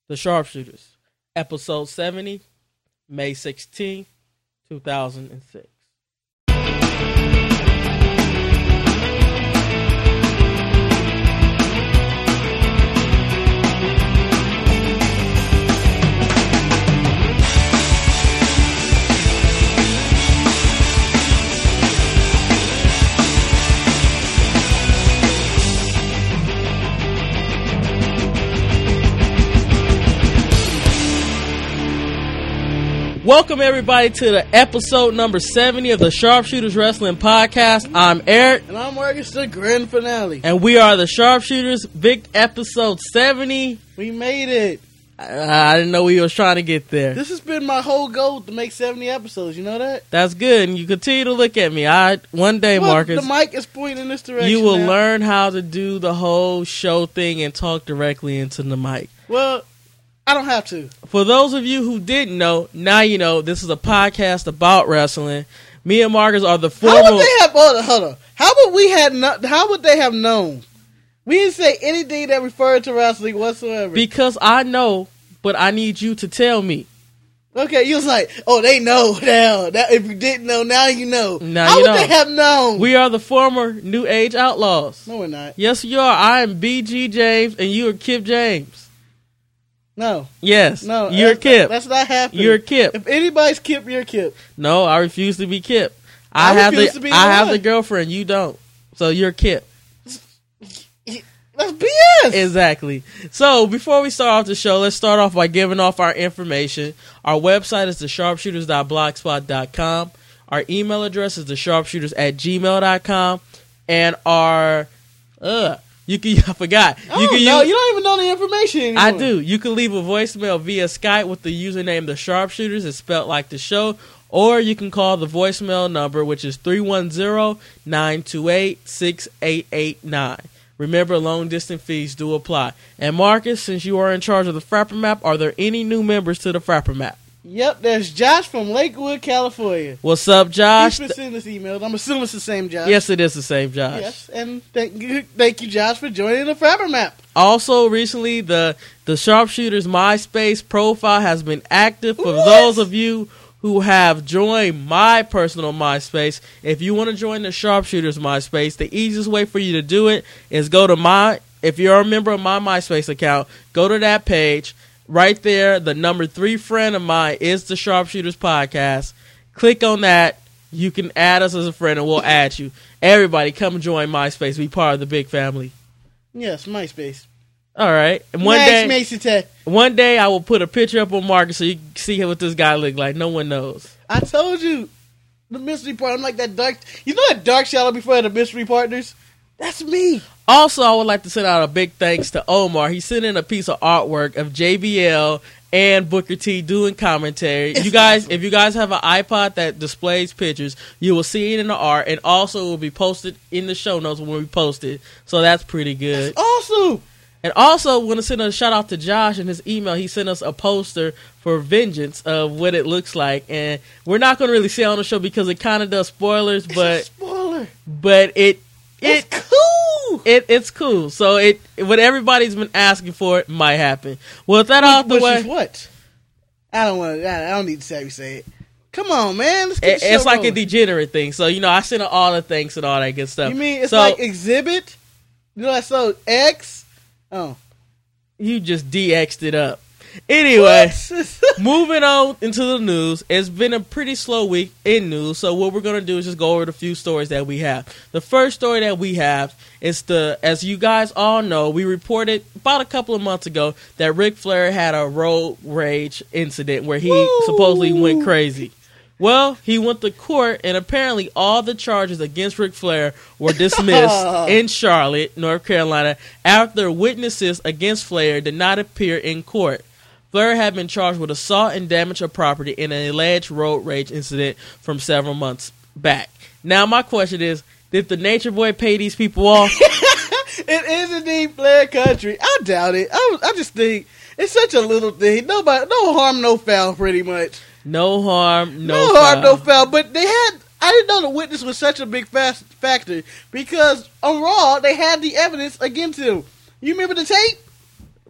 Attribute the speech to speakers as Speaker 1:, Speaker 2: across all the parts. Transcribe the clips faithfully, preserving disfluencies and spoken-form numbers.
Speaker 1: The Sharpshooters, episode seventy, May sixteenth, two thousand six. Welcome everybody to the episode number seventy of the Sharpshooters Wrestling Podcast. I'm Eric.
Speaker 2: And I'm Marcus, the grand finale.
Speaker 1: And we are the Sharpshooters. Big episode seventy.
Speaker 2: We made it.
Speaker 1: I, I didn't know we was trying to get there.
Speaker 2: This has been my whole goal to make seventy episodes. You know that?
Speaker 1: That's good. And you continue to look at me. I One day,
Speaker 2: well,
Speaker 1: Marcus,
Speaker 2: the mic is pointing in this direction.
Speaker 1: you will
Speaker 2: now.
Speaker 1: learn how to do the whole show thing and talk directly into the mic.
Speaker 2: Well, I don't have to.
Speaker 1: For those of you who didn't know, now you know this is a podcast about wrestling. Me and Marcus are the former.
Speaker 2: How would they have? Hold on, hold on. How would we had? No, how would they have known? We didn't say anything that referred to wrestling whatsoever.
Speaker 1: Because I know, but I need you to tell me.
Speaker 2: Okay, you was like, oh, they know now. That, if you didn't know, now you know.
Speaker 1: Now
Speaker 2: how
Speaker 1: you
Speaker 2: would
Speaker 1: know.
Speaker 2: they have known?
Speaker 1: We are the former New Age Outlaws.
Speaker 2: No, we're not.
Speaker 1: Yes, you are. I am B G James, and you are Kip James.
Speaker 2: No.
Speaker 1: Yes.
Speaker 2: No.
Speaker 1: You're
Speaker 2: that's,
Speaker 1: Kip.
Speaker 2: That's not happening.
Speaker 1: You're Kip.
Speaker 2: If anybody's Kip, you're Kip.
Speaker 1: No, I refuse to be Kip. I,
Speaker 2: I
Speaker 1: have
Speaker 2: refuse
Speaker 1: the
Speaker 2: to be
Speaker 1: I have
Speaker 2: one.
Speaker 1: the girlfriend. You don't. So you're Kip.
Speaker 2: That's B S.
Speaker 1: Exactly. So before we start off the show, let's start off by giving off our information. Our website is the sharpshooters dot blogspot dot com. Our email address is the sharpshooters at gmail dot com. And our uh you can I forgot.
Speaker 2: I
Speaker 1: you
Speaker 2: don't
Speaker 1: can
Speaker 2: know.
Speaker 1: use,
Speaker 2: You don't even know the information anymore.
Speaker 1: I do. You can leave a voicemail via Skype with the username The Sharpshooters. It's spelled like the show. Or you can call the voicemail number, which is three one zero, nine two eight, six eight eight nine. Remember, long-distance fees do apply. And Marcus, since you are in charge of the Frapper Map, are there any new members to the Frapper Map?
Speaker 2: Yep, there's Josh from Lakewood, California.
Speaker 1: What's up, Josh?
Speaker 2: He's been sending us emails. I'm assuming it's the same Josh.
Speaker 1: Yes, it is the same Josh.
Speaker 2: Yes, and thank you, thank you, Josh, for joining the Frapper Map.
Speaker 1: Also, recently, the, the Sharpshooters MySpace profile has been active. For
Speaker 2: What?
Speaker 1: those of you who have joined my personal MySpace, if you want to join the Sharpshooters MySpace, the easiest way for you to do it is go to my, if you're a member of my MySpace account, go to that page. Right there, the number three friend of mine is the Sharpshooters Podcast. Click on that. You can add us as a friend and we'll add you. Everybody, come join MySpace. Be part of the big family.
Speaker 2: Yes, MySpace.
Speaker 1: All right. And one
Speaker 2: Max
Speaker 1: day,
Speaker 2: Mason Tech.
Speaker 1: one day I will put a picture up on Marcus so you can see what this guy look like. No one knows.
Speaker 2: I told you, the mystery part. I'm like that dark. You know that Dark Shadow before the mystery partners? That's me.
Speaker 1: Also, I would like to send out a big thanks to Omar. He sent in a piece of artwork of J B L and Booker T doing commentary.
Speaker 2: It's
Speaker 1: you guys,
Speaker 2: awesome.
Speaker 1: if you guys have an iPod that displays pictures, you will see it in the art, and also it will be posted in the show notes when we post it. So that's pretty good.
Speaker 2: That's awesome.
Speaker 1: And also, want to send a shout out to Josh in his email. He sent us a poster for Vengeance of what it looks like, and we're not going to really say it on the show because it kind of does spoilers,
Speaker 2: It's
Speaker 1: but
Speaker 2: a spoiler.
Speaker 1: but it
Speaker 2: It's
Speaker 1: it
Speaker 2: cool.
Speaker 1: it it's cool. So it what everybody's been asking for it might happen. Well, with that out the
Speaker 2: Which
Speaker 1: way,
Speaker 2: is what? I don't want. I don't need to have you say it. Come on, man. Let's get
Speaker 1: it,
Speaker 2: the show
Speaker 1: it's like a
Speaker 2: rolling.
Speaker 1: degenerate thing. So you know, I sent out all the things and all that good stuff.
Speaker 2: You mean it's
Speaker 1: so,
Speaker 2: like Exhibit? You know, I saw X. Oh,
Speaker 1: you just D X'd it up. Anyway,
Speaker 2: What?
Speaker 1: moving on into the news. It's been a pretty slow week in news, so what we're going to do is just go over the few stories that we have. The first story that we have is the, as you guys all know, we reported about a couple of months ago that Ric Flair had a road rage incident where he
Speaker 2: Woo!
Speaker 1: supposedly went crazy. Well, he went to court, and apparently all the charges against Ric Flair were dismissed in Charlotte, North Carolina, after witnesses against Flair did not appear in court. Flair had been charged with assault and damage of property in an alleged road rage incident from several months back. Now, my question is, did the Nature Boy pay these people off?
Speaker 2: It is indeed Flair country. I doubt it. I, I just think it's such a little thing. Nobody, no harm, no foul, pretty much.
Speaker 1: No harm, no,
Speaker 2: No,
Speaker 1: foul.
Speaker 2: harm, no foul. But they had. I didn't know the witness was such a big fast factor because on Raw they had the evidence against him. You remember the tape?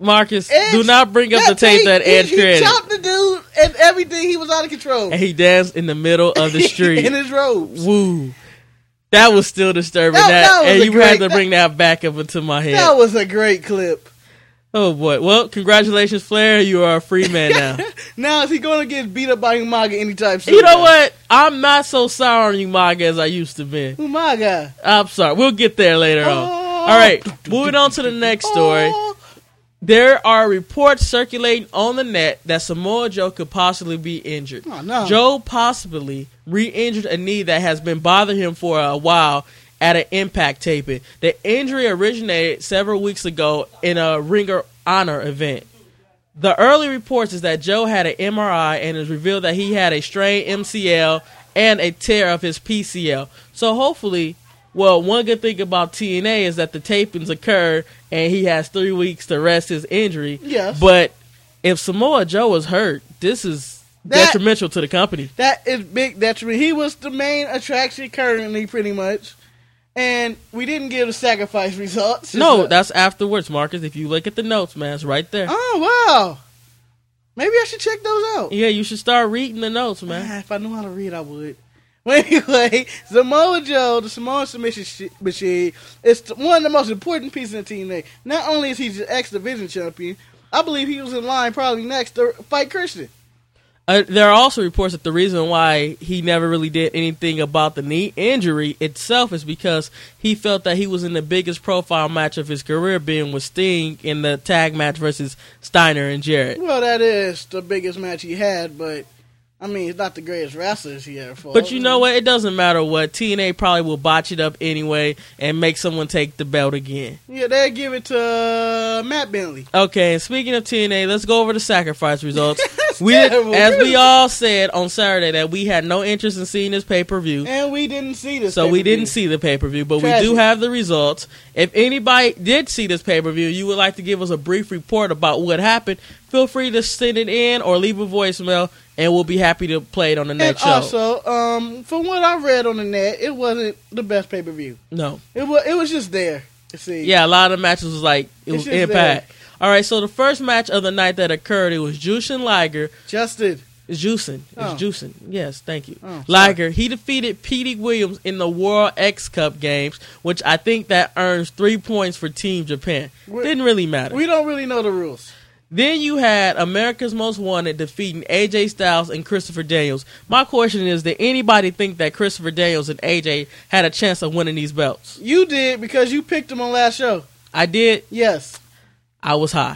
Speaker 1: Marcus,
Speaker 2: Edge,
Speaker 1: do not bring up the tape that Edge
Speaker 2: he,
Speaker 1: created.
Speaker 2: He chopped the dude and everything. He was out of control.
Speaker 1: And he danced in the middle of the street.
Speaker 2: In his robes.
Speaker 1: Woo. That was still disturbing.
Speaker 2: That-
Speaker 1: That,
Speaker 2: that was
Speaker 1: and
Speaker 2: a
Speaker 1: you
Speaker 2: great-
Speaker 1: had to bring that back up into my head.
Speaker 2: That was a great clip.
Speaker 1: Oh, boy. Well, congratulations, Flair. You are a free man now.
Speaker 2: Now, is he going to get beat up by Umaga anytime soon?
Speaker 1: You know what? I'm not so sour on Umaga as I used to be.
Speaker 2: Umaga.
Speaker 1: I'm sorry. We'll get there later on.
Speaker 2: Oh.
Speaker 1: All right. Moving on to the next story.
Speaker 2: Oh.
Speaker 1: There are reports circulating on the net that Samoa Joe could possibly be injured.
Speaker 2: Oh, no.
Speaker 1: Joe possibly re-injured a knee that has been bothering him for a while at an Impact taping. The injury originated several weeks ago in a Ring of Honor event. The early reports is that Joe had an M R I and it was revealed that he had a strained M C L and a tear of his P C L. So hopefully, well, one good thing about T N A is that the tapings occurred and he has three weeks to rest his injury.
Speaker 2: Yes.
Speaker 1: But if Samoa Joe was hurt, this is
Speaker 2: That-
Speaker 1: detrimental to the company.
Speaker 2: That is big detriment. He was the main attraction currently, pretty much. And we didn't get the sacrifice results.
Speaker 1: No,
Speaker 2: Just, uh,
Speaker 1: that's afterwards, Marcus. If you look at the notes, man, it's right there.
Speaker 2: Oh, wow. Maybe I should check those out.
Speaker 1: Yeah, you should start reading the notes, man.
Speaker 2: Ah, if I knew how to read, I would. But anyway, Samoa Joe, the Samoan submission sh- machine, is t- one of the most important pieces in T N A. Not only is he the X Division champion, I believe he was in line probably next to fight Christian.
Speaker 1: Uh, there are also reports that the reason why he never really did anything about the knee injury itself is because he felt that he was in the biggest profile match of his career, being with Sting in the tag match versus Steiner and Jarrett.
Speaker 2: Well, that is the biggest match he had, but I mean, he's not the greatest wrestlers he ever fought.
Speaker 1: But you know what? It doesn't matter what. T N A probably will botch it up anyway and make someone take the belt again.
Speaker 2: Yeah, they'll give it to uh, Matt Bentley.
Speaker 1: Okay, and speaking of T N A, let's go over the sacrifice results.
Speaker 2: That's
Speaker 1: we,
Speaker 2: terrible.
Speaker 1: as we all said on Saturday, that we had no interest in seeing this pay-per-view.
Speaker 2: And we didn't see this.
Speaker 1: So we
Speaker 2: pay-per-view.
Speaker 1: didn't see the pay-per-view, but
Speaker 2: Tragic.
Speaker 1: we do have the results. If anybody did see this pay-per-view, you would like to give us a brief report about what happened, feel free to send it in or leave a voicemail, and we'll be happy to play it on the
Speaker 2: And
Speaker 1: next show.
Speaker 2: also, um, from what I read on the net, it wasn't the best pay per view.
Speaker 1: No.
Speaker 2: It was. It was just there. You see.
Speaker 1: Yeah, a lot of the matches was like, it was
Speaker 2: It's just
Speaker 1: Impact. All right, so the first match of the night that occurred, it was Jushin Liger.
Speaker 2: Justin.
Speaker 1: It's Juicin. It's
Speaker 2: Oh.
Speaker 1: Juicin. Yes, thank you.
Speaker 2: Oh, sorry.
Speaker 1: Liger, he defeated Petey Williams in the World X Cup games, which I think that earns three points for Team Japan.
Speaker 2: We-
Speaker 1: Didn't really matter.
Speaker 2: We don't really know the rules.
Speaker 1: Then you had America's Most Wanted defeating A J Styles and Christopher Daniels. My question is, did anybody think that Christopher Daniels and A J had a chance of winning these belts?
Speaker 2: You did because you picked them on last show.
Speaker 1: I did.
Speaker 2: Yes.
Speaker 1: I was high.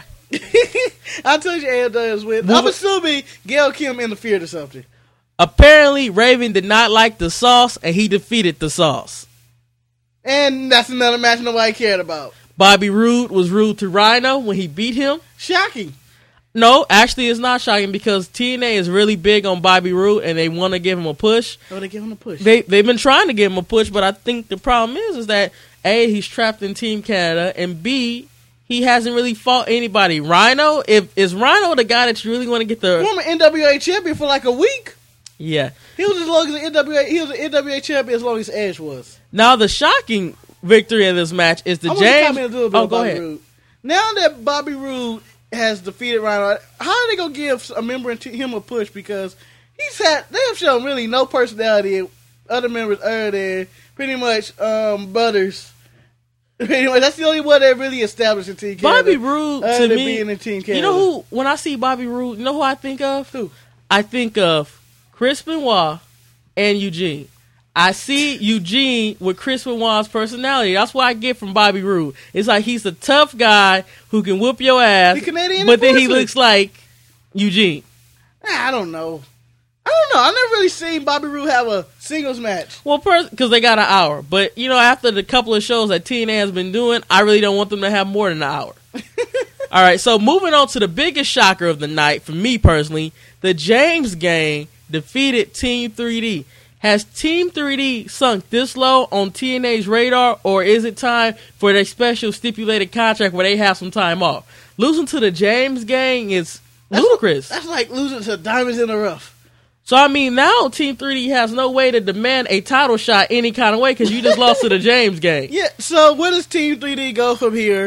Speaker 2: I told you A L W was with.
Speaker 1: Well,
Speaker 2: I'm assuming Gail Kim interfered or something.
Speaker 1: Apparently, Raven did not like the sauce, and he defeated the sauce.
Speaker 2: And that's another match nobody cared about.
Speaker 1: Bobby Roode was rude to Rhino when he beat him.
Speaker 2: Shocking.
Speaker 1: No, actually, it's not shocking because T N A is really big on Bobby Roode, and they want to give him a push.
Speaker 2: Oh, they give him a push.
Speaker 1: They they've been trying to give him a push, but I think the problem is is that A, he's trapped in Team Canada, and B, he hasn't really fought anybody. Rhino, if is Rhino the guy that you really want to get the
Speaker 2: Former N W A champion for like a week.
Speaker 1: yeah.
Speaker 2: He was as long as the N W A. He was an N W A champion as long as Edge was.
Speaker 1: Now the shocking victory in this match is the
Speaker 2: I want to
Speaker 1: James.
Speaker 2: comment a little bit
Speaker 1: Oh,
Speaker 2: on
Speaker 1: go
Speaker 2: Bobby
Speaker 1: ahead.
Speaker 2: Roode. Now that Bobby Roode has defeated Rhino, how are they gonna give a member into him a push? Because he's had they have shown really no personality. Other members other than pretty much um, Butters. Pretty much, that's the only one that really established in Team Canada.
Speaker 1: Bobby Roode
Speaker 2: other
Speaker 1: to
Speaker 2: than
Speaker 1: me,
Speaker 2: being in Team Canada.
Speaker 1: you know who? When I see Bobby Roode, you know who I think of?
Speaker 2: Who?
Speaker 1: I think of Chris Benoit and Eugene. I see Eugene with Chris Benoit's personality. That's what I get from Bobby Roode. It's like he's a tough guy who can whoop your ass,
Speaker 2: The Canadian
Speaker 1: but then he
Speaker 2: enforcer.
Speaker 1: looks like Eugene.
Speaker 2: I don't know. I don't know. I've never really seen Bobby Roode have a singles match.
Speaker 1: Well, because they got an hour. But, you know, after the couple of shows that T N A has been doing, I really don't want them to have more than an hour. All right, so moving on to the biggest shocker of the night, for me personally, the James Gang defeated Team three D. Has Team three D sunk this low on T N A's radar, or is it time for their special stipulated contract where they have some time off? Losing to the James Gang is
Speaker 2: That's-
Speaker 1: ludicrous.
Speaker 2: That's like losing to Diamonds in the Rough.
Speaker 1: So, I mean, now Team three D has no way to demand a title shot any kind of way because you just lost to the James Gang.
Speaker 2: Yeah, so where does Team three D go from here?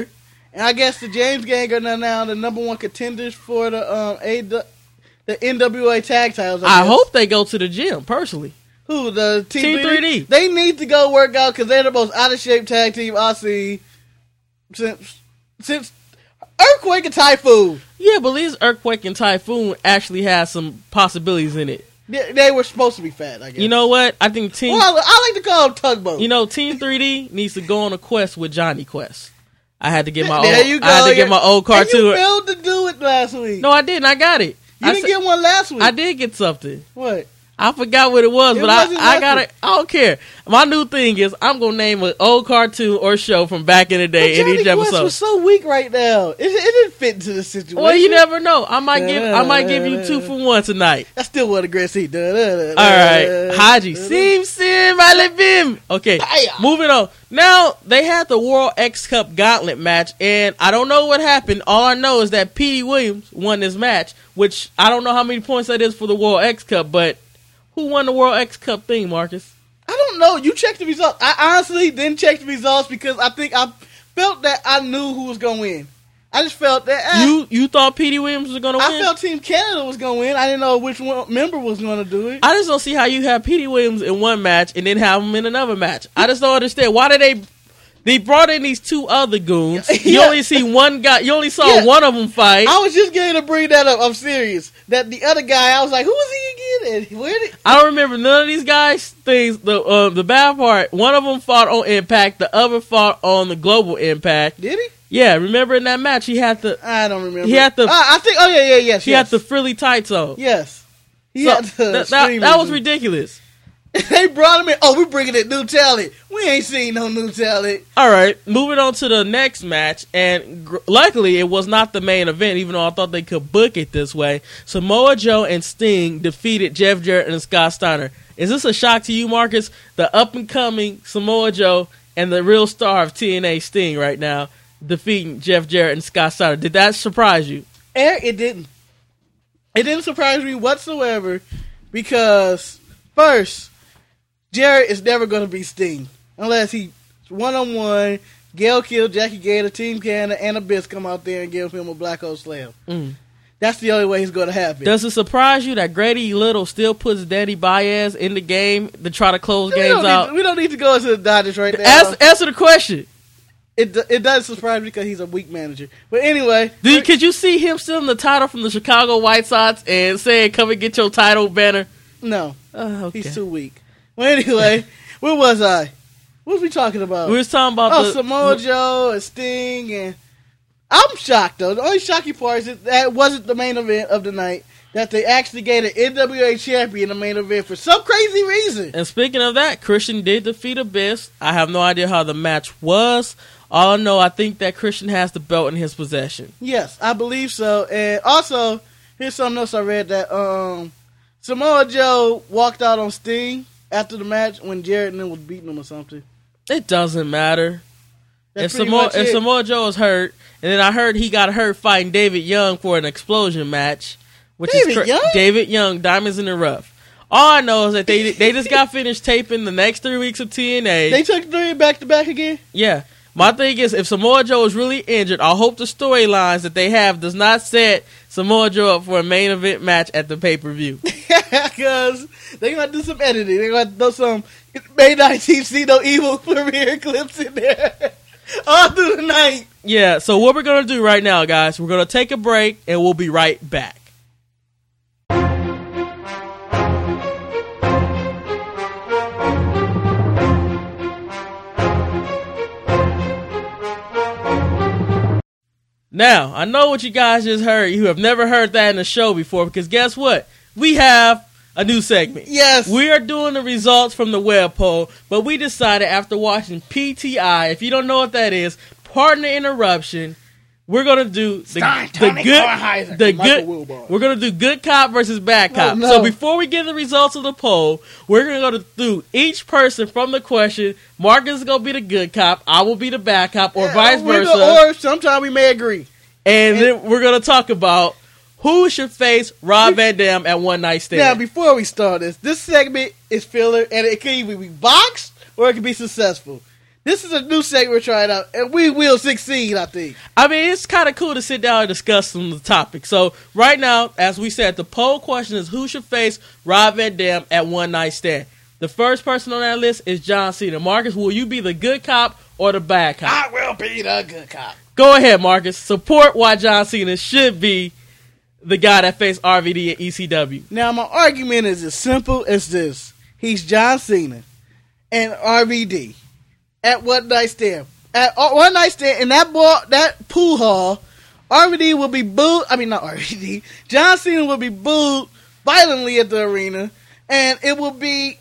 Speaker 2: And I guess the James Gang are now the number one contenders for the um A the N W A tag titles. I,
Speaker 1: I hope they go to the gym personally.
Speaker 2: Who the
Speaker 1: Team three D?
Speaker 2: They need to go work out because they're the most out of shape tag team I see since since Earthquake and Typhoon.
Speaker 1: Yeah, but at least Earthquake and Typhoon actually has some possibilities in it.
Speaker 2: They, they were supposed to be fat, I guess.
Speaker 1: You know what? I think Team.
Speaker 2: Well, I, I like to call them tugboat.
Speaker 1: You know, Team three D needs to go on a quest with Johnny Quest. I had to get my
Speaker 2: there
Speaker 1: old.
Speaker 2: you go.
Speaker 1: I had to get my old cartoon.
Speaker 2: And you failed to do it last week.
Speaker 1: No, I didn't. I got it.
Speaker 2: You
Speaker 1: I
Speaker 2: didn't
Speaker 1: sa-
Speaker 2: get one last week.
Speaker 1: I did get something.
Speaker 2: What?
Speaker 1: I forgot what it was,
Speaker 2: It
Speaker 1: but I,
Speaker 2: wasn't
Speaker 1: I got
Speaker 2: nothing.
Speaker 1: it. I don't care. My new thing is I'm gonna name an old cartoon or show from back in the
Speaker 2: But
Speaker 1: day in
Speaker 2: Johnny
Speaker 1: each
Speaker 2: Quest
Speaker 1: episode.
Speaker 2: was so weak right now. It, it didn't fit into the situation.
Speaker 1: Well, you never know. I might give. I might give you two for one tonight.
Speaker 2: That's still what a great see.
Speaker 1: All right, Haji. Sim sim alibim. Okay,
Speaker 2: Hiya.
Speaker 1: moving on. Now they had the World X Cup Gauntlet match, and I don't know what happened. All I know is that Petey Williams won this match, which I don't know how many points that is for the World X Cup, but who won the World X Cup thing, Marcus?
Speaker 2: I don't know. You checked the results. I honestly didn't check the results because I think I felt that I knew who was going to win. I just felt that ah,
Speaker 1: You you thought Petey Williams was going to win?
Speaker 2: I felt Team Canada was going to win. I didn't know which one member was going to do it.
Speaker 1: I just don't see how you have Petey Williams in one match and then have him in another match. I just don't understand. Why did they... They brought in these two other goons. You
Speaker 2: Yeah.
Speaker 1: only see one guy. You only saw
Speaker 2: Yeah.
Speaker 1: one of them fight.
Speaker 2: I was just getting to bring that up. I'm serious. That the other guy, I was like, who was he again? And where did...
Speaker 1: I don't remember none of these guys' things. The uh, the bad part, one of them fought on Impact. The other fought on the Global Impact.
Speaker 2: Did he?
Speaker 1: Yeah, remember in that match, he had the
Speaker 2: I don't remember.
Speaker 1: He had the-
Speaker 2: Ah, I think... Oh, yeah, yeah, yes,
Speaker 1: he
Speaker 2: yes.
Speaker 1: had the frilly tights on.
Speaker 2: Yes. He
Speaker 1: So,
Speaker 2: had the
Speaker 1: that, that,
Speaker 2: streamers
Speaker 1: that was
Speaker 2: and-
Speaker 1: ridiculous.
Speaker 2: They brought him in. Oh, we bringing in new talent. We ain't seen no new talent.
Speaker 1: All right, moving on to the next match, and gr- luckily it was not the main event, even though I thought they could book it this way. Samoa Joe and Sting defeated Jeff Jarrett and Scott Steiner. Is this a shock to you, Marcus? The up-and-coming Samoa Joe and the real star of T N A, Sting, right now, defeating Jeff Jarrett and Scott Steiner. Did that surprise you?
Speaker 2: Eric, it didn't. It didn't surprise me whatsoever because, first, Jarrett is never going to be Sting unless he one-on-one, Gail Kill, Jackie Gator, Team Canada, and Abyss come out there and give him a Black Hole Slam.
Speaker 1: Mm.
Speaker 2: That's the only way he's going to happen.
Speaker 1: Does it surprise you that Grady Little still puts Danny Baez in the game to try to close
Speaker 2: we,
Speaker 1: games
Speaker 2: don't need
Speaker 1: out?
Speaker 2: to, we don't need to go into the Dodgers right now.
Speaker 1: Answer, answer the question.
Speaker 2: It it does surprise me because he's a weak manager. But anyway,
Speaker 1: Do you, could you see him stealing the title from the Chicago White Sox and saying, "Come and get your title banner"?
Speaker 2: no,
Speaker 1: Oh, okay.
Speaker 2: he's too weak. Well, anyway, where was I? What was we talking about?
Speaker 1: We was talking about
Speaker 2: oh,
Speaker 1: the
Speaker 2: Samoa Joe and Sting, and I'm shocked though. The only shocking part is that, that wasn't the main event of the night. That they actually gave an N W A champion the main event for some crazy reason.
Speaker 1: And speaking of that, Christian did defeat Abyss. I have no idea how the match was. All I know, I think that Christian has the belt in his possession.
Speaker 2: Yes, I believe so. And also, here's something else I read that um, Samoa Joe walked out on Sting after the match when Jarrett and them was beating him or something.
Speaker 1: It doesn't matter.
Speaker 2: That's
Speaker 1: If
Speaker 2: pretty
Speaker 1: Samoa,
Speaker 2: much
Speaker 1: if
Speaker 2: it.
Speaker 1: Samoa Joe is hurt, and then I heard he got hurt fighting David Young for an explosion match, which
Speaker 2: David
Speaker 1: is cra-
Speaker 2: Young?
Speaker 1: David Young, Diamonds in the Rough. All I know is that they they just got finished taping the next three weeks of T N A.
Speaker 2: They took three back to back again.
Speaker 1: Yeah. My thing is, if Samoa Joe is really injured, I hope the storylines that they have does not set Samoa Joe up for a main event match at the pay-per-view.
Speaker 2: Because they're going to do some editing. They're going to throw some May nineteenth See No Evil premiere clips in there all through the night.
Speaker 1: Yeah, so what we're going to do right now, guys, we're going to take a break, and we'll be right back. Now, I know what you guys just heard. You have never heard that in the show before, because guess what? We have a new segment.
Speaker 2: Yes.
Speaker 1: We are doing the results from the web poll, but we decided after watching P T I, if you don't know what that is, pardon the interruption, we're gonna do the,
Speaker 2: Stein,
Speaker 1: the
Speaker 2: Tony
Speaker 1: good,
Speaker 2: Kornheiser,
Speaker 1: the
Speaker 2: Michael
Speaker 1: good.
Speaker 2: Wilbon.
Speaker 1: We're gonna do good cop versus bad cop.
Speaker 2: Oh, no.
Speaker 1: So before we get the results of the poll, we're gonna go through each person from the question. Marcus is gonna be the good cop, I will be the bad cop, or
Speaker 2: Yeah,
Speaker 1: vice
Speaker 2: we're
Speaker 1: versa.
Speaker 2: go- or sometimes we may agree.
Speaker 1: And,
Speaker 2: And-
Speaker 1: then we're going to talk about who should face Rob Van Dam at One Night Stand.
Speaker 2: Now, before we start this, this segment is filler, and it can either be boxed or it can be successful. This is a new segment we're trying out, and we will succeed, I think.
Speaker 1: I mean, it's kind of cool to sit down and discuss some of the topics. So, right now, as we said, the poll question is who should face Rob Van Dam at One Night Stand? The first person on that list is John Cena. Marcus, will you be the good cop or the bad cop?
Speaker 2: I will be the good cop.
Speaker 1: Go ahead, Marcus. Support why John Cena should be the guy that faced R V D at E C W.
Speaker 2: Now, my argument is as simple as this. He's John Cena and R V D at One Night Stand. At One Night Stand, in that ball, that pool hall, R V D will be booed. I mean, not R V D. John Cena will be booed violently at the arena, and it will be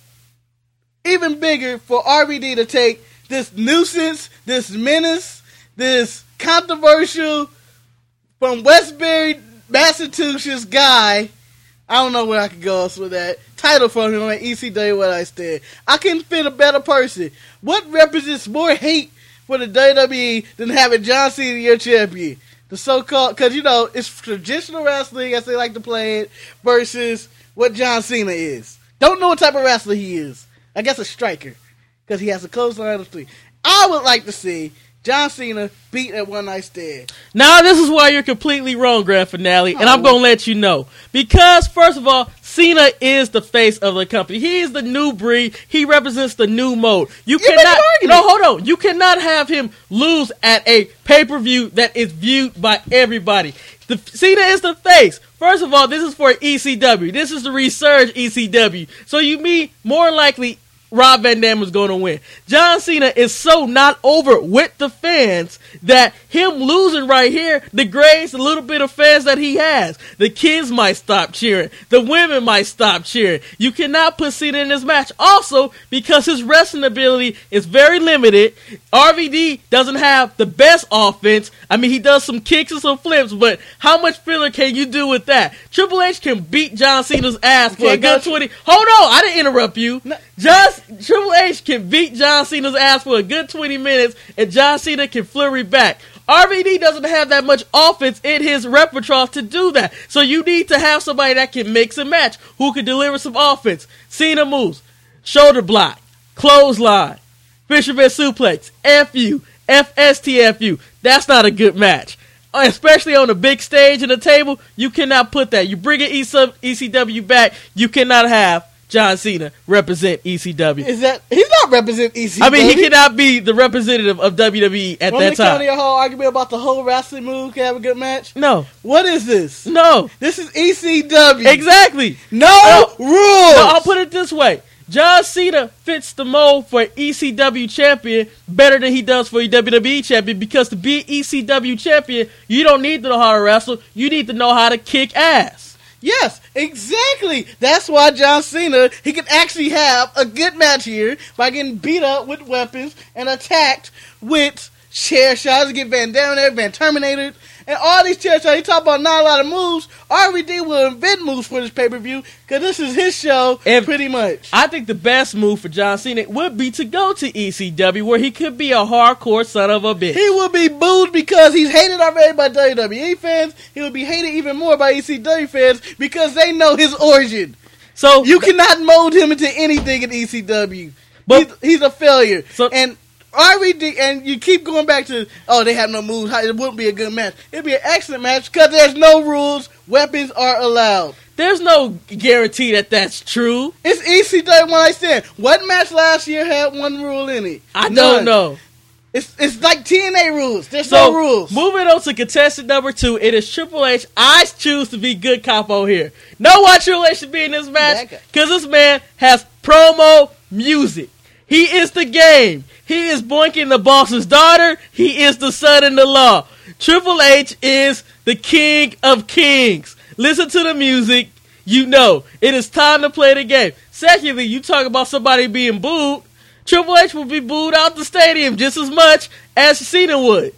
Speaker 2: even bigger for R V D to take this nuisance, this menace, this controversial from Westbury, Massachusetts guy. I don't know where I could go else with that title from him at E C W One Night Stand. I couldn't fit a better person. What represents more hate for the W W E than having John Cena your champion? The so-called, because you know it's traditional wrestling as they like to play it versus what John Cena is. Don't know what type of wrestler he is. I guess a striker because he has a clothesline of three. I would like to see John Cena beat at One Night Stand.
Speaker 1: Now, this is why you're completely wrong, Grand Finale, and
Speaker 2: Oh.
Speaker 1: I'm going to let you know. Because, first of all, Cena is the face of the company. He is the new breed. He represents the new mode. You
Speaker 2: You make
Speaker 1: cannot,
Speaker 2: an argument.
Speaker 1: no, hold on. You cannot have him lose at a pay-per-view that is viewed by everybody. The, Cena is the face. First of all, this is for E C W. This is the Resurge E C W. So you mean more likely Rob Van Dam is going to win. John Cena is so not over with the fans that him losing right here degrades the little bit of fans that he has. The kids might stop cheering. The women might stop cheering. You cannot put Cena in this match. Also, because his wrestling ability is very limited, R V D doesn't have the best offense. I mean, he does some kicks and some flips, but how much filler can you do with that? Triple H can beat John Cena's ass for a
Speaker 2: Can't go
Speaker 1: good twenty. Hold on, I didn't interrupt you.
Speaker 2: No.
Speaker 1: Just Triple H can beat John Cena's ass for a good twenty minutes, and John Cena can flurry back. R V D doesn't have that much offense in his repertoire to do that. So you need to have somebody that can mix and match, who can deliver some offense. Cena moves, shoulder block, clothesline, fisherman suplex, F U, F S T F U. That's not a good match. Especially on a big stage and a table, you cannot put that. You bring an E C W back, you cannot have John Cena represent E C W.
Speaker 2: Is that he's not representing E C
Speaker 1: I
Speaker 2: W?
Speaker 1: mean, he cannot be the representative of W W E at
Speaker 2: Want me
Speaker 1: that
Speaker 2: to counter
Speaker 1: time.
Speaker 2: your whole argument about the whole wrestling move can have a good match?
Speaker 1: No,
Speaker 2: What is this?
Speaker 1: no,
Speaker 2: This is E C W.
Speaker 1: exactly.
Speaker 2: No
Speaker 1: Oh,
Speaker 2: rules.
Speaker 1: No, I'll put it this way. John Cena fits the mold for E C W champion better than he does for a W W E champion, because to be E C W champion, you don't need to know how to wrestle. You need to know how to kick ass.
Speaker 2: Yes, exactly. That's why John Cena, he can actually have a good match here by getting beat up with weapons and attacked with chair shots, get Van Dam there, Van Terminator, and all these chair shots. He talk about not a lot of moves. R V D will invent moves for this pay-per-view because this is his show,
Speaker 1: If-
Speaker 2: pretty much.
Speaker 1: I think the best move for John Cena would be to go to E C W, where he could be a hardcore son of a bitch.
Speaker 2: He will be booed because he's hated already by W W E fans. He will be hated even more by E C W fans because they know his origin.
Speaker 1: So
Speaker 2: You cannot mold him into anything in E C W.
Speaker 1: But-
Speaker 2: he's, he's a failure.
Speaker 1: So-
Speaker 2: and R V D, and you keep going back to, oh, they have no moves. It wouldn't be a good match. It'd be an excellent match because there's no rules. Weapons are allowed.
Speaker 1: there's no guarantee that that's true.
Speaker 2: It's E C W One Night Stand. What match last year had one rule in it?
Speaker 1: I
Speaker 2: None.
Speaker 1: don't know.
Speaker 2: It's it's like T N A rules. There's
Speaker 1: So,
Speaker 2: no rules.
Speaker 1: moving on to contestant number two, it is Triple H. I choose to be good cop on here. Know why Triple H should be in this match?
Speaker 2: That guy.
Speaker 1: Because this man has promo music. He is the game. He is boinking the boss's daughter. He is the son-in-the-law. Triple H is the king of kings. Listen to the music. You know, it is time to play the game. Secondly, you talk about somebody being booed. Triple H will be booed out the stadium just as much as Cena would.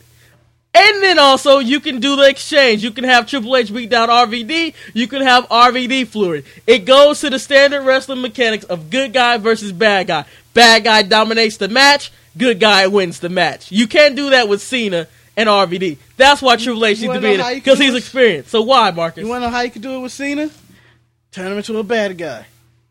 Speaker 1: And then also, you can do the exchange. You can have Triple H beat down R V D. You can have R V D fluid. It goes to the standard wrestling mechanics of good guy versus bad guy. Bad guy dominates the match. Good guy wins the match. You can't do that with Cena and R V D. That's why Triple H
Speaker 2: You
Speaker 1: needs to
Speaker 2: wanna
Speaker 1: be
Speaker 2: know
Speaker 1: in
Speaker 2: how
Speaker 1: it,
Speaker 2: you can
Speaker 1: because
Speaker 2: do
Speaker 1: he's
Speaker 2: it?
Speaker 1: experienced. So why, Marcus?
Speaker 2: You want to know how you can do it with Cena? Turn him into a bad guy.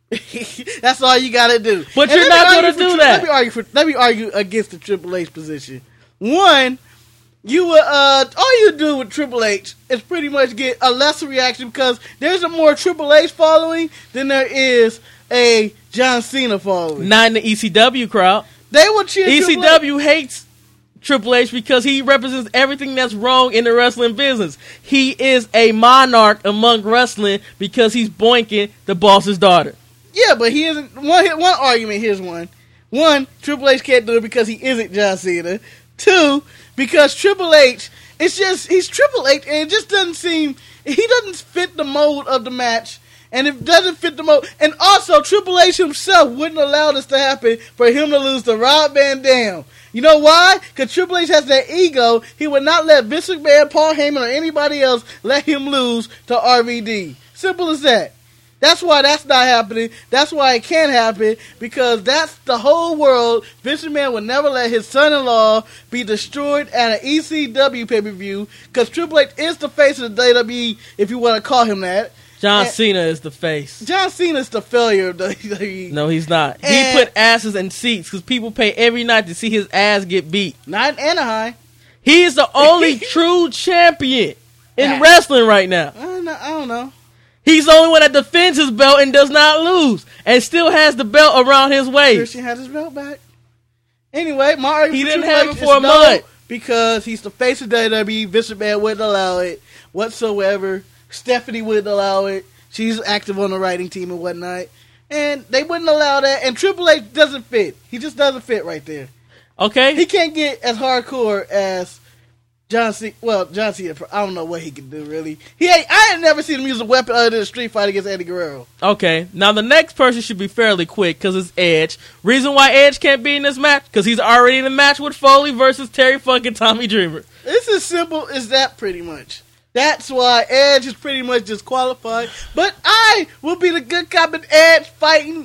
Speaker 2: That's all you gotta do.
Speaker 1: But
Speaker 2: And
Speaker 1: you're
Speaker 2: let me
Speaker 1: not
Speaker 2: argue
Speaker 1: gonna
Speaker 2: for
Speaker 1: do
Speaker 2: tri-
Speaker 1: that.
Speaker 2: Let me argue for. Let me argue against the Triple H position. One, you would uh, all you do with Triple H is pretty much get a lesser reaction because there's a more Triple H following than there is a John Cena following.
Speaker 1: Not in the E C W crowd.
Speaker 2: They will cheer
Speaker 1: E C
Speaker 2: Triple H.
Speaker 1: W hates Triple H because he represents everything that's wrong in the wrestling business. He is a monarch among wrestling because he's boinking the boss's daughter.
Speaker 2: Yeah, but he isn't. One one argument. Here's one. One, Triple H can't do it because he isn't John Cena. Two, because Triple H, it's just he's Triple H, and it just doesn't seem he doesn't fit the mold of the match, and it doesn't fit the mold. And also, Triple H himself wouldn't allow this to happen for him to lose to Rob Van Dam. You know why? Because Triple H has that ego. He would not let Vince McMahon, Paul Heyman, or anybody else let him lose to R V D. Simple as that. That's why that's not happening. That's why it can't happen, because that's the whole world. Vince McMahon would never let his son-in-law be destroyed at an E C W pay-per-view, because Triple H is the face of the W W E, if you want to call him that.
Speaker 1: John
Speaker 2: And
Speaker 1: Cena is the face.
Speaker 2: John Cena's the failure of the W W E.
Speaker 1: No, he's not.
Speaker 2: And-
Speaker 1: he put asses in seats because people pay every night to see his ass get beat.
Speaker 2: Not in Anaheim.
Speaker 1: He is the only true champion in
Speaker 2: Yeah.
Speaker 1: wrestling right now.
Speaker 2: I don't know. I don't know.
Speaker 1: He's the only one that defends his belt and does not lose, and still has the belt around his waist.
Speaker 2: Christian had his belt back. Anyway, my argument
Speaker 1: He
Speaker 2: for
Speaker 1: didn't
Speaker 2: Triple
Speaker 1: have
Speaker 2: H
Speaker 1: it for a
Speaker 2: is no,
Speaker 1: month.
Speaker 2: because he's the face of W W E. Vince McMahon wouldn't allow it whatsoever. Stephanie wouldn't allow it. She's active on the writing team and whatnot. And they wouldn't allow that. And Triple H doesn't fit. He just doesn't fit right there.
Speaker 1: Okay?
Speaker 2: He can't get as hardcore as John Cena. Well, John Cena, I don't know what he can do, really. He ain't, I ain't never seen him use a weapon other than a street fight against Eddie Guerrero.
Speaker 1: Okay. Now, the next person should be fairly quick because it's Edge. Reason why Edge can't be in this match? Because he's already in a match with Foley versus Terry Funk and Tommy Dreamer.
Speaker 2: It's as simple as that, pretty much. That's why Edge is pretty much disqualified. But I will be the good cop in Edge fighting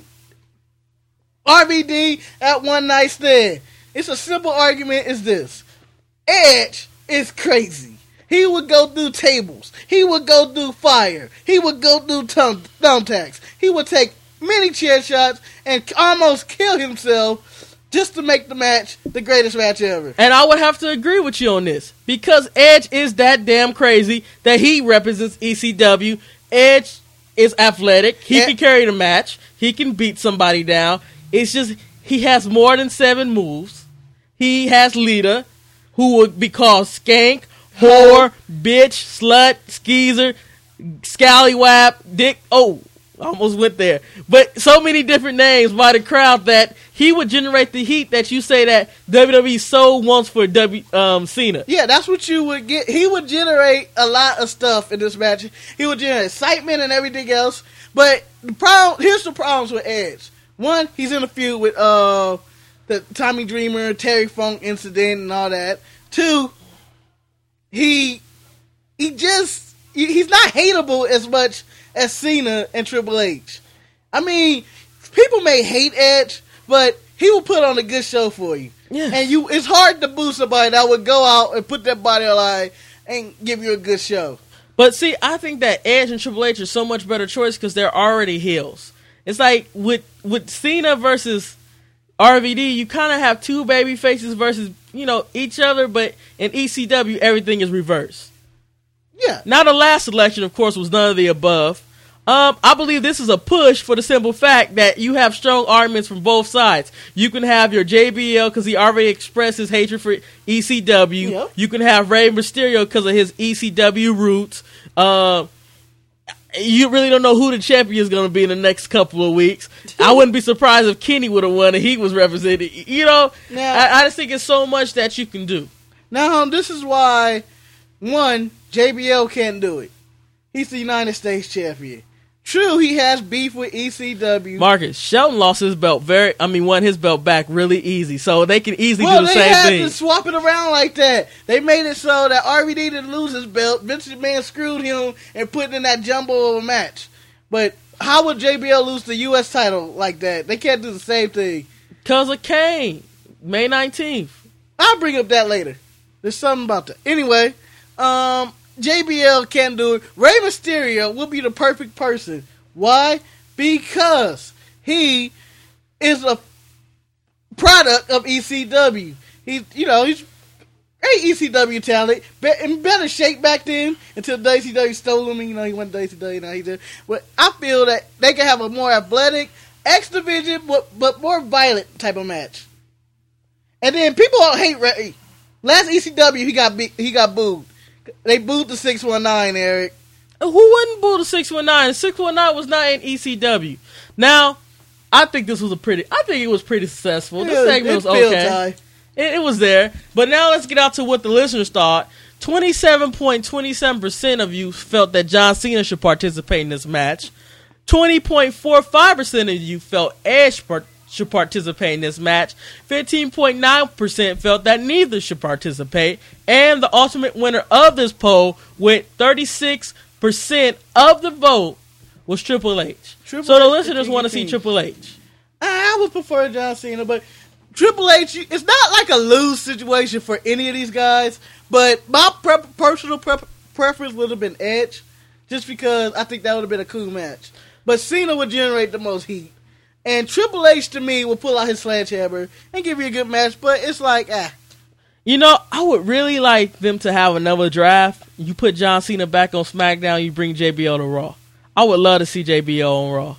Speaker 2: R V D at One Night Stand. It's a simple argument as this. Edge is crazy. He would go through tables. He would go through fire. He would go through thumb- thumbtacks. He would take many chair shots and almost kill himself just to make the match the greatest match ever.
Speaker 1: And I would have to agree with you on this because Edge is that damn crazy that he represents E C W. Edge is athletic. He
Speaker 2: Yeah.
Speaker 1: can carry the match. He can beat somebody down. It's just he has more than seven moves. He has Lita, who would be called skank, whore, bitch, slut, skeezer, scallywag, dick. Oh, almost went there. But so many different names by the crowd that he would generate the heat that you say that W W E so wants for W um, Cena.
Speaker 2: Yeah, that's what you would get. He would generate a lot of stuff in this match. He would generate excitement and everything else. But the problem, here's the problems with Edge. One, he's in a feud with uh, the Tommy Dreamer, Terry Funk incident and all that. Two, he he just he- he's not hateable as much as Cena and Triple H. I mean, people may hate Edge, but he will put on a good show for you.
Speaker 1: Yeah.
Speaker 2: And you, it's hard to boo somebody that would go out and put their body alive and give you a good show.
Speaker 1: But see, I think that Edge and Triple H are so much better choice because they're already heels. It's like with with Cena versus R V D, you kind of have two baby faces versus, you know, each other, but in E C W, everything is reversed.
Speaker 2: Yeah.
Speaker 1: Now, the last selection, of course, was none of the above. Um, I believe this is a push for the simple fact that you have strong arguments from both sides. You can have your J B L because he already expressed his hatred for E C W.
Speaker 2: Yep.
Speaker 1: You can have Rey Mysterio because of his E C W roots. Um, you really don't know who the champion is going to be in the next couple of weeks. I wouldn't be surprised if Kenny would have won and he was represented. You know,
Speaker 2: Now-
Speaker 1: I, I just think it's so much that you can do.
Speaker 2: Now, this is why, one, J B L can't do it. He's the United States champion. True, he has beef with E C W.
Speaker 1: Marcus, Shelton lost his belt very, I mean, won his belt back really easy. So they can easily
Speaker 2: well,
Speaker 1: do the
Speaker 2: they
Speaker 1: same
Speaker 2: had
Speaker 1: thing.
Speaker 2: to swap it around like that. They made it so that R V D didn't lose his belt. Vince McMahon screwed him and put it in that jumbo of a match. But how would J B L lose the U S title like that? They can't do the same thing.
Speaker 1: Because of Kane, May nineteenth.
Speaker 2: I'll bring up that later. There's something about that. Anyway, um, J B L can't do it. Rey Mysterio will be the perfect person. Why? Because he is a product of E C W. He's, you know, he's great E C W talent, be- in better shape back then until W C W stole him. And, you know, he went to W C W, now he did. But I feel that they can have a more athletic, X Division, but, but more violent type of match. And then people hate Ray. Last E C W, he got be- he got booed. They booed the six one nine, Eric.
Speaker 1: Who wouldn't boo the six one nine? six one nine was not in E C W. Now, I think this was a pretty, I think it was pretty successful. This
Speaker 2: Yeah,
Speaker 1: segment was
Speaker 2: it
Speaker 1: okay. It, it was there. But now let's get out to what the listeners thought. twenty-seven point two seven percent of you felt that John Cena should participate in this match. twenty point four five percent of you felt Edge part- should participate in this match. fifteen point nine percent felt that neither should participate. And the ultimate winner of this poll with thirty-six percent of the vote was Triple H.
Speaker 2: Triple
Speaker 1: so the
Speaker 2: H,
Speaker 1: listeners
Speaker 2: the
Speaker 1: want to
Speaker 2: King.
Speaker 1: see Triple H.
Speaker 2: I would prefer John Cena, but Triple H, it's not like a lose situation for any of these guys, but my pre- personal pre- preference would have been Edge, just because I think that would have been a cool match. But Cena would generate the most heat. And Triple H, to me, will pull out his sledgehammer and give you a good match, but it's like, ah.
Speaker 1: You know, I would really like them to have another draft. You put John Cena back on SmackDown, you bring J B L to Raw. I would love to see J B L on Raw.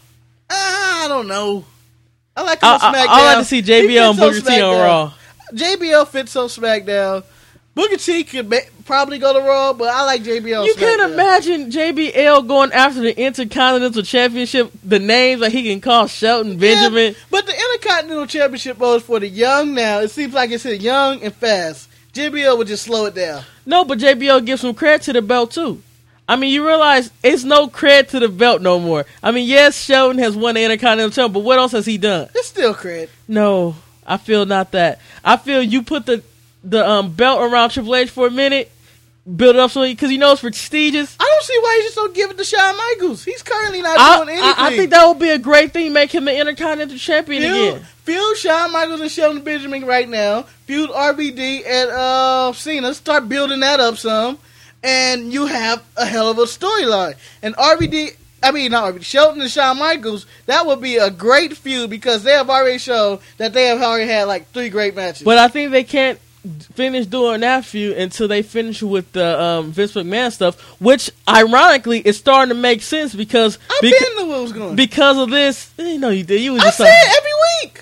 Speaker 2: I don't know. I like him
Speaker 1: I,
Speaker 2: on SmackDown.
Speaker 1: I, I like to see J B L and
Speaker 2: He fits
Speaker 1: Booker T on
Speaker 2: SmackDown.
Speaker 1: Raw.
Speaker 2: J B L fits on SmackDown. Booker T could be, probably go to Raw, but I like J B L on
Speaker 1: You
Speaker 2: SmackDown.
Speaker 1: can't imagine J B L going after the Intercontinental Championship, the names that he can call Shelton Benjamin.
Speaker 2: Yeah, but the Intercontinental Championship is for the young now. It seems like it's young and fast. J B L would just slow it down.
Speaker 1: No, but J B L gives some credit to the belt, too. I mean, you realize it's no credit to the belt no more. I mean, yes, Shelton has won the Intercontinental Championship, but what else has he done?
Speaker 2: It's still credit.
Speaker 1: No, I feel not that. I feel you put the the um, belt around Triple H for a minute, build it up so because you know it's prestigious.
Speaker 2: I don't see why you just don't give it to Shawn Michaels. He's currently not
Speaker 1: I,
Speaker 2: doing anything.
Speaker 1: I, I think that would be a great thing, make him the Intercontinental Champion
Speaker 2: Feud,
Speaker 1: again.
Speaker 2: feud Shawn Michaels and Shelton Benjamin right now. Feud R V D and uh, Cena. Start building that up some. And you have a hell of a storyline. And R V D, I mean, not R V D, Shelton and Shawn Michaels, that would be a great feud because they have already shown that they have already had like three great matches.
Speaker 1: But I think they can't finish doing that feud until they finish with the um, Vince McMahon stuff, which ironically is starting to make sense because
Speaker 2: I
Speaker 1: beca-
Speaker 2: didn't know what was going.
Speaker 1: because of this. You know, you did. You was
Speaker 2: I
Speaker 1: just
Speaker 2: say
Speaker 1: like,
Speaker 2: it every week.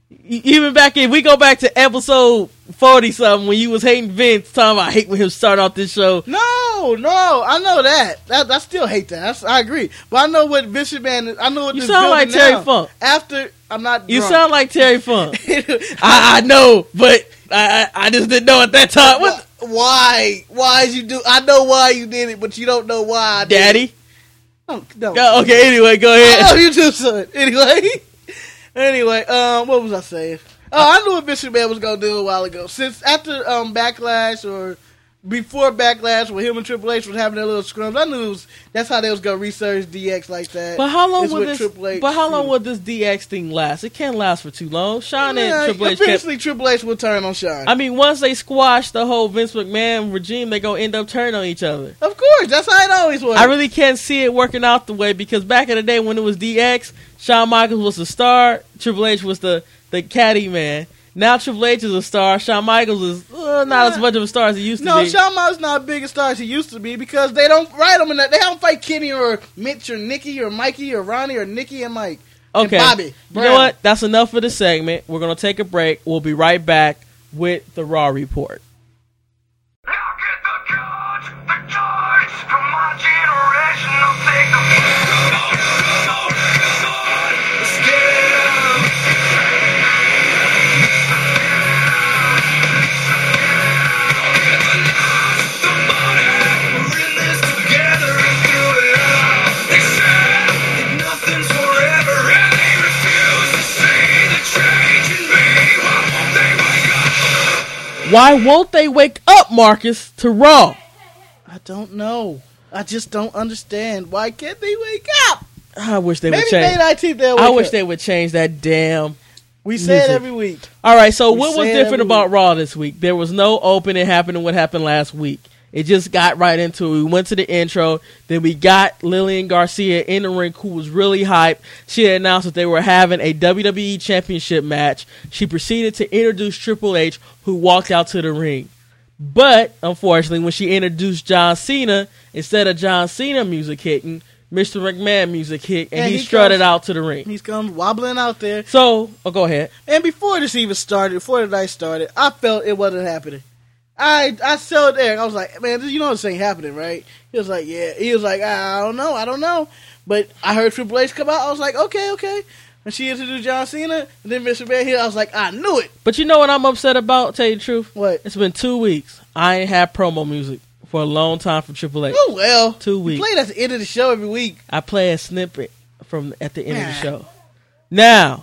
Speaker 1: even back in, we go back to episode forty something when you was hating Vince, talking about I hate when him start off this show.
Speaker 2: No, no, I know that. that I still hate that. That's, I agree, but I know what Vince McMahon. I know what
Speaker 1: You
Speaker 2: this
Speaker 1: sound like
Speaker 2: building
Speaker 1: Terry
Speaker 2: now.
Speaker 1: Funk.
Speaker 2: After I'm not.
Speaker 1: You
Speaker 2: drunk.
Speaker 1: sound like Terry Funk. I, I know, but I, I I just didn't know at that time. What,
Speaker 2: Why? Why did you do? I know why you did it, but you don't know why. I did
Speaker 1: Daddy?
Speaker 2: It. Oh, no.
Speaker 1: Go- okay, anyway, go
Speaker 2: I
Speaker 1: ahead.
Speaker 2: love you too, son. Anyway, anyway, um, what was I saying? Oh, I knew what Vince McMahon was gonna do a while ago. Since after um Backlash or before Backlash, when him and Triple H was having their little scrums, I knew it was, that's how they was gonna research D X like that.
Speaker 1: But how long
Speaker 2: It's
Speaker 1: would
Speaker 2: with
Speaker 1: this?
Speaker 2: Triple H
Speaker 1: But how long
Speaker 2: too.
Speaker 1: would this D X thing last? It can't last for too long. Sean
Speaker 2: Yeah,
Speaker 1: and Triple H kept.
Speaker 2: eventually Triple H will turn on Sean.
Speaker 1: I mean, once they squash the whole Vince McMahon regime, they gonna end up turning on each other.
Speaker 2: Of course, that's how it always was.
Speaker 1: I really can't see it working out the way because back in the day when it was D X, Shawn Michaels was the star, Triple H was the the caddy man. Now Triple H is a star. Shawn Michaels is uh, not
Speaker 2: Yeah.
Speaker 1: as much of a star as he used
Speaker 2: No,
Speaker 1: to be.
Speaker 2: Shawn Michaels not as big a star as he used to be because they don't write him in that. They don't fight Kenny or Mitch or Nikki or Mikey or Ronnie or Nikki and Mike.
Speaker 1: Okay,
Speaker 2: And Bobby.
Speaker 1: you
Speaker 2: Brown.
Speaker 1: know what? That's enough for the segment. We're gonna take a break. We'll be right back with the Raw report.
Speaker 3: Now get the courage, the charge from my generation. I'll take the Let's get it on. We're in this together and through it all. They said that nothing's forever, and they refuse to see the change in me. Why won't they wake up?
Speaker 1: Why won't they wake up, Marcus, to Raw?
Speaker 2: I don't know. I just don't understand. Why can't they wake up?
Speaker 1: I wish they
Speaker 2: Maybe
Speaker 1: would change.
Speaker 2: May nineteenth they'll wake
Speaker 1: I wish
Speaker 2: up.
Speaker 1: they would change that damn.
Speaker 2: We say it
Speaker 1: music.
Speaker 2: every week.
Speaker 1: All right, so
Speaker 2: We
Speaker 1: what was
Speaker 2: say it
Speaker 1: different
Speaker 2: every
Speaker 1: about
Speaker 2: week.
Speaker 1: Raw this week? There was no opening happening. What happened last week? It just got right into it. We went to the intro. Then we got Lillian Garcia in the ring, who was really hyped. She announced that they were having a W W E Championship match. She proceeded to introduce Triple H, who walked out to the ring. But, unfortunately, when she introduced John Cena, instead of John Cena music hitting, Mister McMahon music hit, and, and he, he strutted comes, out to the ring.
Speaker 2: He's come wobbling out there.
Speaker 1: So, oh, go ahead.
Speaker 2: And before this even started, before the night started, I felt it wasn't happening. I I saw it there. I was like, man, you know this ain't happening, right? He was like, yeah. He was like, I don't know, I don't know. But I heard Triple H come out. I was like, okay, okay. And she introduced John Cena, and then Mister McMahon here. I was like, I knew it.
Speaker 1: But you know what I'm upset about? Tell you the truth.
Speaker 2: What?
Speaker 1: It's been two weeks. I ain't had promo music for a long time from Triple H.
Speaker 2: Oh well,
Speaker 1: two weeks.
Speaker 2: You play it at the end of the show every week.
Speaker 1: I play a snippet from at the end nah. of the show. Now,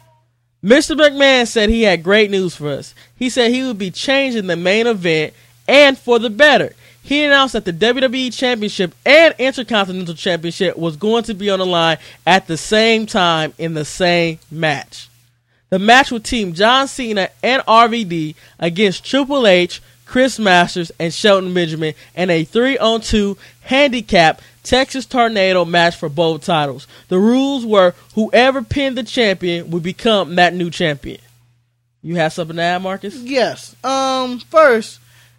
Speaker 1: Mister McMahon said he had great news for us. He said he would be changing the main event, and for the better. He announced that the W W E Championship and Intercontinental Championship was going to be on the line at the same time in the same match. The match would team John Cena and R V D against Triple H, Chris Masters, and Shelton Benjamin in a three on two handicap Texas Tornado match for both titles. The rules were whoever pinned the champion would become that new champion. You have something to add, Marcus?
Speaker 2: Yes. Um. First,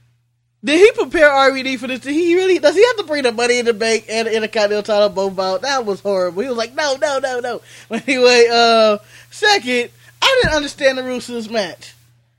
Speaker 2: did he prepare R V D for this? Did he really? Does he have to bring the Money in the Bank and the Intercontinental title both out? That was horrible. He was like, no, no, no, no. But anyway, uh, second, I didn't understand the rules of this match.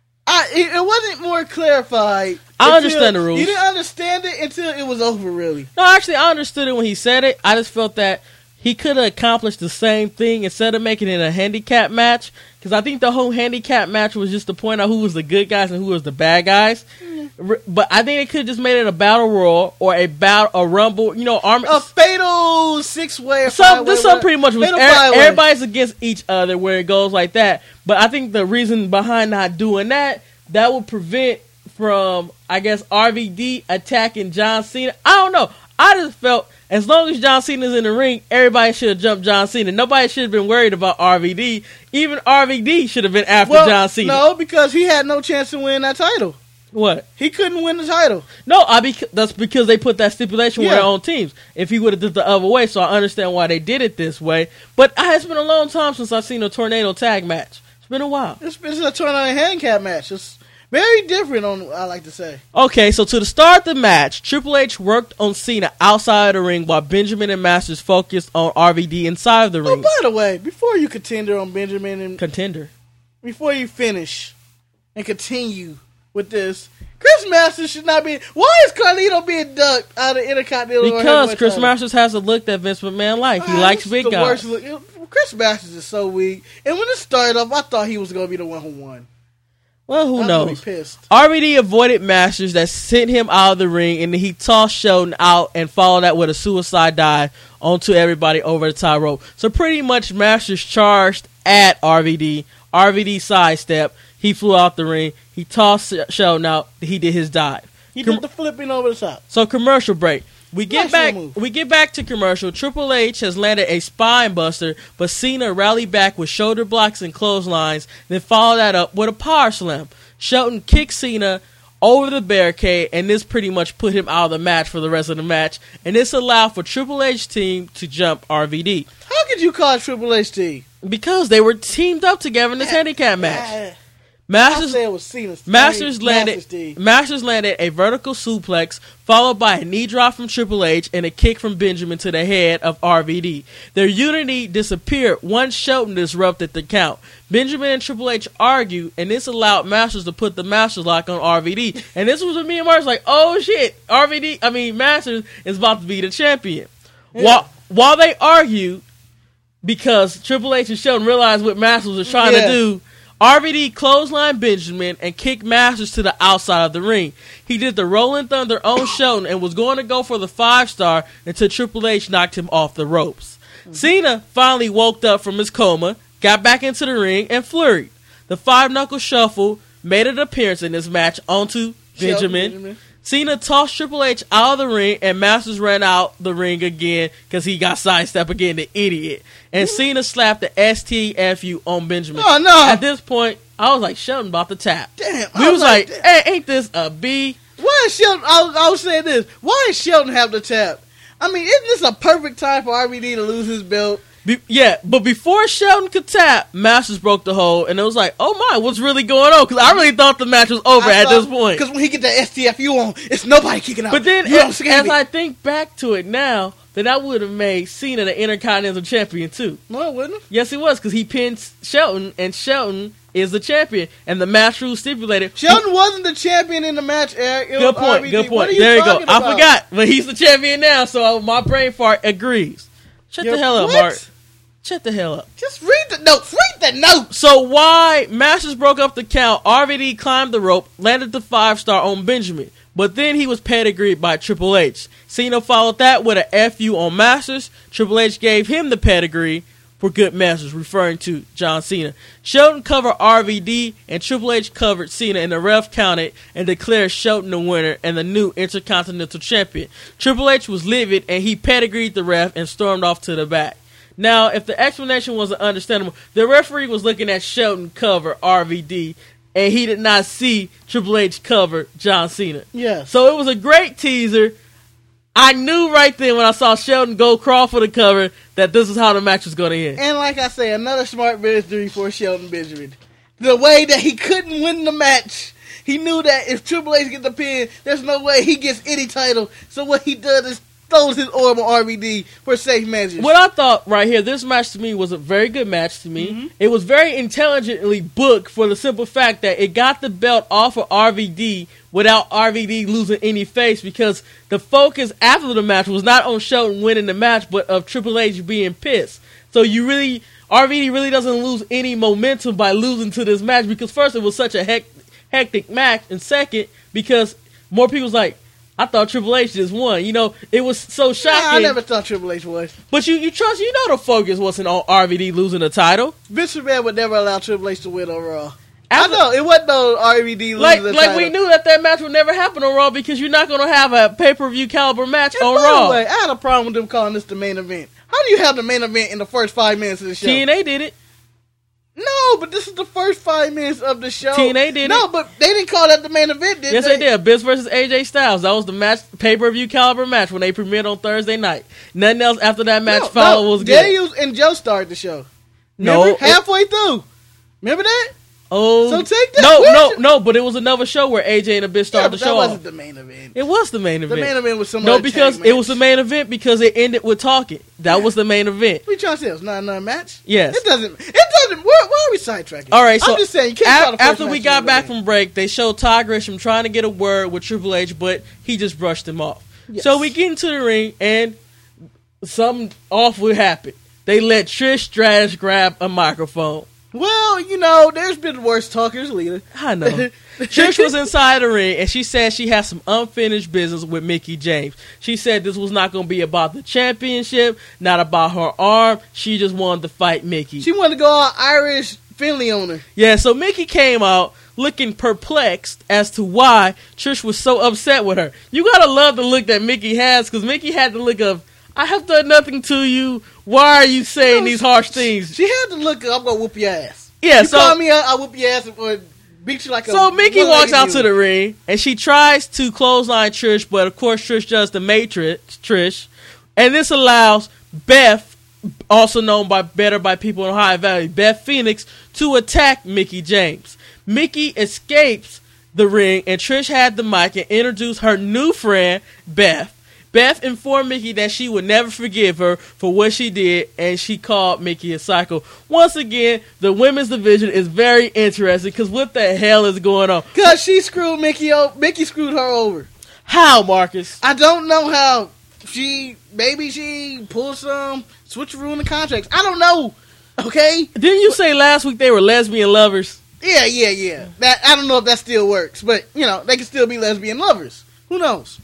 Speaker 2: I it, it wasn't more clarified.
Speaker 1: I understand the rules.
Speaker 2: You didn't understand it until it was over, really.
Speaker 1: No, actually, I understood it when he said it. I just felt that he could have accomplished the same thing instead of making it a handicap match. Because I think the whole handicap match was just to point out who was the good guys and who was the bad guys. Mm. But I think they could have just made it a battle royal or a battle, a rumble. You know, arm-
Speaker 2: a fatal six way.
Speaker 1: So this some pretty much was er- everybody's against each other where it goes like that. But I think the reason behind not doing that, that would prevent from, I guess, R V D attacking John Cena. I don't know. I just felt as long as John Cena's in the ring, everybody should have jumped John Cena. Nobody should have been worried about R V D. Even R V D should have been after
Speaker 2: well,
Speaker 1: John Cena.
Speaker 2: No, because he had no chance to win that title.
Speaker 1: What?
Speaker 2: He couldn't win the title.
Speaker 1: No, I bec- that's because they put that stipulation
Speaker 2: yeah.
Speaker 1: with their own teams. If he would have did the other way, so I understand why they did it this way. But it's been a long time since I've seen a tornado tag match. It's been a while.
Speaker 2: It's been a tornado handicap match. It's very different, on I like to say.
Speaker 1: Okay, so to start the match, Triple H worked on Cena outside of the ring while Benjamin and Masters focused on R V D inside of the ring.
Speaker 2: Oh, by the way, before you contender on Benjamin and
Speaker 1: contender,
Speaker 2: before you finish and continue with this, Chris Masters should not be. Why is Carlito being ducked out of Intercontinental?
Speaker 1: Because Chris title? Masters has a look that Vince McMahon likes. He ah, likes big guys.
Speaker 2: Chris Masters is so weak. And when it started off, I thought he was going to be the one who won.
Speaker 1: Well, who
Speaker 2: I'm
Speaker 1: knows?
Speaker 2: Really pissed.
Speaker 1: R V D avoided Masters that sent him out of the ring, and then he tossed Shelton out and followed that with a suicide dive onto everybody over the top rope. So pretty much Masters charged at R V D. R V D sidestep. He flew out the ring. He tossed Shelton out. He did his dive.
Speaker 2: He Com- did the flipping over the top.
Speaker 1: So commercial break. We get
Speaker 2: nice
Speaker 1: back.
Speaker 2: move.
Speaker 1: We get back to commercial. Triple H has landed a spine buster, but Cena rallied back with shoulder blocks and clotheslines. Then followed that up with a power slam. Shelton kicked Cena over the barricade, and this pretty much put him out of the match for the rest of the match. And this allowed for Triple H team to jump R V D.
Speaker 2: How could you call Triple H team?
Speaker 1: Because they were teamed up together in this handicap match. Masters,
Speaker 2: it was Cena's
Speaker 1: Masters
Speaker 2: team.
Speaker 1: landed.
Speaker 2: Masters,
Speaker 1: Masters landed a vertical suplex, followed by a knee drop from Triple H and a kick from Benjamin to the head of R V D. Their unity disappeared once Shelton disrupted the count. Benjamin and Triple H argued, and this allowed Masters to put the Masters lock on R V D. And this was when me and Mark's like, "Oh shit, R V D! I mean, Masters is about to be the champion." Yeah. While while they argued, because Triple H and Shelton realized what Masters was trying
Speaker 2: yeah.
Speaker 1: to do. R V D clotheslined Benjamin and kicked Masters to the outside of the ring. He did the Rolling Thunder on Shelton and was going to go for the five star until Triple H knocked him off the ropes. Mm-hmm. Cena finally woke up from his coma, got back into the ring, and flurried. The five knuckle shuffle made an appearance in this match onto Benjamin. Benjamin. Cena tossed Triple H out of the ring, and Masters ran out the ring again because he got sidestepped again, the idiot. And Cena slapped the S T F U on Benjamin.
Speaker 2: Oh, no.
Speaker 1: At this point, I was like, Shelton about to tap.
Speaker 2: Damn.
Speaker 1: We was, was like, like hey, ain't this a B?
Speaker 2: Why Why is Shelton? I was, I was saying this. Why is Shelton have the tap? I mean, isn't this a perfect time for R V D to lose his belt?
Speaker 1: Be- yeah, but before Shelton could tap, Masters broke the hold, and it was like, oh my, what's really going on? Because I really thought the match was over
Speaker 2: I
Speaker 1: at
Speaker 2: thought-
Speaker 1: this point.
Speaker 2: Because when he get that S T F U on, it's nobody kicking out.
Speaker 1: But then,
Speaker 2: You don't
Speaker 1: as,
Speaker 2: scare
Speaker 1: as
Speaker 2: me.
Speaker 1: I think back to it now, then I would have made Cena the Intercontinental Champion too.
Speaker 2: No, it wouldn't.
Speaker 1: Yes, he was, because he pinned Shelton, and Shelton is the champion, and the match rule stipulated.
Speaker 2: Shelton wasn't the champion in the match, Eric. It
Speaker 1: Good
Speaker 2: was
Speaker 1: point.
Speaker 2: R V D.
Speaker 1: Good
Speaker 2: What
Speaker 1: point.
Speaker 2: are you
Speaker 1: There you go.
Speaker 2: talking
Speaker 1: I
Speaker 2: about?
Speaker 1: forgot, but he's the champion now, so my brain fart agrees. Shut
Speaker 2: Yeah,
Speaker 1: the hell up,
Speaker 2: what?
Speaker 1: Mark. Shut the hell up.
Speaker 2: Just read the notes. Read the notes.
Speaker 1: So why Masters broke up the count, R V D climbed the rope, landed the five star on Benjamin, but then he was pedigreed by Triple H. Cena followed that with a F U on Masters. Triple H gave him the pedigree for good Masters, referring to John Cena. Shelton covered R V D, and Triple H covered Cena, and the ref counted and declared Shelton the winner and the new Intercontinental Champion. Triple H was livid, and he pedigreed the ref and stormed off to the back. Now, if the explanation wasn't understandable, the referee was looking at Shelton cover R V D, and he did not see Triple H cover John Cena.
Speaker 2: Yes.
Speaker 1: So it was a great teaser. I knew right then when I saw Shelton go crawl for the cover that this is how the match was going to end.
Speaker 2: And like I say, another smart victory for Shelton Benjamin. The way that he couldn't win the match, he knew that if Triple H get the pin, there's no way he gets any title. So what he does is throws his orb on R V D for safe measures.
Speaker 1: What I thought right here, this match to me was a very good match to me.
Speaker 2: Mm-hmm.
Speaker 1: It was very intelligently booked for the simple fact that it got the belt off of R V D without R V D losing any face, because the focus after the match was not on Shelton winning the match, but of Triple H being pissed. So you really, R V D really doesn't lose any momentum by losing to this match, because first, it was such a hec- hectic match, and second, because more people was like, I thought Triple H just won. You know, it was so shocking.
Speaker 2: Nah, I never thought Triple H was.
Speaker 1: But you, you trust, you know the focus wasn't on R V D losing the title.
Speaker 2: Vince McMahon would never allow Triple H to win on Raw.
Speaker 1: After-
Speaker 2: I know, it wasn't no R V D losing
Speaker 1: Like,
Speaker 2: the
Speaker 1: like
Speaker 2: title.
Speaker 1: we knew that that match would never happen on Raw, because you're not going to have a pay-per-view caliber match
Speaker 2: And
Speaker 1: on
Speaker 2: by
Speaker 1: Raw.
Speaker 2: the way, I had a problem with them calling this the main event. How do you have the main event in the first five minutes of the show?
Speaker 1: T N A did it.
Speaker 2: No, but this is the first five minutes of the show.
Speaker 1: T N A did
Speaker 2: no,
Speaker 1: it.
Speaker 2: but they didn't call that the main event, did
Speaker 1: Yes,
Speaker 2: they?
Speaker 1: they did. Abyss versus A J Styles. That was the match, pay-per-view caliber match when they premiered on Thursday night. Nothing else after that match
Speaker 2: No,
Speaker 1: followed
Speaker 2: no,
Speaker 1: was good.
Speaker 2: Daniels and Joe started the show.
Speaker 1: No,
Speaker 2: Remember?
Speaker 1: it-
Speaker 2: halfway through. Remember that?
Speaker 1: Oh,
Speaker 2: So take that.
Speaker 1: No,
Speaker 2: Where's
Speaker 1: no,
Speaker 2: your-
Speaker 1: no. But it was another show where A J and Abyss
Speaker 2: Yeah,
Speaker 1: started
Speaker 2: but
Speaker 1: the
Speaker 2: that
Speaker 1: show
Speaker 2: wasn't
Speaker 1: off.
Speaker 2: the main event.
Speaker 1: It was the main
Speaker 2: The
Speaker 1: event.
Speaker 2: main event was some
Speaker 1: No,
Speaker 2: other
Speaker 1: because
Speaker 2: tag
Speaker 1: it was the
Speaker 2: match.
Speaker 1: main event because it ended with talking. That was the main event.
Speaker 2: What you trying to say? It was not another match?
Speaker 1: Yes.
Speaker 2: It doesn't. It doesn't. Why, why are we sidetracking?
Speaker 1: All right, so
Speaker 2: I'm just saying. You can't
Speaker 1: af-
Speaker 2: call the first
Speaker 1: after we
Speaker 2: match
Speaker 1: got
Speaker 2: the
Speaker 1: back
Speaker 2: main
Speaker 1: from break, they showed Todd Grisham trying to get a word with Triple H, but he just brushed him off.
Speaker 2: Yes.
Speaker 1: So we get into the ring, and something awful happened. They let Trish Stratus grab a microphone.
Speaker 2: Well, you know, there's been worse talkers, leader.
Speaker 1: I know. Trish was inside the ring, and she said she has some unfinished business with Mickie James. She said this was not going to be about the championship, not about her arm. She just wanted to fight Mickie.
Speaker 2: She wanted to go all Irish Finley on her.
Speaker 1: Yeah, so Mickie came out looking perplexed as to why Trish was so upset with her. You gotta love the look that Mickie has, because Mickie had the look of, I have done nothing to you. Why are you saying
Speaker 2: You know,
Speaker 1: these harsh things?
Speaker 2: She had to look. I'm gonna whoop your ass.
Speaker 1: Yeah,
Speaker 2: you
Speaker 1: so
Speaker 2: call me, I- I'll whoop your ass or beat you like a.
Speaker 1: so Mickie
Speaker 2: one-legged
Speaker 1: walks out
Speaker 2: mule.
Speaker 1: to the ring, and she tries to clothesline Trish, but of course Trish does the Matrix Trish, and this allows Beth, also known by better by people in High Valley, Beth Phoenix, to attack Mickie James. Mickie escapes the ring, and Trish had the mic and introduced her new friend, Beth. Beth informed Mickie that she would never forgive her for what she did, and she called Mickie a psycho. Once again, the women's division is very interesting, because what the hell is going on?
Speaker 2: Cause she screwed Mickie. O- Mickie screwed her over.
Speaker 1: How, Marcus?
Speaker 2: I don't know how. She maybe she pulled some switcheroo in the contracts. I don't know. Okay.
Speaker 1: Didn't you say last week they were lesbian lovers?
Speaker 2: Yeah, yeah, yeah. That I don't know if that still works, but you know they can still be lesbian lovers. Who knows?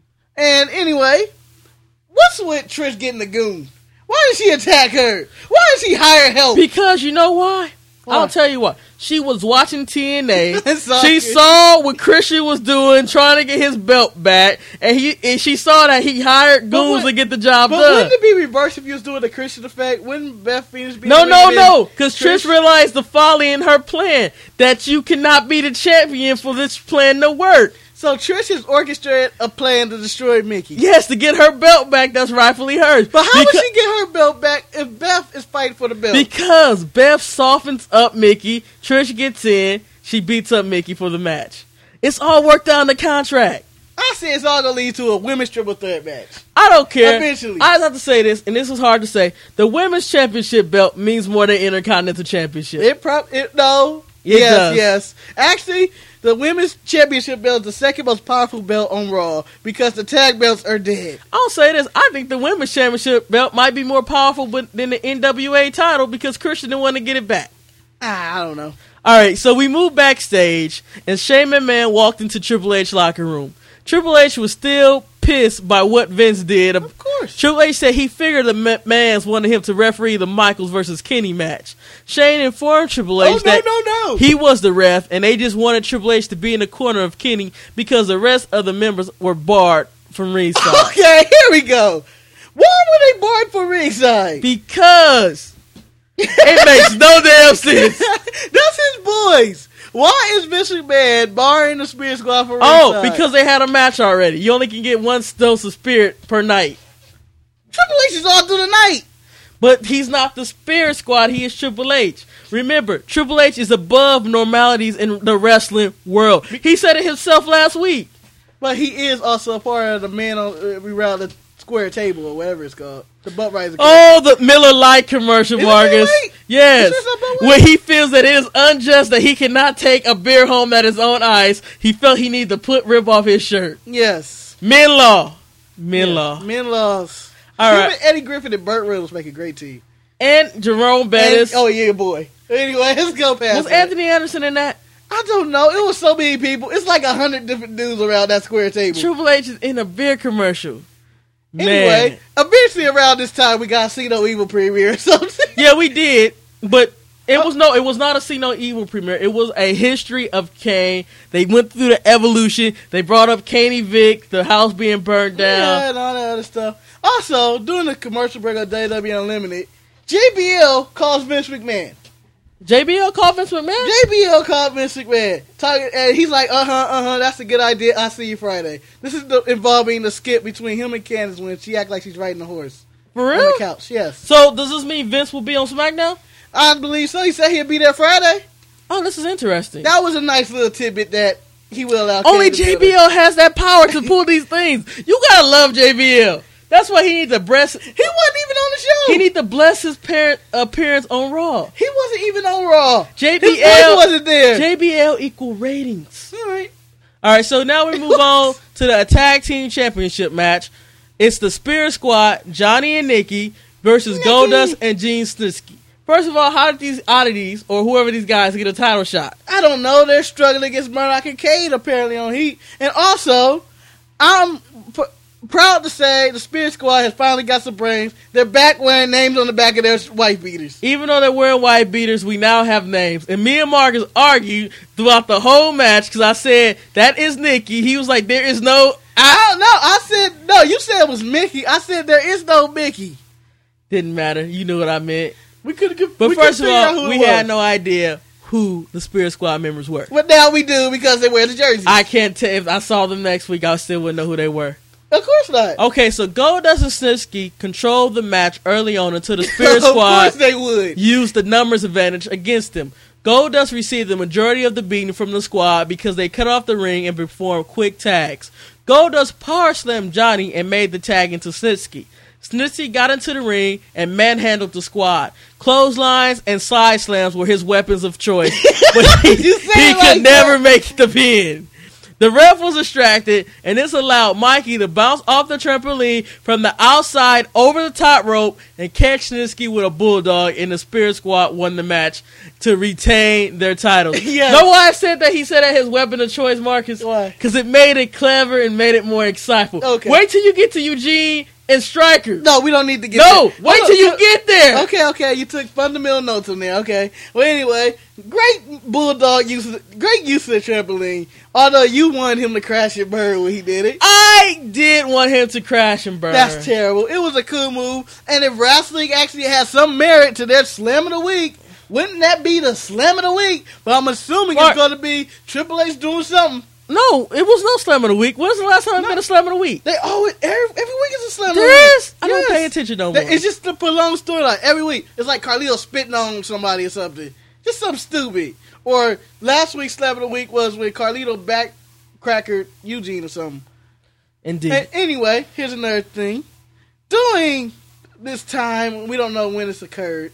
Speaker 2: And anyway, what's with Trish getting the goon? Why did she attack her? Why did she hire help?
Speaker 1: Because you know why?
Speaker 2: Why?
Speaker 1: I'll tell you what. She was watching T N A.
Speaker 2: Saw
Speaker 1: She
Speaker 2: it.
Speaker 1: saw what Christian was doing, trying to get his belt back, and he and she saw that he hired
Speaker 2: But
Speaker 1: goons
Speaker 2: what-
Speaker 1: to get the job
Speaker 2: But
Speaker 1: done.
Speaker 2: wouldn't it be reversed if you was doing the Christian effect? Wouldn't Beth Phoenix be
Speaker 1: No,
Speaker 2: the
Speaker 1: no,
Speaker 2: way
Speaker 1: no,
Speaker 2: that
Speaker 1: because Trish realized the folly in her plan, that you cannot be the champion for this plan to work.
Speaker 2: So Trish has orchestrated a plan to destroy Mickey.
Speaker 1: Yes, to get her belt back that's rightfully hers.
Speaker 2: But how
Speaker 1: Beca-
Speaker 2: would she get her belt back if Beth is fighting for the belt?
Speaker 1: Because Beth softens up Mickey, Trish gets in, she beats up Mickey for the match. It's all worked out in the contract.
Speaker 2: I say it's all going to lead to a women's triple threat match.
Speaker 1: I don't care.
Speaker 2: Eventually.
Speaker 1: I have to say this, and this is hard to say. The women's championship belt means more than Intercontinental Championship.
Speaker 2: It prob it no.
Speaker 1: It
Speaker 2: yes,
Speaker 1: does.
Speaker 2: yes. Actually, the women's championship belt is the second most powerful belt on Raw because the tag belts are dead.
Speaker 1: I'll say this. I think the women's championship belt might be more powerful but- than the N W A title because Christian didn't want to get it back.
Speaker 2: Ah, I don't know.
Speaker 1: All right, so we moved backstage, and Shane McMahon walked into Triple H locker room. Triple H was still pissed by what Vince did.
Speaker 2: Of course.
Speaker 1: Triple H said he figured the McMahons wanted him to referee the Michaels versus Kenny match. Shane informed Triple H
Speaker 2: Oh, no,
Speaker 1: that
Speaker 2: no, no.
Speaker 1: he was the ref, and they just wanted Triple H to be in the corner of Kenny because the rest of the members were barred from ringside.
Speaker 2: Okay, here we go. Why were they barred for ringside?
Speaker 1: Because it makes no damn sense.
Speaker 2: That's his boys. Why is Vince McMahon barring the Spirit Squad for
Speaker 1: Oh,
Speaker 2: ringside?
Speaker 1: because they had a match already. You only can get one dose of spirit per night.
Speaker 2: Triple H is all through the night.
Speaker 1: But he's not the Spirit Squad. He is Triple H. Remember, Triple H is above normalities in the wrestling world. He said it himself last week.
Speaker 2: But he is also a part of the man on uh, around the square table or whatever it's called. The butt riser.
Speaker 1: Oh, the Miller Lite commercial,
Speaker 2: Is it
Speaker 1: Marcus.
Speaker 2: Miller Lite?
Speaker 1: Yes.
Speaker 2: Is this a Bud Light?
Speaker 1: When he feels that it is unjust that he cannot take a beer home at his own ice, he felt he needed to put rip off his shirt.
Speaker 2: Yes.
Speaker 1: Men law. Men
Speaker 2: Yeah.
Speaker 1: law.
Speaker 2: Men laws.
Speaker 1: All
Speaker 2: Him
Speaker 1: right.
Speaker 2: and Eddie Griffin and Burt Reynolds make a great team.
Speaker 1: And Jerome Bettis.
Speaker 2: And- oh, yeah, boy. Anyway, let's go past
Speaker 1: Was
Speaker 2: that.
Speaker 1: Anthony Anderson in that?
Speaker 2: I don't know. It was so many people. It's like a hundred different dudes around that square table.
Speaker 1: Triple H is in a beer commercial. Man.
Speaker 2: Anyway, eventually around this time, we got See No Evil premiere or something.
Speaker 1: Yeah, we did, but it was no, it was not a See No Evil premiere. It was a history of Kane. They went through the evolution. They brought up Kaney Vick, the house being burned
Speaker 2: Yeah,
Speaker 1: down.
Speaker 2: and all that other stuff. Also, during the commercial break of W W E Unlimited, J B L calls Vince McMahon.
Speaker 1: J B L called Vince McMahon.
Speaker 2: J B L called Vince McMahon, talking, and he's like, "Uh huh, uh huh, that's a good idea. I'll see you Friday." This is the, involving the skit between him and Candace when she act like she's riding a horse
Speaker 1: For
Speaker 2: on
Speaker 1: real?
Speaker 2: the couch. Yes,
Speaker 1: So does this mean Vince will be on SmackDown?
Speaker 2: I believe so. He said he'll be there Friday.
Speaker 1: Oh, this is interesting.
Speaker 2: That was a nice little tidbit that he will allow.
Speaker 1: Only
Speaker 2: Kane to
Speaker 1: J
Speaker 2: do
Speaker 1: B
Speaker 2: it.
Speaker 1: L has that power to pull these things. You gotta love J B L. That's why he needs to bless.
Speaker 2: He wasn't even on the show.
Speaker 1: He need to bless his parent appearance on Raw.
Speaker 2: He wasn't even on Raw.
Speaker 1: J
Speaker 2: His
Speaker 1: B L
Speaker 2: voice wasn't there.
Speaker 1: J B L equal ratings.
Speaker 2: All right.
Speaker 1: All right, so now we move on to the tag team championship match. It's the Spirit Squad, Johnny and Nikki versus
Speaker 2: Nikki.
Speaker 1: Goldust and Gene Snitsky. First of all, how did these oddities or whoever these guys get a title shot?
Speaker 2: I don't know. They're struggling against Murdoch and Cade apparently on Heat. And also, I'm p- proud to say the Spirit Squad has finally got some brains. They're back wearing names on the back of their wife beaters.
Speaker 1: Even though they're wearing white beaters, we now have names. And me and Marcus argued throughout the whole match because I said, that is Nikki. He was like, there is no...
Speaker 2: I don't know. I said, no, you said it was Mickey. I said there is no Mickey.
Speaker 1: Didn't matter. You knew what I meant.
Speaker 2: We could have
Speaker 1: But
Speaker 2: we
Speaker 1: first of
Speaker 2: couldn't figure out
Speaker 1: all,
Speaker 2: who
Speaker 1: we
Speaker 2: it
Speaker 1: had
Speaker 2: was.
Speaker 1: no idea who the Spirit Squad members were.
Speaker 2: But now we do because they wear the jerseys.
Speaker 1: I can't tell. If I saw them next week, I still wouldn't know who they were.
Speaker 2: of course not.
Speaker 1: Okay, so Goldust and Snitsky controlled the match early on until the Spirit
Speaker 2: Of
Speaker 1: Squad
Speaker 2: course they would.
Speaker 1: used the numbers advantage against them. Goldust received the majority of the beating from the squad because they cut off the ring and performed quick tags. Goldust power slammed Johnny and made the tag into Snitsky. Snitsky got into the ring and manhandled the squad. Clotheslines and side slams were his weapons of choice, but he,
Speaker 2: You say
Speaker 1: he
Speaker 2: it
Speaker 1: could
Speaker 2: like
Speaker 1: never
Speaker 2: that.
Speaker 1: make the pin. The ref was distracted, and this allowed Mikey to bounce off the trampoline from the outside over the top rope and catch Snitsky with a bulldog, and the Spirit Squad won the match to retain their titles.
Speaker 2: Yes.
Speaker 1: Know why I said that he said that his weapon of choice, Marcus?
Speaker 2: Why?
Speaker 1: Because it made it clever and made it more exciting.
Speaker 2: Okay.
Speaker 1: Wait till you get to Eugene and Stryker.
Speaker 2: No, we don't need to get
Speaker 1: No,
Speaker 2: there.
Speaker 1: wait
Speaker 2: Hold
Speaker 1: till
Speaker 2: on,
Speaker 1: you
Speaker 2: so-
Speaker 1: get there.
Speaker 2: Okay, okay, you took fundamental notes on there. Okay, well, anyway, great bulldog use, of, great use of the trampoline. Although you wanted him to crash and burn when he did it,
Speaker 1: I did want him to crash and burn.
Speaker 2: that's terrible. It was a cool move, and if wrestling actually has some merit to their slam of the week, wouldn't that be the slam of the week? But I'm assuming
Speaker 1: Mark.
Speaker 2: it's going to be Triple H doing something.
Speaker 1: No, it was no Slam of the Week. When's the last time I've
Speaker 2: No.
Speaker 1: been a Slam of the Week?
Speaker 2: They always every, every week is a slam.
Speaker 1: There is? I
Speaker 2: Yes.
Speaker 1: don't pay attention no
Speaker 2: That-
Speaker 1: more.
Speaker 2: It's just the prolonged storyline every week. It's like Carlito spitting on somebody or something. Just something stupid. Or last week's slam of the week was when Carlito backcrackered Eugene or something.
Speaker 1: Indeed.
Speaker 2: And anyway, here's another thing. During this time, we don't know when this occurred.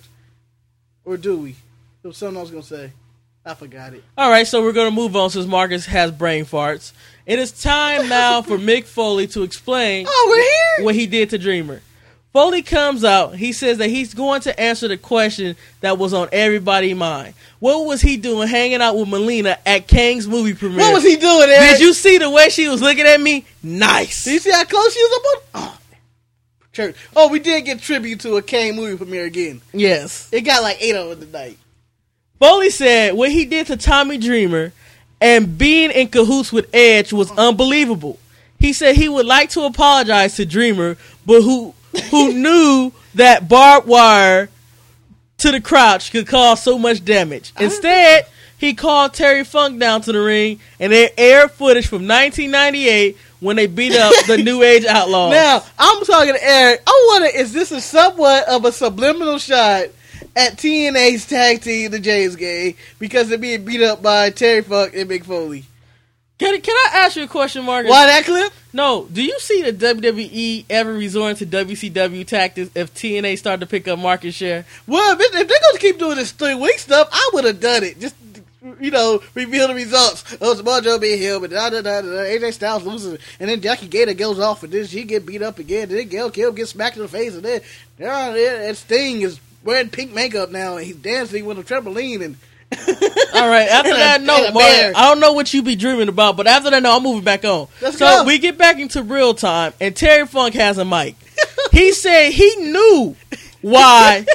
Speaker 2: Or do we? There was something I was going to say. I forgot it.
Speaker 1: All right, so we're going to move on since Marcus has brain farts. It is time now for Mick Foley to explain
Speaker 2: Oh, we're here?
Speaker 1: what he did to Dreamer. Foley comes out. He says that he's going to answer the question that was on everybody's mind. What was he doing hanging out with Melina at Kang's movie premiere?
Speaker 2: What was he doing, Eric?
Speaker 1: Did you see the way she was looking at me? Nice.
Speaker 2: Did you see how close she was up on? Oh, church. Oh, we did get tribute to a Kane movie premiere again.
Speaker 1: Yes.
Speaker 2: It got like eight of them tonight.
Speaker 1: Foley said what he did to Tommy Dreamer and being in cahoots with Edge was unbelievable. He said he would like to apologize to Dreamer, but who who knew that barbed wire to the crotch could cause so much damage. Instead, he called Terry Funk down to the ring and they aired footage from nineteen ninety-eight when they beat up the New Age Outlaws.
Speaker 2: Now, I'm talking to Eric. I wonder, is this a somewhat of a subliminal shot at T N A's tag team, the James Gang, because they're being beat up by Terry Funk and Mick Foley?
Speaker 1: Can, can I ask you a question, Marcus?
Speaker 2: Why that clip?
Speaker 1: No. Do you see the W W E ever resorting to W C W tactics if T N A started to pick up market share?
Speaker 2: Well, if, it, if they're going to keep doing this three-week stuff, I would have done it. Just, you know, reveal the results. Oh, Samoa Joe being here, but da da da da. A J Styles loses, and then Jackie Gator goes off, and then she get beat up again. Then Gail Kill gets smacked in the face, and then there, there, and Sting is wearing pink makeup now, and he's dancing with a trampoline, and
Speaker 1: All right. After
Speaker 2: And a-
Speaker 1: that
Speaker 2: and
Speaker 1: note,
Speaker 2: a
Speaker 1: Mark,
Speaker 2: bear.
Speaker 1: I don't know what you be dreaming about, but after that note, I'm moving back on.
Speaker 2: Let's
Speaker 1: so
Speaker 2: go.
Speaker 1: we get back into real time, and Terry Funk has a mic. He said he knew why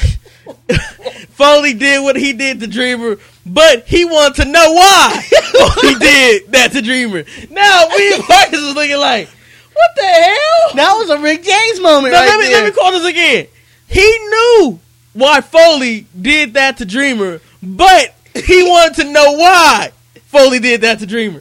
Speaker 1: Foley did what he did to Dreamer, but he wanted to know why he did that to Dreamer. Now, me and Marcus was looking like, what the hell?
Speaker 2: that was a Rick James moment
Speaker 1: Now,
Speaker 2: right
Speaker 1: let me
Speaker 2: there.
Speaker 1: let me call this again. He knew why Foley did that to Dreamer, but he wanted to know why Foley did that to Dreamer.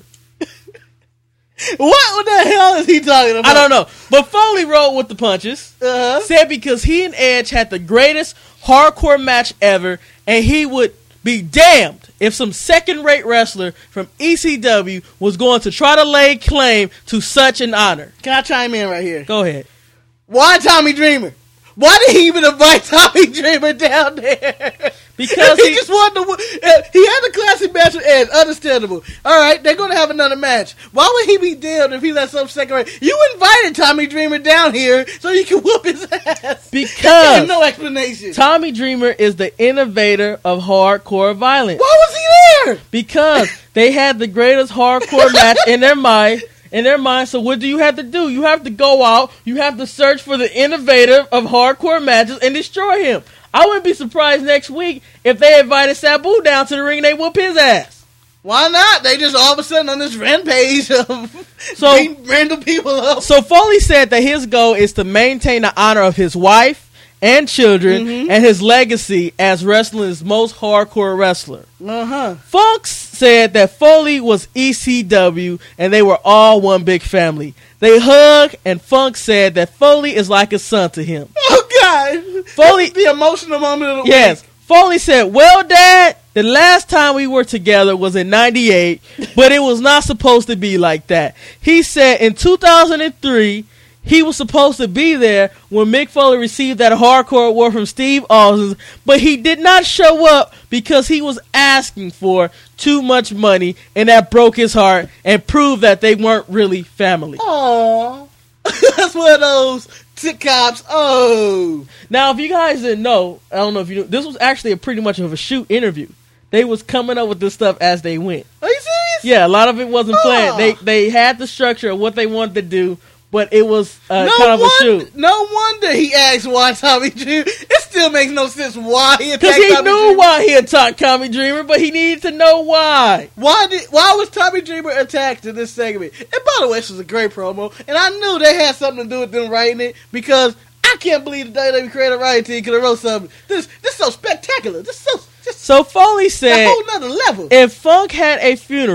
Speaker 2: What the hell is he talking about?
Speaker 1: I don't know. But Foley rolled with the punches.
Speaker 2: Uh-huh.
Speaker 1: Said because he and Edge had the greatest hardcore match ever, and he would be damned if some second-rate wrestler from E C W was going to try to lay claim to such an honor.
Speaker 2: Can I chime in right here?
Speaker 1: Go ahead.
Speaker 2: Why Tommy Dreamer? Why did he even invite Tommy Dreamer down there?
Speaker 1: Because
Speaker 2: he,
Speaker 1: he-
Speaker 2: just wanted to. Uh, he had a classic match with Edge. Understandable. All right, they're going to have another match. Why would he be damned if he let some second rate? You invited Tommy Dreamer down here so you can whoop his ass.
Speaker 1: Because
Speaker 2: And no explanation.
Speaker 1: Tommy Dreamer is the innovator of hardcore violence.
Speaker 2: Why was he there?
Speaker 1: Because they had the greatest hardcore match in their mind. In their mind, so what do you have to do? You have to go out, you have to search for the innovator of hardcore matches and destroy him. I wouldn't be surprised next week if they invited Sabu down to the ring and they whoop his ass.
Speaker 2: Why not? They just all of a sudden on this rampage of
Speaker 1: So-
Speaker 2: beating random people up.
Speaker 1: So Foley said that his goal is to maintain the honor of his wife and children
Speaker 2: Mhm.
Speaker 1: and his legacy as wrestling's most hardcore wrestler.
Speaker 2: Uh-huh.
Speaker 1: Funk said that Foley was E C W and they were all one big family. They hug, and Funk said that Foley is like a son to him.
Speaker 2: Oh, God.
Speaker 1: Foley-
Speaker 2: The emotional moment of the
Speaker 1: Yes.
Speaker 2: week.
Speaker 1: Foley said, well, Dad, the last time we were together was in ninety-eight, but it was not supposed to be like that. He said in two thousand three, he was supposed to be there when Mick Foley received that hardcore award from Steve Austin, but he did not show up because he was asking for too much money, and that broke his heart and proved that they weren't really family.
Speaker 2: Aww. That's one of those sitcoms. Oh.
Speaker 1: Now, if you guys didn't know, I don't know if you knew, this was actually a pretty much of a shoot interview. They was coming up with this stuff as they went.
Speaker 2: Are you serious?
Speaker 1: Yeah, a lot of it wasn't planned.
Speaker 2: Oh.
Speaker 1: They they had the structure of what they wanted to do, but it was uh,
Speaker 2: No,
Speaker 1: kind of a
Speaker 2: won-
Speaker 1: shoot.
Speaker 2: no wonder he asked why Tommy Dreamer. It still makes no sense why he
Speaker 1: Because
Speaker 2: attacked
Speaker 1: he
Speaker 2: Tommy
Speaker 1: knew
Speaker 2: Dreamer.
Speaker 1: why he attacked Tommy Dreamer, but he needed to know why.
Speaker 2: Why did? Why was Tommy Dreamer attacked in this segment? And by the way, this was a great promo, and I knew they had something to do with them writing it because I can't believe the W W E creative writing team could have wrote something. This this is so spectacular. This is so just
Speaker 1: So Foley
Speaker 2: a
Speaker 1: said
Speaker 2: whole nother level.
Speaker 1: if Funk had a funeral,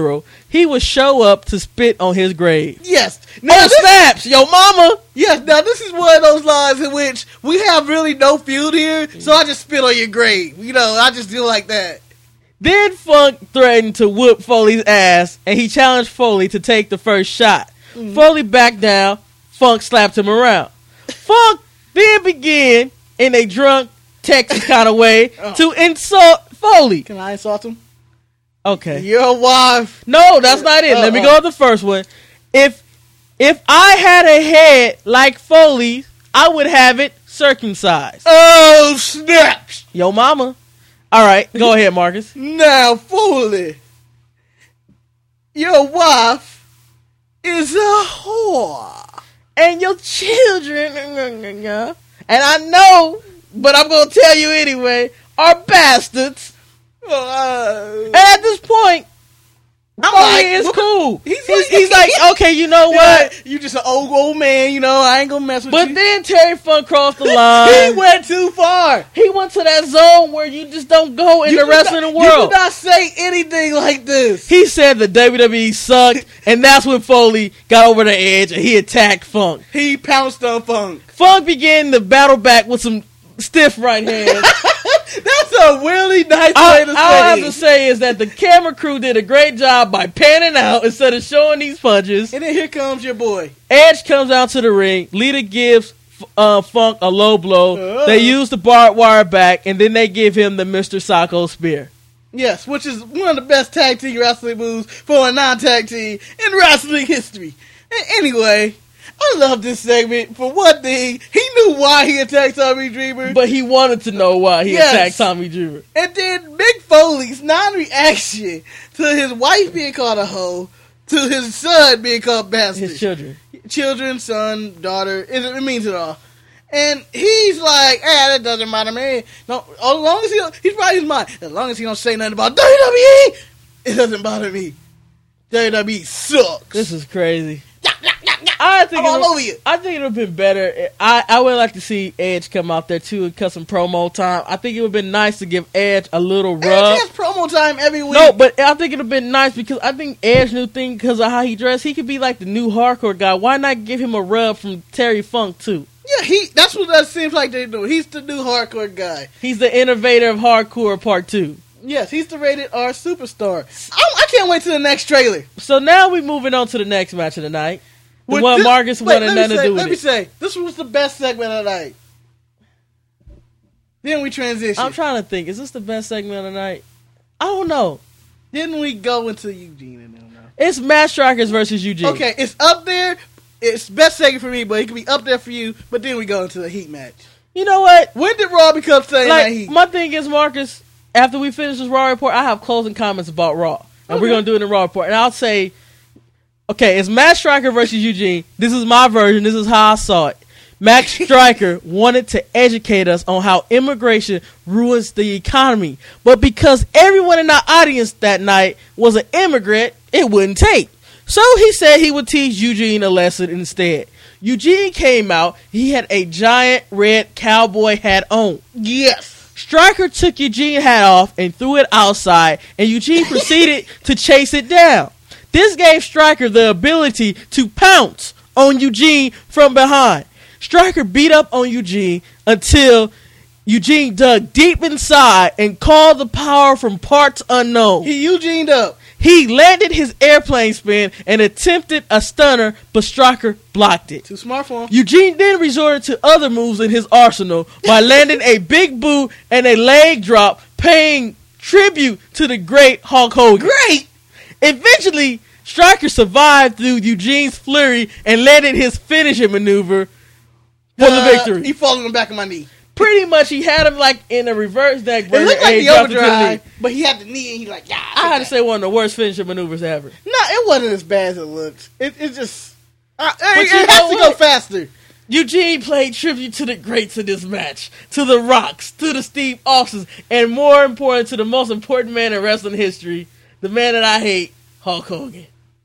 Speaker 1: he would show up to spit on his grave.
Speaker 2: Yes. Now,
Speaker 1: Oh,
Speaker 2: this,
Speaker 1: snaps! Yo, mama!
Speaker 2: yes, now this is one of those lines in which we have really no feud here, so I just spit on your grave. You know, I just do like that.
Speaker 1: Then Funk threatened to whoop Foley's ass, and he challenged Foley to take the first shot.
Speaker 2: Mm-hmm.
Speaker 1: Foley backed down. Funk slapped him around. Funk then began, in a drunk, Texas kind of way,
Speaker 2: Oh.
Speaker 1: to insult Foley.
Speaker 2: Can I insult him?
Speaker 1: Okay.
Speaker 2: Your wife.
Speaker 1: No, that's not it. Let me
Speaker 2: Uh-uh.
Speaker 1: go with the first one. If if I had a head like Foley's, I would have it circumcised.
Speaker 2: Oh, snaps.
Speaker 1: Yo, mama. All right, go ahead, Marcus.
Speaker 2: Now, Foley, your wife is a whore.
Speaker 1: And your children, and I know, but I'm going to tell you anyway, are bastards.
Speaker 2: Uh,
Speaker 1: And at this point,
Speaker 2: I'm
Speaker 1: Foley
Speaker 2: like,
Speaker 1: is
Speaker 2: what-
Speaker 1: cool.
Speaker 2: he's
Speaker 1: He's,
Speaker 2: like-
Speaker 1: he's like, okay, you know what?
Speaker 2: what? You just an old, old man, you know, I ain't gonna mess with
Speaker 1: But
Speaker 2: you.
Speaker 1: then Terry Funk crossed the line.
Speaker 2: he went too far.
Speaker 1: He went to that zone where you just don't go in
Speaker 2: You
Speaker 1: the
Speaker 2: do
Speaker 1: wrestling
Speaker 2: not-
Speaker 1: world.
Speaker 2: You do not say anything like this.
Speaker 1: He said the W W E sucked, and that's when Foley got over the edge and he attacked Funk.
Speaker 2: He pounced on Funk.
Speaker 1: Funk began to battle back with some stiff right hands.
Speaker 2: That's a really nice
Speaker 1: all,
Speaker 2: way to
Speaker 1: all I have
Speaker 2: say
Speaker 1: to
Speaker 2: it.
Speaker 1: say is that the camera crew did a great job by panning out instead of showing these punches.
Speaker 2: And then here comes your boy.
Speaker 1: Edge comes out to the ring. Lita gives uh, Funk a low blow.
Speaker 2: Uh.
Speaker 1: They use the barbed wire back, and then they give him the Mister Sacco spear.
Speaker 2: Yes, which is one of the best tag team wrestling moves for a non-tag team in wrestling history. And anyway, I love this segment. For one thing, he knew why he attacked Tommy Dreamer.
Speaker 1: But he wanted to know why he
Speaker 2: Yes.
Speaker 1: attacked Tommy Dreamer.
Speaker 2: And then Mick Foley's non-reaction to his wife being called a hoe, to his son being called bastard.
Speaker 1: His children.
Speaker 2: Children, son, daughter, it, it means it all. And he's like, eh, that doesn't matter, man. No, as long as he, he's right in his mind. As long as he don't say nothing about W W E, it doesn't bother me. W W E sucks.
Speaker 1: This is crazy. I think
Speaker 2: I'm
Speaker 1: it
Speaker 2: all
Speaker 1: would-
Speaker 2: over you.
Speaker 1: I think it would have been better. I, I would like to see Edge come out there too and cut some promo time. I think it would have been nice to give Edge a little rub.
Speaker 2: Edge has promo time every week.
Speaker 1: No, but I think it would have been nice because I think Edge new thing because of how he dressed. He could be like the new hardcore guy. Why not give him a rub from Terry Funk too?
Speaker 2: Yeah, he. That's what that seems like they do. He's the new hardcore guy.
Speaker 1: He's the innovator of hardcore part two.
Speaker 2: Yes, he's the rated R superstar. I, I can't wait till the next trailer.
Speaker 1: So now we're moving on to the next match of the night. The
Speaker 2: With
Speaker 1: one
Speaker 2: this-
Speaker 1: Marcus
Speaker 2: wait,
Speaker 1: wanted
Speaker 2: let me
Speaker 1: nothing
Speaker 2: say-
Speaker 1: to do with
Speaker 2: Let me
Speaker 1: it.
Speaker 2: say, this was the best segment of the night. Then we transition.
Speaker 1: I'm trying to think. Is this the best segment of the night? I don't know.
Speaker 2: Didn't we go into Eugene and them now?
Speaker 1: It's Matt Strikers versus Eugene.
Speaker 2: Okay, it's up there. It's best segment for me, but it can be up there for you. But then we go into the Heat match.
Speaker 1: You know what?
Speaker 2: When did Raw become Sunday Night
Speaker 1: Like,
Speaker 2: Heat?
Speaker 1: my thing is, Marcus, after we finish this Raw report, I have closing comments about Raw. And we're
Speaker 2: Okay.
Speaker 1: going to do it in the Raw report. And I'll say, okay, it's Matt Striker versus Eugene. This is my version. This is how I saw it. Max Striker wanted to educate us on how immigration ruins the economy. But because everyone in our audience that night was an immigrant, it wouldn't take. So he said he would teach Eugene a lesson instead. Eugene came out. He had a giant red cowboy hat on.
Speaker 2: Yes.
Speaker 1: Stryker took Eugene's hat off and threw it outside, and Eugene proceeded to chase it down. This gave Stryker the ability to pounce on Eugene from behind. Stryker beat up on Eugene until Eugene dug deep inside and called the power from parts unknown.
Speaker 2: He Eugened up.
Speaker 1: He landed his airplane spin and attempted a stunner, but Stryker blocked it.
Speaker 2: Too smart for him.
Speaker 1: Eugene then resorted to other moves in his arsenal by landing a big boot and a leg drop, paying tribute to the great Hulk Hogan.
Speaker 2: Great.
Speaker 1: Eventually, Stryker survived through Eugene's flurry and landed his finishing maneuver for the
Speaker 2: Uh,
Speaker 1: victory.
Speaker 2: He falling on the back of my knee.
Speaker 1: Pretty much, he had him like in a reverse neck
Speaker 2: It
Speaker 1: version.
Speaker 2: looked like
Speaker 1: and he
Speaker 2: the
Speaker 1: dropped it to the knee.
Speaker 2: overdrive, but he had the knee and he like, yeah.
Speaker 1: I had to say one of the worst finishing maneuvers ever.
Speaker 2: No, it wasn't as bad as it looked. It, it just, uh, it,
Speaker 1: you
Speaker 2: it
Speaker 1: know
Speaker 2: has to go
Speaker 1: what?
Speaker 2: faster.
Speaker 1: Eugene played tribute to the greats of this match, to the Rocks, to the Steve Austins, and more important, to the most important man in wrestling history, the man that I hate, Hulk Hogan.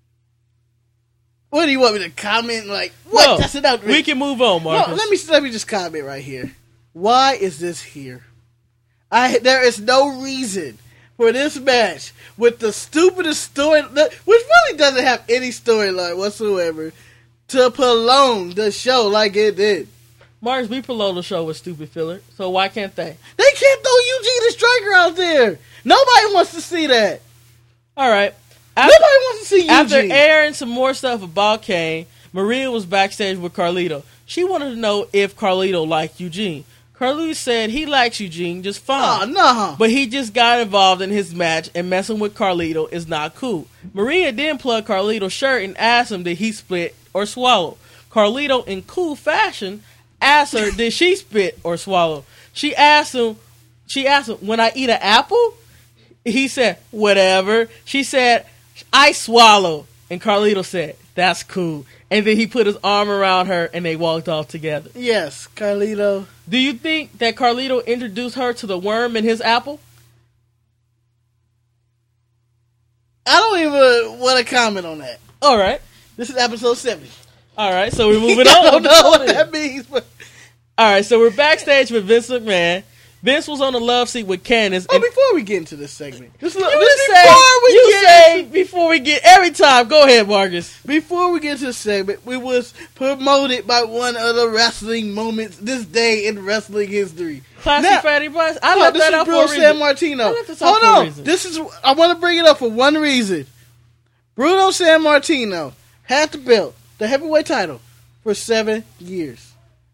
Speaker 2: What do you want me to comment? Like, what?
Speaker 1: No,
Speaker 2: That's an outrage.
Speaker 1: we can move on, Marcus.
Speaker 2: No, let me let me just comment right here. Why is this here? I there is no reason for this match with the stupidest story, which really doesn't have any storyline whatsoever, to prolong the show like it did.
Speaker 1: Marcus, we prolonged the show with stupid filler, so why can't they?
Speaker 2: They can't throw Eugene the Striker out there. Nobody wants to see that.
Speaker 1: All right.
Speaker 2: After, Nobody wants to see Eugene.
Speaker 1: After airing some more stuff about Kane, Maria was backstage with Carlito. She wanted to know if Carlito liked Eugene. Carlito said he likes Eugene just fine.
Speaker 2: Oh, no.
Speaker 1: But he just got involved in his match, and messing with Carlito is not cool. Maria then plugged Carlito's shirt and asked him did he spit or swallow. Carlito, in cool fashion, asked her did she spit or swallow. She asked him, she asked him, when I eat an apple? He said, whatever. She said, I swallow. And Carlito said, that's cool. And then he put his arm around her and they walked off together.
Speaker 2: Yes, Carlito.
Speaker 1: Do you think that Carlito introduced her to the worm in his apple?
Speaker 2: I don't even want to comment on that.
Speaker 1: All right.
Speaker 2: This is episode seventy.
Speaker 1: All right, so we're moving on.
Speaker 2: I don't know what that means. But...
Speaker 1: All right, so we're backstage with Vince McMahon. Vince was on the love seat with Candice.
Speaker 2: Oh, before we get into this segment, just look,
Speaker 1: you
Speaker 2: this
Speaker 1: say,
Speaker 2: before we
Speaker 1: you
Speaker 2: get
Speaker 1: say before we get every time. Go ahead, Marcus.
Speaker 2: Before we get into the segment, we was promoted by one of the wrestling moments this day in wrestling history.
Speaker 1: Classic
Speaker 2: now,
Speaker 1: Fatty Bryce. I
Speaker 2: no,
Speaker 1: left
Speaker 2: this
Speaker 1: that
Speaker 2: is
Speaker 1: out
Speaker 2: Bruno
Speaker 1: for a reason.
Speaker 2: San Martino.
Speaker 1: I left this out
Speaker 2: Hold
Speaker 1: for a
Speaker 2: on,
Speaker 1: reason.
Speaker 2: this is I want to bring it up for one reason. Bruno San Martino had the belt, the heavyweight title, for seven years.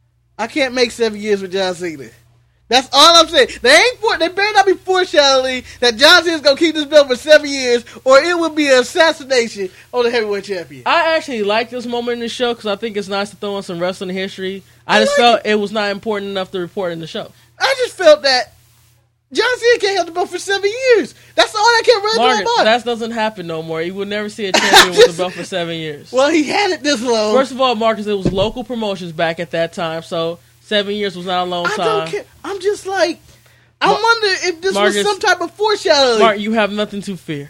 Speaker 2: I can't make seven years with John Cena. That's all I'm saying. They ain't for, they better not be foreshadowing that John Cena's gonna keep this belt for seven years, or it will be an assassination on the heavyweight champion.
Speaker 1: I actually like this moment in the show because I think it's nice to throw in some wrestling history. I,
Speaker 2: I
Speaker 1: just
Speaker 2: like
Speaker 1: felt
Speaker 2: it.
Speaker 1: it was not important enough to report in the show.
Speaker 2: I just felt that John Cena can't have the belt for seven years. That's all I kept really
Speaker 1: Marcus,
Speaker 2: doing about.
Speaker 1: that doesn't happen no more. You will never see a champion with a belt for seven years.
Speaker 2: Well, he had it this long.
Speaker 1: First of all, Marcus, it was local promotions back at that time, so seven years was not a long
Speaker 2: I
Speaker 1: time.
Speaker 2: don't care. I'm just like, I
Speaker 1: Mar-
Speaker 2: wonder if this
Speaker 1: Marcus,
Speaker 2: was some type of foreshadowing.
Speaker 1: Mark, you have nothing to fear.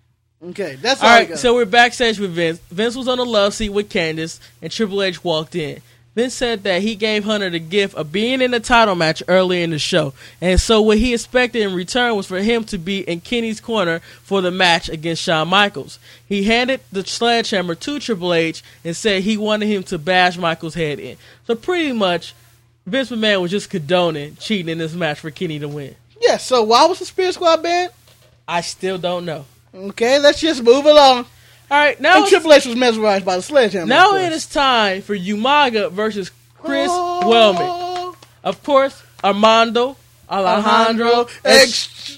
Speaker 2: Okay, that's all,
Speaker 1: All
Speaker 2: I
Speaker 1: right,
Speaker 2: got.
Speaker 1: so we're backstage with Vince. Vince was on the love seat with Candice, and Triple H walked in. Vince said that he gave Hunter the gift of being in the title match earlier in the show, and so what he expected in return was for him to be in Kenny's corner for the match against Shawn Michaels. He handed the sledgehammer to Triple H and said he wanted him to bash Michaels' head in. So pretty much, Vince McMahon was just condoning cheating in this match for Kenny to win.
Speaker 2: Yeah, so why was the Spirit Squad banned?
Speaker 1: I still don't know.
Speaker 2: Okay, let's just move along.
Speaker 1: All right, now
Speaker 2: And
Speaker 1: it's-
Speaker 2: Triple H was mesmerized by the sledgehammer.
Speaker 1: Now
Speaker 2: of
Speaker 1: it
Speaker 2: course.
Speaker 1: is time for Umaga versus Chris
Speaker 2: Oh,
Speaker 1: Wellman. Of course, Armando Alejandro
Speaker 2: Ex-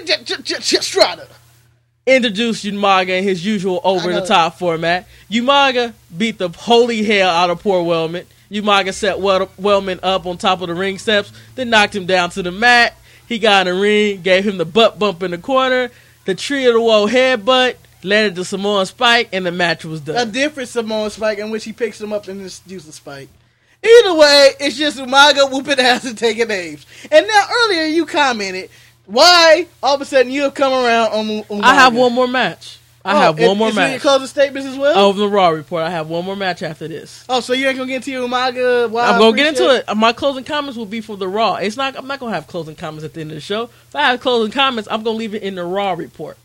Speaker 2: Estrada.
Speaker 1: introduced Umaga in his usual over-the-top format. Umaga beat the holy hell out of poor Wellman. Umaga set Wel- Wellman up on top of the ring steps, then knocked him down to the mat. He got in the ring, gave him the butt bump in the corner, the tree of the woe headbutt, landed the Samoan spike, and the match was
Speaker 2: A
Speaker 1: done.
Speaker 2: different Samoan spike in which he picks him up and just uses the spike. Either way, it's just Umaga whooping ass and taking names. And now earlier you commented why all of a sudden you have come around on Umaga.
Speaker 1: I have one more match. I
Speaker 2: Oh,
Speaker 1: have
Speaker 2: is-
Speaker 1: one more
Speaker 2: is it your
Speaker 1: match.
Speaker 2: closing statements as well?
Speaker 1: Oh, the Raw report. I have one more match after this.
Speaker 2: Oh, so you ain't gonna get into your Umaga? Why
Speaker 1: I'm
Speaker 2: I
Speaker 1: gonna get into
Speaker 2: appreciate-
Speaker 1: it. My closing comments will be for the Raw. It's not. I'm not gonna have closing comments at the end of the show. If I have closing comments, I'm gonna leave it in the Raw report.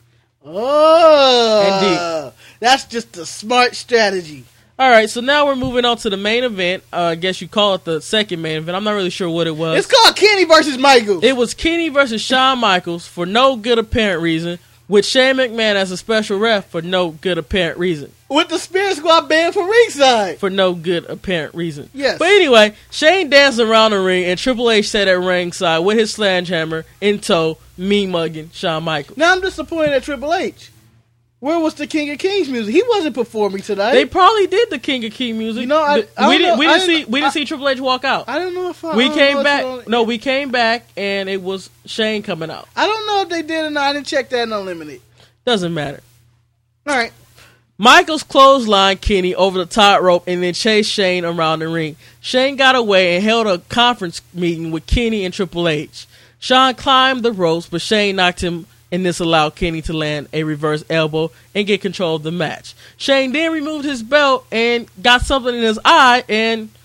Speaker 2: Oh,
Speaker 1: Indeed.
Speaker 2: That's just a smart strategy.
Speaker 1: All right, so now we're moving on to the main event. Uh, I guess you call it the second main event. I'm not really sure what it was.
Speaker 2: It's called Kenny versus Michaels.
Speaker 1: It was Kenny versus Shawn Michaels for no good apparent reason, with Shane McMahon as a special ref for no good apparent reason.
Speaker 2: With the Spirit Squad banned from ringside.
Speaker 1: For no good apparent reason.
Speaker 2: Yes.
Speaker 1: But anyway, Shane danced around the ring, and Triple H sat at ringside with his sledgehammer in tow, mean mugging Shawn Michaels.
Speaker 2: Now I'm disappointed at Triple H. Where was the King of Kings music? He wasn't performing tonight.
Speaker 1: They probably did the King of King music.
Speaker 2: You know, I-
Speaker 1: Th-
Speaker 2: I don't
Speaker 1: we didn't.
Speaker 2: know-
Speaker 1: We
Speaker 2: I
Speaker 1: didn't see.
Speaker 2: didn't-
Speaker 1: We didn't
Speaker 2: I-
Speaker 1: see Triple H walk out.
Speaker 2: I don't know if I.
Speaker 1: we
Speaker 2: I don't
Speaker 1: came
Speaker 2: know
Speaker 1: back.
Speaker 2: if it's on-
Speaker 1: No, we came back, and it was Shane coming out.
Speaker 2: I don't know if they did or not. I didn't check that in Unlimited.
Speaker 1: Doesn't matter.
Speaker 2: All right.
Speaker 1: Michaels clotheslined Kenny over the top rope and then chased Shane around the ring. Shane got away and held a conference meeting with Kenny and Triple H. Shawn climbed the ropes, but Shane knocked him, and this allowed Kenny to land a reverse elbow and get control of the match. Shane then removed his belt and got something in his eye, and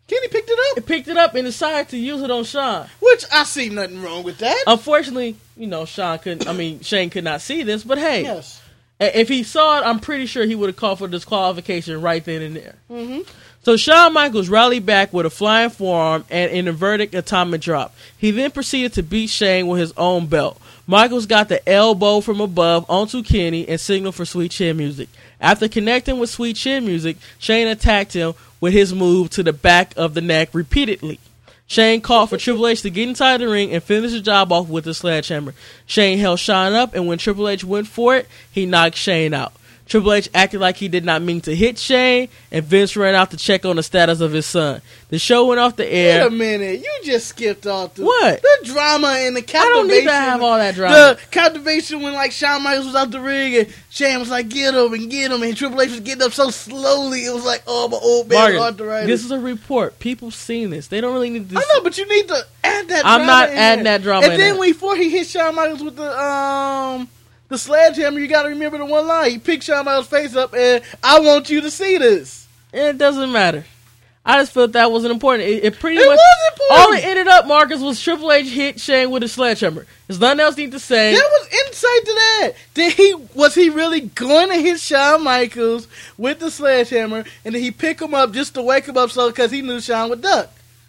Speaker 2: Kenny picked it up,
Speaker 1: It picked it up and decided to use it on Shawn.
Speaker 2: which I see nothing wrong with that.
Speaker 1: Unfortunately, you know, Shawn couldn't. I mean, Shane could not see this, but hey,
Speaker 2: Yes.
Speaker 1: a- if he saw it, I'm pretty sure he would have called for disqualification right then and there.
Speaker 2: Mm-hmm.
Speaker 1: So Shawn Michaels rallied back with a flying forearm and an inverted atomic drop. He then proceeded to beat Shane with his own belt. Michaels got the elbow from above onto Kenny and signaled for Sweet Chin Music. After connecting with Sweet Chin Music, Shane attacked him with his move to the back of the neck repeatedly. Shane called for Triple H to get inside the ring and finish the job off with the sledgehammer. Shane held Shawn up, and when Triple H went for it, he knocked Shane out. Triple H acted like he did not mean to hit Shane, and Vince ran out to check on the status of his son. The show went off the
Speaker 2: Wait
Speaker 1: air.
Speaker 2: a minute, you just skipped off the
Speaker 1: What?
Speaker 2: the drama and the
Speaker 1: I
Speaker 2: captivation.
Speaker 1: don't need to have all that drama.
Speaker 2: The captivation when like Shawn Michaels was out the ring and Shane was like, "Get him and get him," and Triple H was getting up so slowly. It was like, "Oh, my old man
Speaker 1: Margaret,
Speaker 2: arthritis."
Speaker 1: this is a report. People seen this. They don't really need to.
Speaker 2: I know, but you need to add that.
Speaker 1: I'm
Speaker 2: drama
Speaker 1: not
Speaker 2: in
Speaker 1: adding
Speaker 2: there.
Speaker 1: that drama
Speaker 2: And
Speaker 1: in
Speaker 2: then
Speaker 1: there.
Speaker 2: before he hit Shawn Michaels with the um the sledgehammer, you got to remember the one line. He picked Shawn Michaels' face up, and I want you to see this.
Speaker 1: It doesn't matter. I just felt that wasn't important. It, it pretty
Speaker 2: It
Speaker 1: much
Speaker 2: was important.
Speaker 1: all it ended up, Marcus, was Triple H hit Shane with a sledgehammer. There's nothing else need to say.
Speaker 2: There was insight to that. Did he was he really going to hit Shawn Michaels with the sledgehammer, and did he pick him up just to wake him up so because he knew Shawn would duck?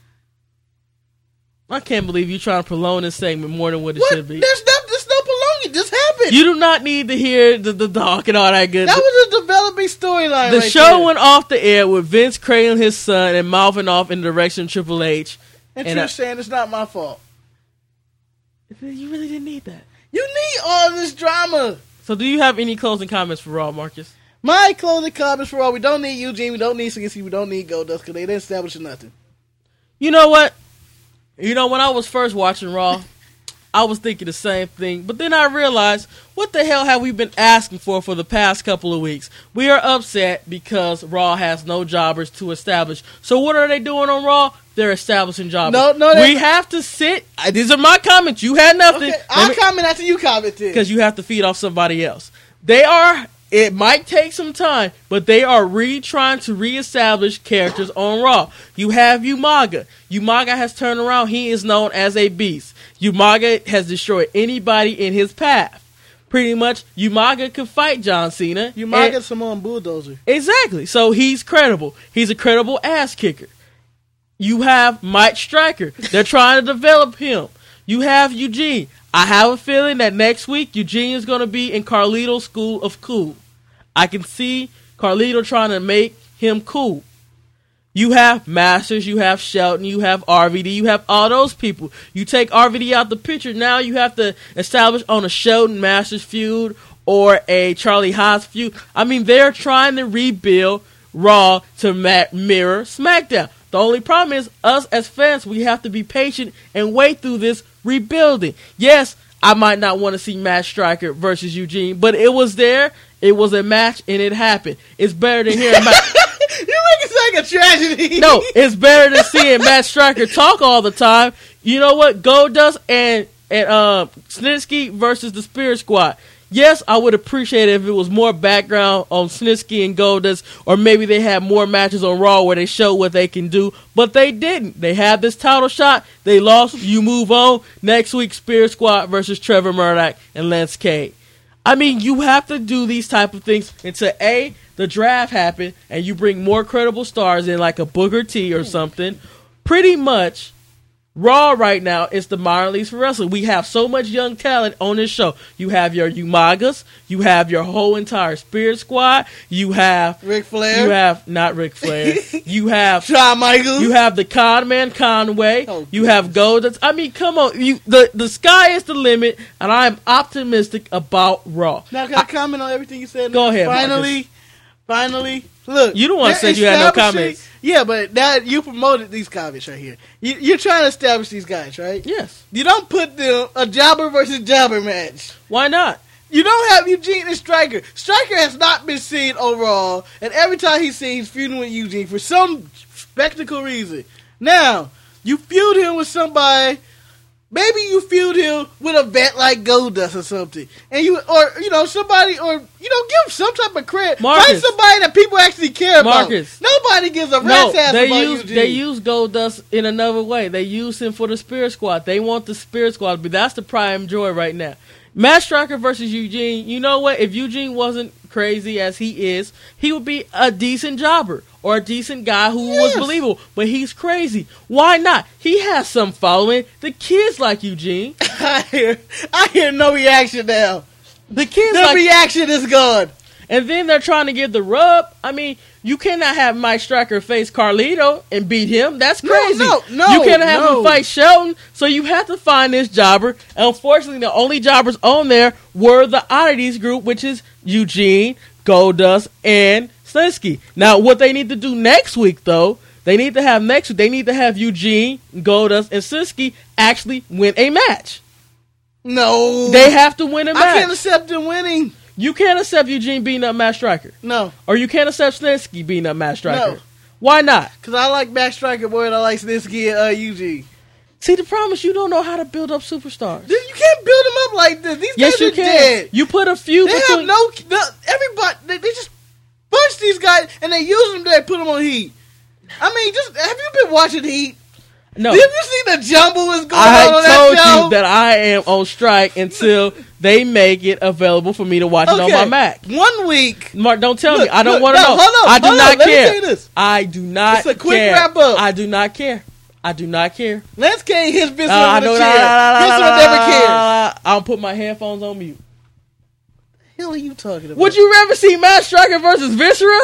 Speaker 1: I can't believe you trying to prolong this segment more than what it
Speaker 2: What?
Speaker 1: should be.
Speaker 2: There's no, there's no prolonging. This happened.
Speaker 1: You do not need to hear the, the talk and all that good.
Speaker 2: that was a developing storyline.
Speaker 1: The
Speaker 2: right
Speaker 1: show
Speaker 2: there.
Speaker 1: went off the air with Vince cradling his son and mouthing off in the direction of Triple H.
Speaker 2: and
Speaker 1: and
Speaker 2: Trish
Speaker 1: I-
Speaker 2: saying it's not my fault.
Speaker 1: You really didn't need that.
Speaker 2: You need all this drama.
Speaker 1: So do you have any closing comments for Raw, Marcus?
Speaker 2: My closing comments for all: we don't need Eugene, we don't need Suzuki, we don't need Goldust because they didn't establish nothing.
Speaker 1: You know what? You know, when I was first watching Raw, I was thinking the same thing. But then I realized, what the hell have we been asking for for the past couple of weeks? We are upset because Raw has no jobbers to establish. So what are they doing on Raw? They're establishing jobbers.
Speaker 2: No, no, they-
Speaker 1: we have to sit. uh, These are my comments. You had nothing.
Speaker 2: Okay, I'll comment after you commented.
Speaker 1: Because you have to feed off somebody else. They are, it might take some time, but they are re trying to reestablish characters on Raw. You have Umaga. Umaga has turned around. He is known as a beast. Umaga has destroyed anybody in his path. Pretty much, Umaga could fight John Cena.
Speaker 2: You might
Speaker 1: And-
Speaker 2: get Samoan Bulldozer.
Speaker 1: Exactly. So he's credible. He's a credible ass kicker. You have Mike Striker. They're trying to develop him. You have Eugene. I have a feeling that next week Eugene is going to be in Carlito's school of cool. I can see Carlito trying to make him cool. You have Masters, you have Shelton, you have R V D, you have all those people. You take R V D out the picture, now you have to establish on a Shelton Masters feud or a Charlie Haas feud. I mean, they're trying to rebuild Raw to ma- mirror SmackDown. The only problem is, us as fans, we have to be patient and wait through this rebuilding. Yes, I might not want to see Matt Striker versus Eugene, but it was there, it was a match, and it happened. It's better than hearing Matt...
Speaker 2: You make it like a tragedy.
Speaker 1: No, it's better than seeing Matt Striker talk all the time. You know what? Goldust and and uh, Snitsky versus the Spirit Squad. Yes, I would appreciate it if it was more background on Snitsky and Goldust, or maybe they had more matches on Raw where they show what they can do, but they didn't. They had this title shot, they lost, you move on. Next week, Spirit Squad versus Trevor Murdoch and Lance Cade. I mean, you have to do these type of things until A, the draft happened, and you bring more credible stars in like a Booker T or something. Pretty much, Raw right now is the modern leagues for wrestling. We have so much young talent on this show. You have your Umagas, you have your whole entire Spirit Squad, you have
Speaker 2: Ric Flair.
Speaker 1: you have not Ric Flair, you have
Speaker 2: Shawn Michaels.
Speaker 1: you have the Con Man Conway.
Speaker 2: Oh,
Speaker 1: you have Goldust. I mean, come on. You the the sky is the limit, and I'm optimistic about Raw.
Speaker 2: Now, can I, comment on everything you said?
Speaker 1: Go ahead,
Speaker 2: Finally, finally, look.
Speaker 1: You don't wanna
Speaker 2: they're
Speaker 1: say you had no
Speaker 2: establishing-
Speaker 1: comments.
Speaker 2: Yeah, but now you promoted these comments right here. You, you're trying to establish these guys, right?
Speaker 1: Yes.
Speaker 2: You don't put them a jobber versus jobber match.
Speaker 1: Why not?
Speaker 2: You don't have Eugene and Stryker. Stryker has not been seen overall, and every time he's seen, he's feuding with Eugene for some spectacle reason. Now, you feud him with somebody maybe you feud him with a vet like Goldust or something, and you or you know somebody or you know give him some type of credit.
Speaker 1: Marcus.
Speaker 2: Find somebody that people actually care
Speaker 1: Marcus.
Speaker 2: about. Nobody gives a
Speaker 1: No,
Speaker 2: rat's ass
Speaker 1: they
Speaker 2: about
Speaker 1: use
Speaker 2: Eugene.
Speaker 1: they use Goldust in another way. They use him for the Spirit Squad. They want the Spirit Squad to be. That's the prime joy right now. Matt Striker versus Eugene. You know what? If Eugene wasn't crazy as he is, he would be a decent jobber or a decent guy who
Speaker 2: Yes.
Speaker 1: was believable. But he's crazy. Why not? He has some following. The kids like Eugene.
Speaker 2: I hear, I hear no reaction now.
Speaker 1: The kids
Speaker 2: The
Speaker 1: like.
Speaker 2: reaction is gone.
Speaker 1: And then they're trying to give the rub. I mean, you cannot have Mike Striker face Carlito and beat him. That's
Speaker 2: No,
Speaker 1: crazy.
Speaker 2: no, no,
Speaker 1: You cannot have
Speaker 2: no.
Speaker 1: him fight Shelton. So you have to find this jobber. And unfortunately, the only jobbers on there were the Oddities group, which is Eugene, Goldust, and Slinsky. Now, what they need to do next week, though, they need to have next week, they need to have Eugene, Goldust, and Slinsky actually win a match.
Speaker 2: No.
Speaker 1: They have to win a
Speaker 2: I
Speaker 1: match.
Speaker 2: can't accept them winning.
Speaker 1: You can't accept Eugene beating up Matt Striker.
Speaker 2: No.
Speaker 1: Or you can't accept Slinsky beating up Matt Striker.
Speaker 2: No.
Speaker 1: Why not?
Speaker 2: Because I like Matt Striker more than I like Snitsky and uh, Eugene.
Speaker 1: See, the problem is you don't know how to build up superstars.
Speaker 2: Dude, you can't build them up like this. These
Speaker 1: Yes,
Speaker 2: guys
Speaker 1: you
Speaker 2: are
Speaker 1: can.
Speaker 2: dead.
Speaker 1: You put a few
Speaker 2: They
Speaker 1: between.
Speaker 2: have no, no everybody. They, they just bunch these guys and they use them. They put them on Heat. I mean, just have you been watching Heat?
Speaker 1: no,
Speaker 2: Have you seen the jumble is going
Speaker 1: I
Speaker 2: on on
Speaker 1: told
Speaker 2: that show?
Speaker 1: you that I am on strike until they make it available for me to watch it on my Mac.
Speaker 2: One week.
Speaker 1: Mark, don't tell
Speaker 2: Look,
Speaker 1: me. I don't
Speaker 2: look,
Speaker 1: want to
Speaker 2: no,
Speaker 1: know.
Speaker 2: hold on,
Speaker 1: I do
Speaker 2: hold
Speaker 1: not
Speaker 2: on, let me
Speaker 1: care.
Speaker 2: say this.
Speaker 1: I do not
Speaker 2: It's a quick
Speaker 1: care.
Speaker 2: wrap up.
Speaker 1: I do not care. I do not care.
Speaker 2: Lance Kane hits Vince
Speaker 1: Uh, I
Speaker 2: with a
Speaker 1: know
Speaker 2: chair.
Speaker 1: that.
Speaker 2: Vince never cares.
Speaker 1: I'll put my headphones on mute.
Speaker 2: The hell are you talking about?
Speaker 1: Would you rather see Matt Striker versus Viscera?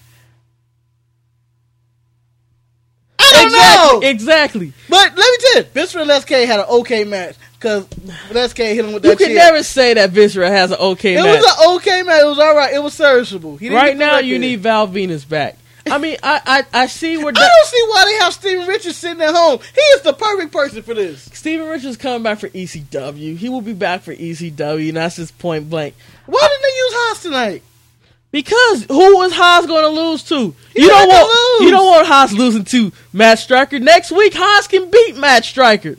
Speaker 2: I don't
Speaker 1: exactly,
Speaker 2: know.
Speaker 1: Exactly.
Speaker 2: But let me tell you, Vince and Les K had an okay match because Les K hit him with that
Speaker 1: You can
Speaker 2: chair.
Speaker 1: never say that Viscera has an okay
Speaker 2: It
Speaker 1: match.
Speaker 2: was an okay match. It was all right. It was serviceable. He didn't
Speaker 1: Right
Speaker 2: get the
Speaker 1: now,
Speaker 2: record.
Speaker 1: you need Val Venus back. I mean, I I, I see where
Speaker 2: I don't see why they have Steven Richards sitting at home. He is the perfect person for this.
Speaker 1: Steven Richards coming back for E C W. He will be back for E C W, and that's just point blank.
Speaker 2: Why didn't they use Haas tonight?
Speaker 1: Because who is Haas going to lose to?
Speaker 2: He
Speaker 1: You don't
Speaker 2: not gonna
Speaker 1: want
Speaker 2: lose.
Speaker 1: you don't want Haas losing to Matt Striker. Next week, Haas can beat Matt Striker.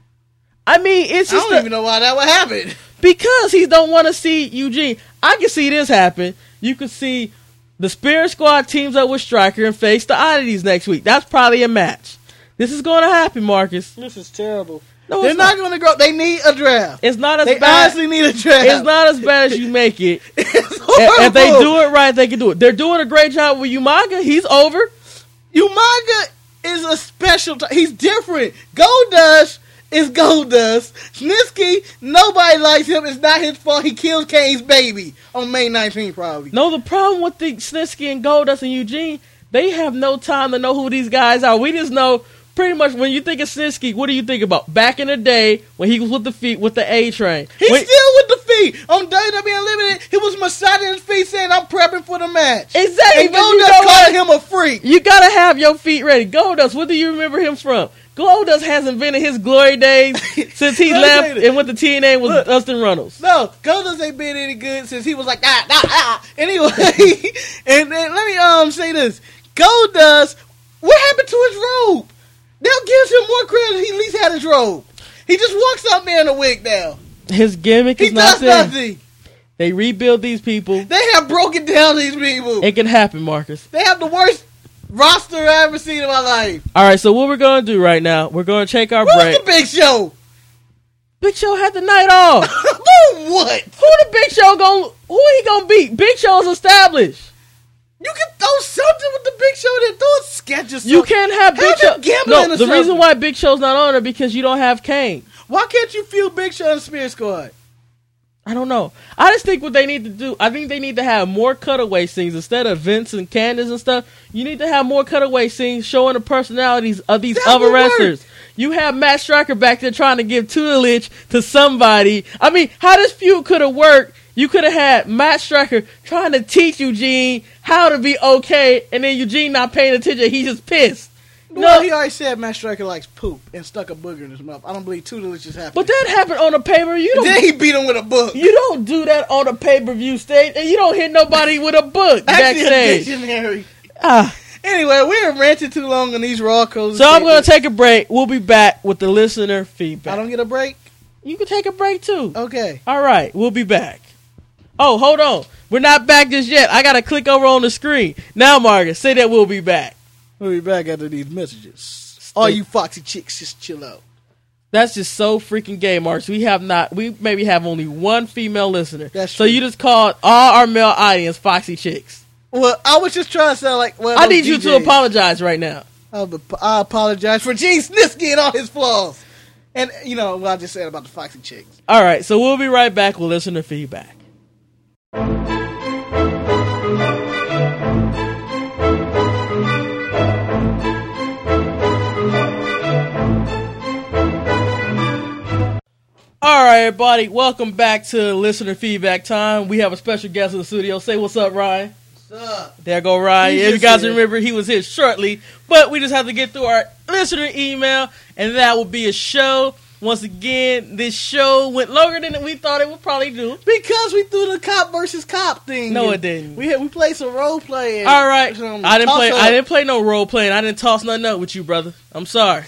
Speaker 1: I mean, it's
Speaker 2: I
Speaker 1: just
Speaker 2: don't
Speaker 1: a-
Speaker 2: even know why that would happen.
Speaker 1: because he don't want to see Eugene. I can see this happen. You could see the Spirit Squad teams up with Striker and face the Oddities next week. That's probably a match. This is going to happen, Marcus.
Speaker 2: This is terrible.
Speaker 1: No,
Speaker 2: They're
Speaker 1: it's
Speaker 2: not
Speaker 1: not.
Speaker 2: going to grow. They need a draft.
Speaker 1: It's not as
Speaker 2: They
Speaker 1: bad.
Speaker 2: honestly need a draft.
Speaker 1: It's not as bad as you make it.
Speaker 2: It's
Speaker 1: If
Speaker 2: horrible.
Speaker 1: if they do it right, they can do it. They're doing a great job with Umaga. He's over.
Speaker 2: Umaga is a special. T- he's different. Goldust is Goldust. Snitsky, nobody likes him. It's not his fault. He killed Kane's baby on May nineteenth, probably.
Speaker 1: No, the problem with the Snitsky and Goldust and Eugene, they have no time to know who these guys are. We just know pretty much when you think of Snitsky, what do you think about? Back in the day when he was with the feet with the A train.
Speaker 2: He's
Speaker 1: When-
Speaker 2: still with the feet. On W W E Unlimited, he was massaging his feet saying, I'm prepping for the match.
Speaker 1: Exactly.
Speaker 2: And
Speaker 1: but you
Speaker 2: Goldust
Speaker 1: know
Speaker 2: called
Speaker 1: what?
Speaker 2: him a freak.
Speaker 1: You gotta have your feet ready. Goldust, what do you remember him from? Goldust hasn't been in his glory days since he
Speaker 2: Let me
Speaker 1: left
Speaker 2: say this.
Speaker 1: and went to T N A with
Speaker 2: Look.
Speaker 1: Dustin Runnels.
Speaker 2: No, Goldust ain't been any good since he was like, ah, ah, ah. Anyway, and, and let me um say this. Goldust, what happened to his robe? Now gives him more credit. He at least had his robe. He just walks out there in a wig now.
Speaker 1: His gimmick
Speaker 2: He
Speaker 1: is not
Speaker 2: does
Speaker 1: there.
Speaker 2: nothing.
Speaker 1: They rebuild these people.
Speaker 2: They have broken down these people.
Speaker 1: It can happen, Marcus.
Speaker 2: They have the worst roster I've ever seen in my life.
Speaker 1: All right, so what we're going to do right now, we're going to take our
Speaker 2: Who's
Speaker 1: break.
Speaker 2: the Big Show?
Speaker 1: Big Show had the night off.
Speaker 2: Who what?
Speaker 1: Who the Big Show going who he going to beat? Big Show's established.
Speaker 2: You can throw something with the Big Show there. Throw a sketch or something.
Speaker 1: You can't have Big
Speaker 2: Have
Speaker 1: Show.
Speaker 2: him gambling
Speaker 1: No,
Speaker 2: or
Speaker 1: the
Speaker 2: something.
Speaker 1: reason why Big Show's not on it because you don't have Kane.
Speaker 2: Why can't you feel Big Show and Spirit Squad?
Speaker 1: I don't know. I just think what they need to do, I think they need to have more cutaway scenes instead of Vince and Candace and stuff. You need to have more cutaway scenes showing the personalities of these
Speaker 2: That
Speaker 1: other
Speaker 2: would work.
Speaker 1: wrestlers. You have Matt Striker back there trying to give tutelage to somebody. I mean, how this feud could have worked, you could have had Matt Striker trying to teach Eugene how to be okay, and then Eugene not paying attention. He's just pissed.
Speaker 2: No,
Speaker 1: No,
Speaker 2: he already said Matt Striker likes poop and stuck a booger in his mouth. I don't believe two delicious happened.
Speaker 1: but that happened on a pay-per-view. You
Speaker 2: then
Speaker 1: don't,
Speaker 2: he beat him with a book.
Speaker 1: you don't do that on a pay-per-view stage, and you don't hit nobody with a book
Speaker 2: Actually, a
Speaker 1: backstage.
Speaker 2: dictionary.
Speaker 1: Ah,
Speaker 2: Anyway, we're ranting too long on these Raw codes.
Speaker 1: So I'm going to take a break. We'll be back with the listener feedback.
Speaker 2: I don't get a break?
Speaker 1: You can take a break too.
Speaker 2: Okay.
Speaker 1: All right, we'll be back. Oh, hold on. We're not back just yet. I got to click over on the screen. Now, Margaret, say that we'll be back.
Speaker 2: We'll be back after these messages. All you foxy chicks, just chill out.
Speaker 1: That's just so freaking gay, Marks. We have not, we maybe have only one female listener.
Speaker 2: That's
Speaker 1: so
Speaker 2: true.
Speaker 1: you just called all our male audience foxy chicks.
Speaker 2: Well, I was just trying to sound like one of
Speaker 1: I
Speaker 2: those
Speaker 1: need you
Speaker 2: D
Speaker 1: to
Speaker 2: Js.
Speaker 1: apologize right now.
Speaker 2: I'll- I apologize for Gene Snitsky and all his flaws. And, you know, what I just said about the foxy chicks.
Speaker 1: All right, so we'll be right back with listener feedback. All right, everybody, welcome back to listener feedback time. We have a special guest in the studio. Say what's up, Ryan.
Speaker 2: What's up?
Speaker 1: There go Ryan.
Speaker 2: He's
Speaker 1: If you
Speaker 2: just
Speaker 1: guys
Speaker 2: here.
Speaker 1: remember, he was here shortly, but we just have to get through our listener email, and that will be a show. Once again, this show went longer than we thought it would probably do.
Speaker 2: Because we threw the cop versus cop thing.
Speaker 1: No,
Speaker 2: And
Speaker 1: it didn't.
Speaker 2: We had, we played some role playing.
Speaker 1: All right,
Speaker 2: some
Speaker 1: I didn't play.
Speaker 2: toss-up.
Speaker 1: I didn't play no role playing. I didn't toss nothing up with you, brother. I'm sorry.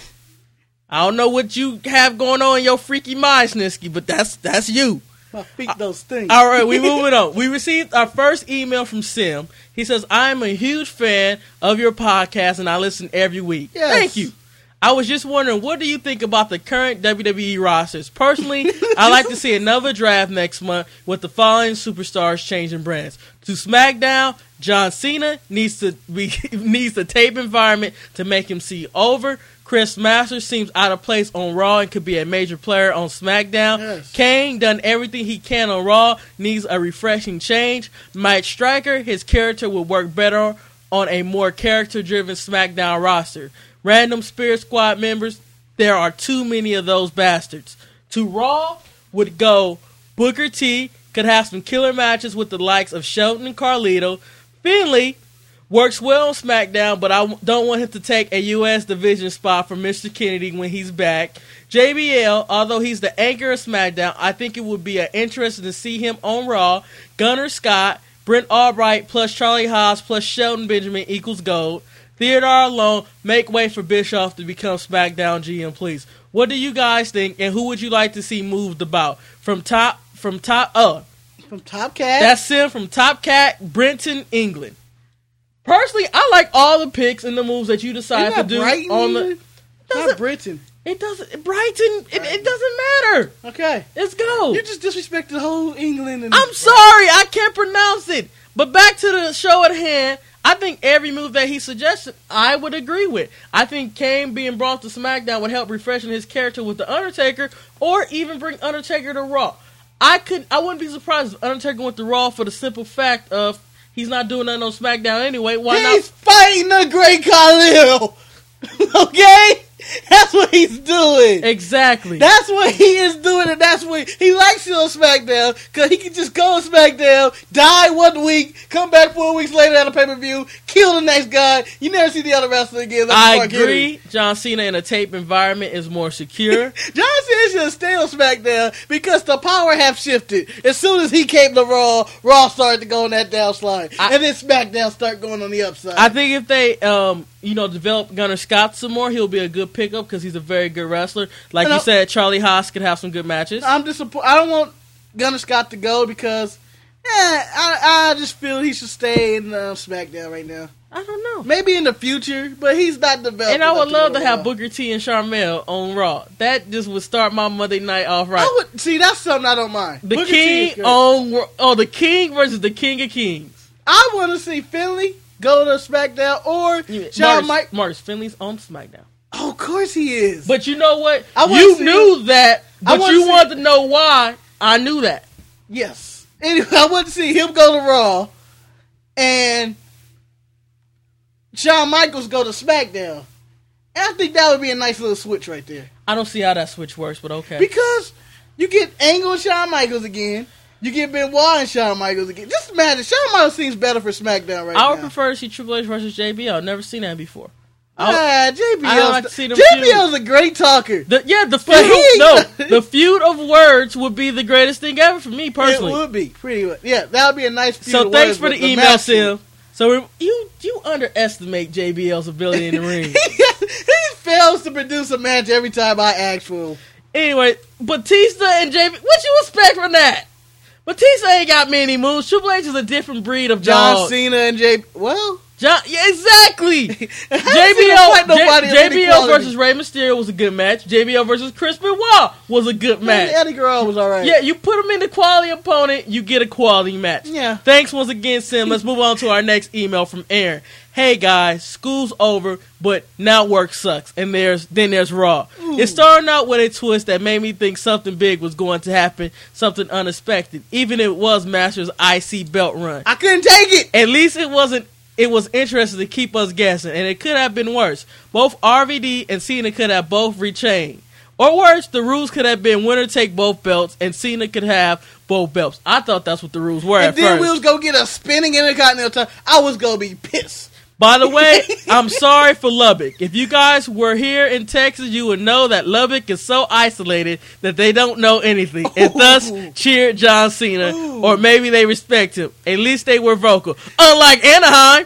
Speaker 1: I don't know what you have going on in your freaky mind, Snitsky, but that's that's you.
Speaker 2: My feet those things.
Speaker 1: All right, we moving on. We received our first email from Sim. He says, "I'm a huge fan of your podcast, and I listen every week.
Speaker 2: Yes.
Speaker 1: Thank you. I was just wondering, what do you think about the current W W E rosters? Personally, I like to see another draft next month with the following superstars changing brands. To SmackDown, John Cena needs to be needs the tape environment to make him see over. Chris Masters seems out of place on Raw and could be a major player on SmackDown.
Speaker 2: Yes.
Speaker 1: Kane done everything he can on Raw, needs a refreshing change. Mike Striker, his character would work better on a more character-driven SmackDown roster. Random Spirit Squad members, there are too many of those bastards. To Raw would go Booker T, could have some killer matches with the likes of Shelton and Carlito. Finlay works well on SmackDown, but I don't want him to take a U S division spot from Mister Kennedy when he's back. J B L, although he's the anchor of SmackDown, I think it would be uh, interesting to see him on Raw. Gunnar Scott, Brent Albright plus Charlie Haas plus Shelton Benjamin equals gold. Theodore alone, make way for Bischoff to become SmackDown G M, please. What do you guys think, and who would you like to see moved about? From top, from top, uh,
Speaker 2: From Top Cat.
Speaker 1: that's Sim from Top Cat, Brenton, England. Personally, I like all the picks and the moves that you decide
Speaker 2: Isn't
Speaker 1: to
Speaker 2: that
Speaker 1: do
Speaker 2: Brighton
Speaker 1: on the.
Speaker 2: even?
Speaker 1: Doesn't-
Speaker 2: Not Britain.
Speaker 1: It doesn't, Brighton. It, it doesn't matter.
Speaker 2: Okay.
Speaker 1: Let's go.
Speaker 2: You just disrespect the whole England. And
Speaker 1: I'm sorry, I can't pronounce it. But back to the show at hand. I think every move that he suggested, I would agree with. I think Kane being brought to SmackDown would help refreshing his character with the Undertaker, or even bring Undertaker to Raw. I could, I wouldn't be surprised if Undertaker went to Raw for the simple fact of he's not doing nothing on SmackDown anyway. Why
Speaker 2: He's
Speaker 1: not?
Speaker 2: fighting the Great Khalil. Okay? That's what he's doing.
Speaker 1: Exactly.
Speaker 2: That's what he is doing, and that's what he likes it on SmackDown, because he can just go on SmackDown, die one week, come back four weeks later at a pay-per-view, kill the next guy. You never see the other wrestler again. That's
Speaker 1: I
Speaker 2: Mark
Speaker 1: agree.
Speaker 2: Henry.
Speaker 1: John Cena in a tape environment is more secure.
Speaker 2: John Cena should stay on SmackDown because the power have shifted. As soon as he came to Raw, Raw started to go on that downslide,
Speaker 1: I-
Speaker 2: and then SmackDown start going on the upside.
Speaker 1: I think if they, um, you know, develop Gunnar Scott some more, he'll be a good pickup because he's a very good wrestler. Like
Speaker 2: And
Speaker 1: you
Speaker 2: I-
Speaker 1: said, Charlie Haas could have some good matches.
Speaker 2: I'm disappointed. I don't want Gunnar Scott to go because, yeah, I, I just feel he should stay in uh, SmackDown right now.
Speaker 1: I don't know.
Speaker 2: Maybe in the future, but he's not developed.
Speaker 1: And I would
Speaker 2: enough
Speaker 1: love
Speaker 2: go
Speaker 1: to have
Speaker 2: Raw.
Speaker 1: Booker T and Charmel on Raw. That just would start my Monday night off right.
Speaker 2: I would see. That's something I don't mind.
Speaker 1: The
Speaker 2: Booker T is
Speaker 1: King
Speaker 2: good.
Speaker 1: on Ra- oh the King versus the King of Kings.
Speaker 2: I want to see Finlay go to SmackDown or Shawn
Speaker 1: Marcus,
Speaker 2: Mike.
Speaker 1: Marcus Finley's on SmackDown.
Speaker 2: Oh, of course he is.
Speaker 1: But you know what?
Speaker 2: I wanna
Speaker 1: You
Speaker 2: see-
Speaker 1: knew that,
Speaker 2: I
Speaker 1: but
Speaker 2: wanna
Speaker 1: you
Speaker 2: see-
Speaker 1: wanted to know why. I knew that.
Speaker 2: Yes. Anyway, I want to see him go to Raw and Shawn Michaels go to SmackDown. And I think that would be a nice little switch right there.
Speaker 1: I don't see how that switch works, but okay.
Speaker 2: Because you get Angle and Shawn Michaels again. You get Benoit and Shawn Michaels again. Just imagine, Shawn Michaels seems better for SmackDown right
Speaker 1: I would
Speaker 2: now.
Speaker 1: prefer to see Triple H versus J B L. I've never seen that before. I would-
Speaker 2: Ah, J B
Speaker 1: I
Speaker 2: L's
Speaker 1: like to see them
Speaker 2: J B L's a great talker.
Speaker 1: The, yeah, the
Speaker 2: But
Speaker 1: feud.
Speaker 2: he-
Speaker 1: Of, no, the feud of words would be the greatest thing ever for me personally.
Speaker 2: It would be pretty much. Yeah, that would be a nice feud.
Speaker 1: So
Speaker 2: of
Speaker 1: thanks
Speaker 2: words
Speaker 1: for the
Speaker 2: with
Speaker 1: email,
Speaker 2: match.
Speaker 1: Sim. So you you underestimate J B L's ability in the ring.
Speaker 2: he, he fails to produce a match every time I ask for him.
Speaker 1: Anyway, Batista and J B, what you expect from that? Batista ain't got many moves. Triple H is a different breed of
Speaker 2: John
Speaker 1: dog.
Speaker 2: Cena and J. Well,
Speaker 1: John, yeah, exactly. J B
Speaker 2: J
Speaker 1: L J B L versus Rey Mysterio was a good match. J B L versus Chris Benoit was a good match.
Speaker 2: Eddie Guerrero was all right.
Speaker 1: Yeah, you put him in the quality opponent, you get a quality match.
Speaker 2: Yeah.
Speaker 1: Thanks once again, Sim. Let's move on to our next email from Aaron. Hey guys, school's over, but now work sucks. And there's then there's Raw.
Speaker 2: Ooh.
Speaker 1: It started out with a twist that made me think something big was going to happen, something unexpected. Even if it was Masters I C belt run.
Speaker 2: I couldn't take it.
Speaker 1: At least it wasn't. It was interesting to keep us guessing, and it could have been worse. Both R V D and Cena could have both retained. Or worse, the rules could have been winner take both belts, and Cena could have both belts. I thought that's what the rules were
Speaker 2: And
Speaker 1: at
Speaker 2: then
Speaker 1: first.
Speaker 2: we was going to get a spinning Intercontinental title. I was going to be pissed.
Speaker 1: By the way, I'm sorry for Lubbock. If you guys were here in Texas, you would know that Lubbock is so isolated that they don't know anything, and thus cheer John Cena,
Speaker 2: Ooh.
Speaker 1: or maybe they respect him. At least they were vocal. Unlike Anaheim,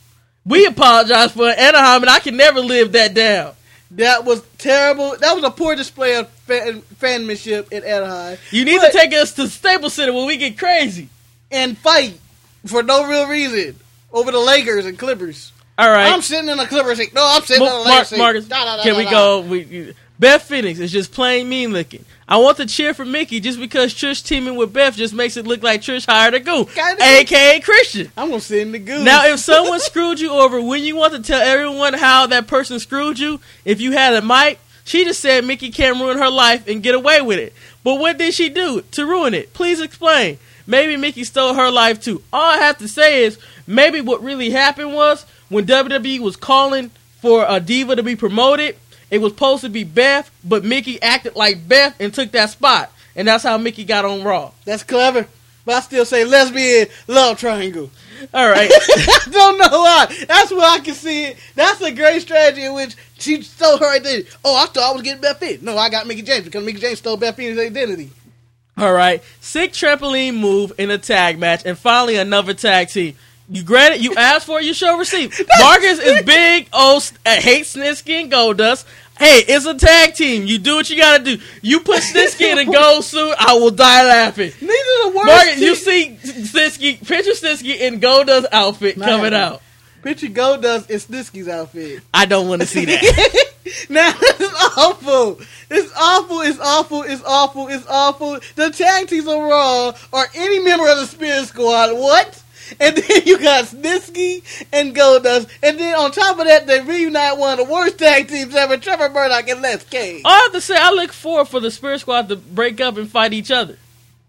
Speaker 1: we apologize for Anaheim, and I can never live that down.
Speaker 2: That was terrible. That was a poor display of fan, fanmanship in Anaheim.
Speaker 1: You need
Speaker 2: But-
Speaker 1: to take us to Staples Center when we get crazy.
Speaker 2: and fight for no real reason over the Lakers and Clippers.
Speaker 1: All right.
Speaker 2: I'm sitting in a Clipper seat. No, I'm sitting
Speaker 1: Mar-
Speaker 2: in a Lakers
Speaker 1: Mar-
Speaker 2: seat.
Speaker 1: Marcus,
Speaker 2: Da, da, da,
Speaker 1: can
Speaker 2: da,
Speaker 1: we
Speaker 2: da.
Speaker 1: go? We, Beth Phoenix is just plain mean looking. I want to cheer for Mickey just because Trish teaming with Beth just makes it look like Trish hired a goon,
Speaker 2: Kinda.
Speaker 1: a k a. Christian.
Speaker 2: I'm going to sit in the goose.
Speaker 1: Now, if someone screwed you over, wouldn't you want to tell everyone how that person screwed you? If you had a mic, she just said Mickey can't ruin her life and get away with it. But what did she do to ruin it? Please explain. Maybe Mickey stole her life too. All I have to say is maybe what really happened was when W W E was calling for a diva to be promoted, it was supposed to be Beth, but Mickey acted like Beth and took that spot. And that's how Mickey got on Raw.
Speaker 2: That's clever. But I still say lesbian love triangle.
Speaker 1: All right.
Speaker 2: I don't know why. That's where I can see it. That's a great strategy in which she stole her identity. Oh, I thought I was getting Beth Phoenix. No, I got Mickey James because Mickey James stole Beth Phoenix's identity.
Speaker 1: All right. Sick trampoline move in a tag match, and finally another tag team. You granted, you asked for it, you shall receive. Marcus is big, old, uh, hates Snitsky and Goldust. Hey, it's a tag team. You do what you gotta do. You put Snitsky in a gold suit, I will die laughing.
Speaker 2: These are the worst.
Speaker 1: Marcus, you
Speaker 2: teams.
Speaker 1: see Snitsky, picture Snitsky in Goldust outfit
Speaker 2: Nah.
Speaker 1: coming out.
Speaker 2: Picture Goldust in Snitsky's outfit.
Speaker 1: I don't want to see that.
Speaker 2: Now, this is awful. It's awful. It's awful. It's awful. It's awful. The tag teams on Raw are any member of the Spirit Squad. What? And then you got Snitsky and Goldust. And then on top of that, they reunite one of the worst tag teams ever, Trevor Murdoch and Les Cage.
Speaker 1: All I have to say, I look forward for the Spirit Squad to break up and fight each other.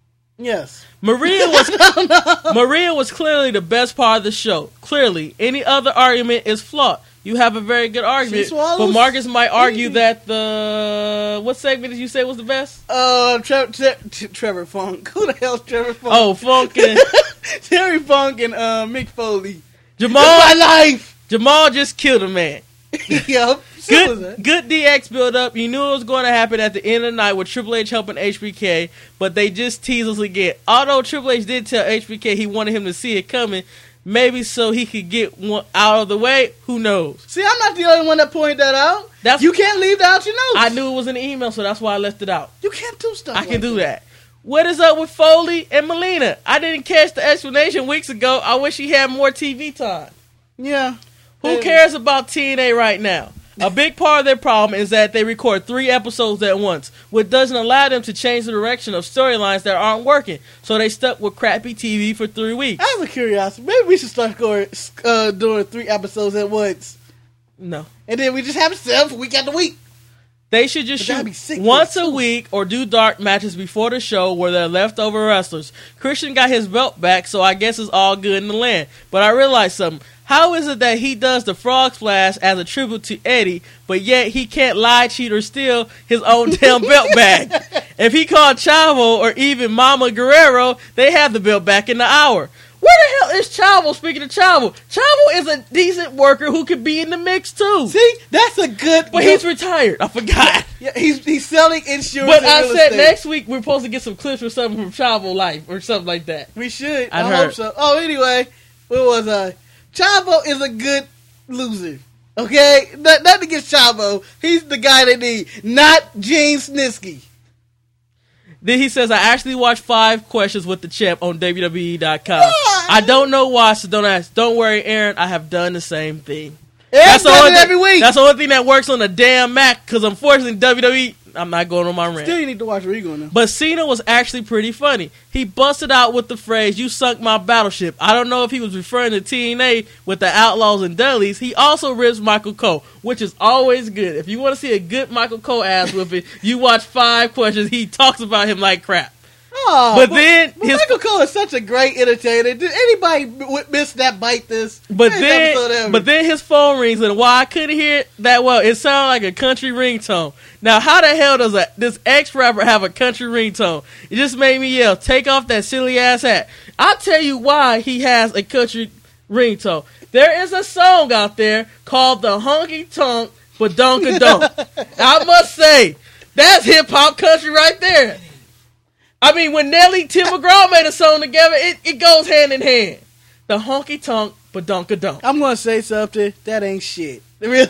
Speaker 2: Yes.
Speaker 1: Maria was Maria was clearly the best part of the show. Clearly, any other argument is flawed. You have a very good argument,
Speaker 2: She swallows-
Speaker 1: but Marcus might argue that the what segment did you say was the best?
Speaker 2: Uh, Tre- Tre- Tre- Trevor Funk. Who the hell's Trevor Funk?
Speaker 1: Oh, Funk and
Speaker 2: Terry Funk and uh, Mick Foley.
Speaker 1: Jamal.
Speaker 2: That's my life.
Speaker 1: Jamal just killed a man.
Speaker 2: Yep. So was
Speaker 1: Good,
Speaker 2: that.
Speaker 1: good D X build up. You knew it was going to happen at the end of the night with Triple H helping H B K, but they just teased us again. Although Triple H did tell H B K he wanted him to see it coming, maybe so he could get one out of the way. Who knows?
Speaker 2: See, I'm not the only one that pointed that out.
Speaker 1: That's
Speaker 2: You can't leave that out your notes.
Speaker 1: I knew it was an email, so that's why I left it out.
Speaker 2: You can't do stuff
Speaker 1: I can
Speaker 2: like
Speaker 1: do that. What is up with Foley and Melina? I didn't catch the explanation weeks ago. I wish he had more T V time.
Speaker 2: Yeah.
Speaker 1: Who
Speaker 2: Hey.
Speaker 1: cares about T N A right now? A big part of their problem is that they record three episodes at once, which doesn't allow them to change the direction of storylines that aren't working. So they stuck with crappy T V for three weeks.
Speaker 2: I have a curiosity. Maybe we should start going, uh, doing three episodes at once.
Speaker 1: No.
Speaker 2: And then we just have it set up week after week.
Speaker 1: They should just
Speaker 2: But that'd
Speaker 1: shoot
Speaker 2: be sick
Speaker 1: once
Speaker 2: for
Speaker 1: a
Speaker 2: us, too.
Speaker 1: week or do dark matches before the show where they're leftover wrestlers. Christian got his belt back, so I guess it's all good in the land. But I realized something. How is it that he does the frog splash as a tribute to Eddie, but yet he can't lie, cheat, or steal his own damn belt back? If he called Chavo or even Mama Guerrero, they have the belt back in the hour. Where the hell is Chavo? Speaking of Chavo, Chavo is a decent worker who could be in the mix too.
Speaker 2: See, that's a good.
Speaker 1: But he's retired. I forgot.
Speaker 2: yeah, he's he's selling insurance.
Speaker 1: But
Speaker 2: and
Speaker 1: I
Speaker 2: real
Speaker 1: said
Speaker 2: estate.
Speaker 1: next week we're supposed to get some clips or something from Chavo Life or something like that.
Speaker 2: we should.
Speaker 1: I
Speaker 2: I,
Speaker 1: heard.
Speaker 2: hope so. Oh, anyway, where was I? Chavo is a good loser. Okay? Not, nothing against Chavo. He's the guy they need. Not Gene Snitsky.
Speaker 1: Then he says, I actually watched Five Questions with the Champ on W W E dot com. I don't know why, so don't ask. Don't worry, Aaron. I have done the same thing.
Speaker 2: That's the only
Speaker 1: thing,
Speaker 2: every week.
Speaker 1: That's the only thing that works on the damn Mac, because unfortunately, W W E, I'm not going on my rant.
Speaker 2: Still, you need to watch Regal now.
Speaker 1: But Cena was actually pretty funny. He busted out with the phrase, you sunk my battleship. I don't know if he was referring to T N A with the Outlaws and Dudleys. He also rips Michael Cole, which is always good. If you want to see a good Michael Cole ass whipping, you watch Five Questions. He talks about him like crap.
Speaker 2: Oh,
Speaker 1: but,
Speaker 2: but
Speaker 1: then
Speaker 2: but
Speaker 1: his,
Speaker 2: Michael Cole is such a great entertainer. Did anybody w- miss that bite this?
Speaker 1: But
Speaker 2: Best episode
Speaker 1: then,
Speaker 2: ever.
Speaker 1: but then his phone rings, and while I couldn't hear it that well, it sounded like a country ringtone. Now, how the hell does a, this ex rapper have a country ringtone? It just made me yell, "Take off that silly ass hat!" I'll tell you why he has a country ringtone. There is a song out there called "The Honky Tonk Badonka Donk." I must say, that's hip hop country right there. I mean, when Nelly, Tim McGraw made a song together, it, it goes hand in hand. The honky tonk, badonka donk.
Speaker 2: I'm gonna say something that ain't shit. Really,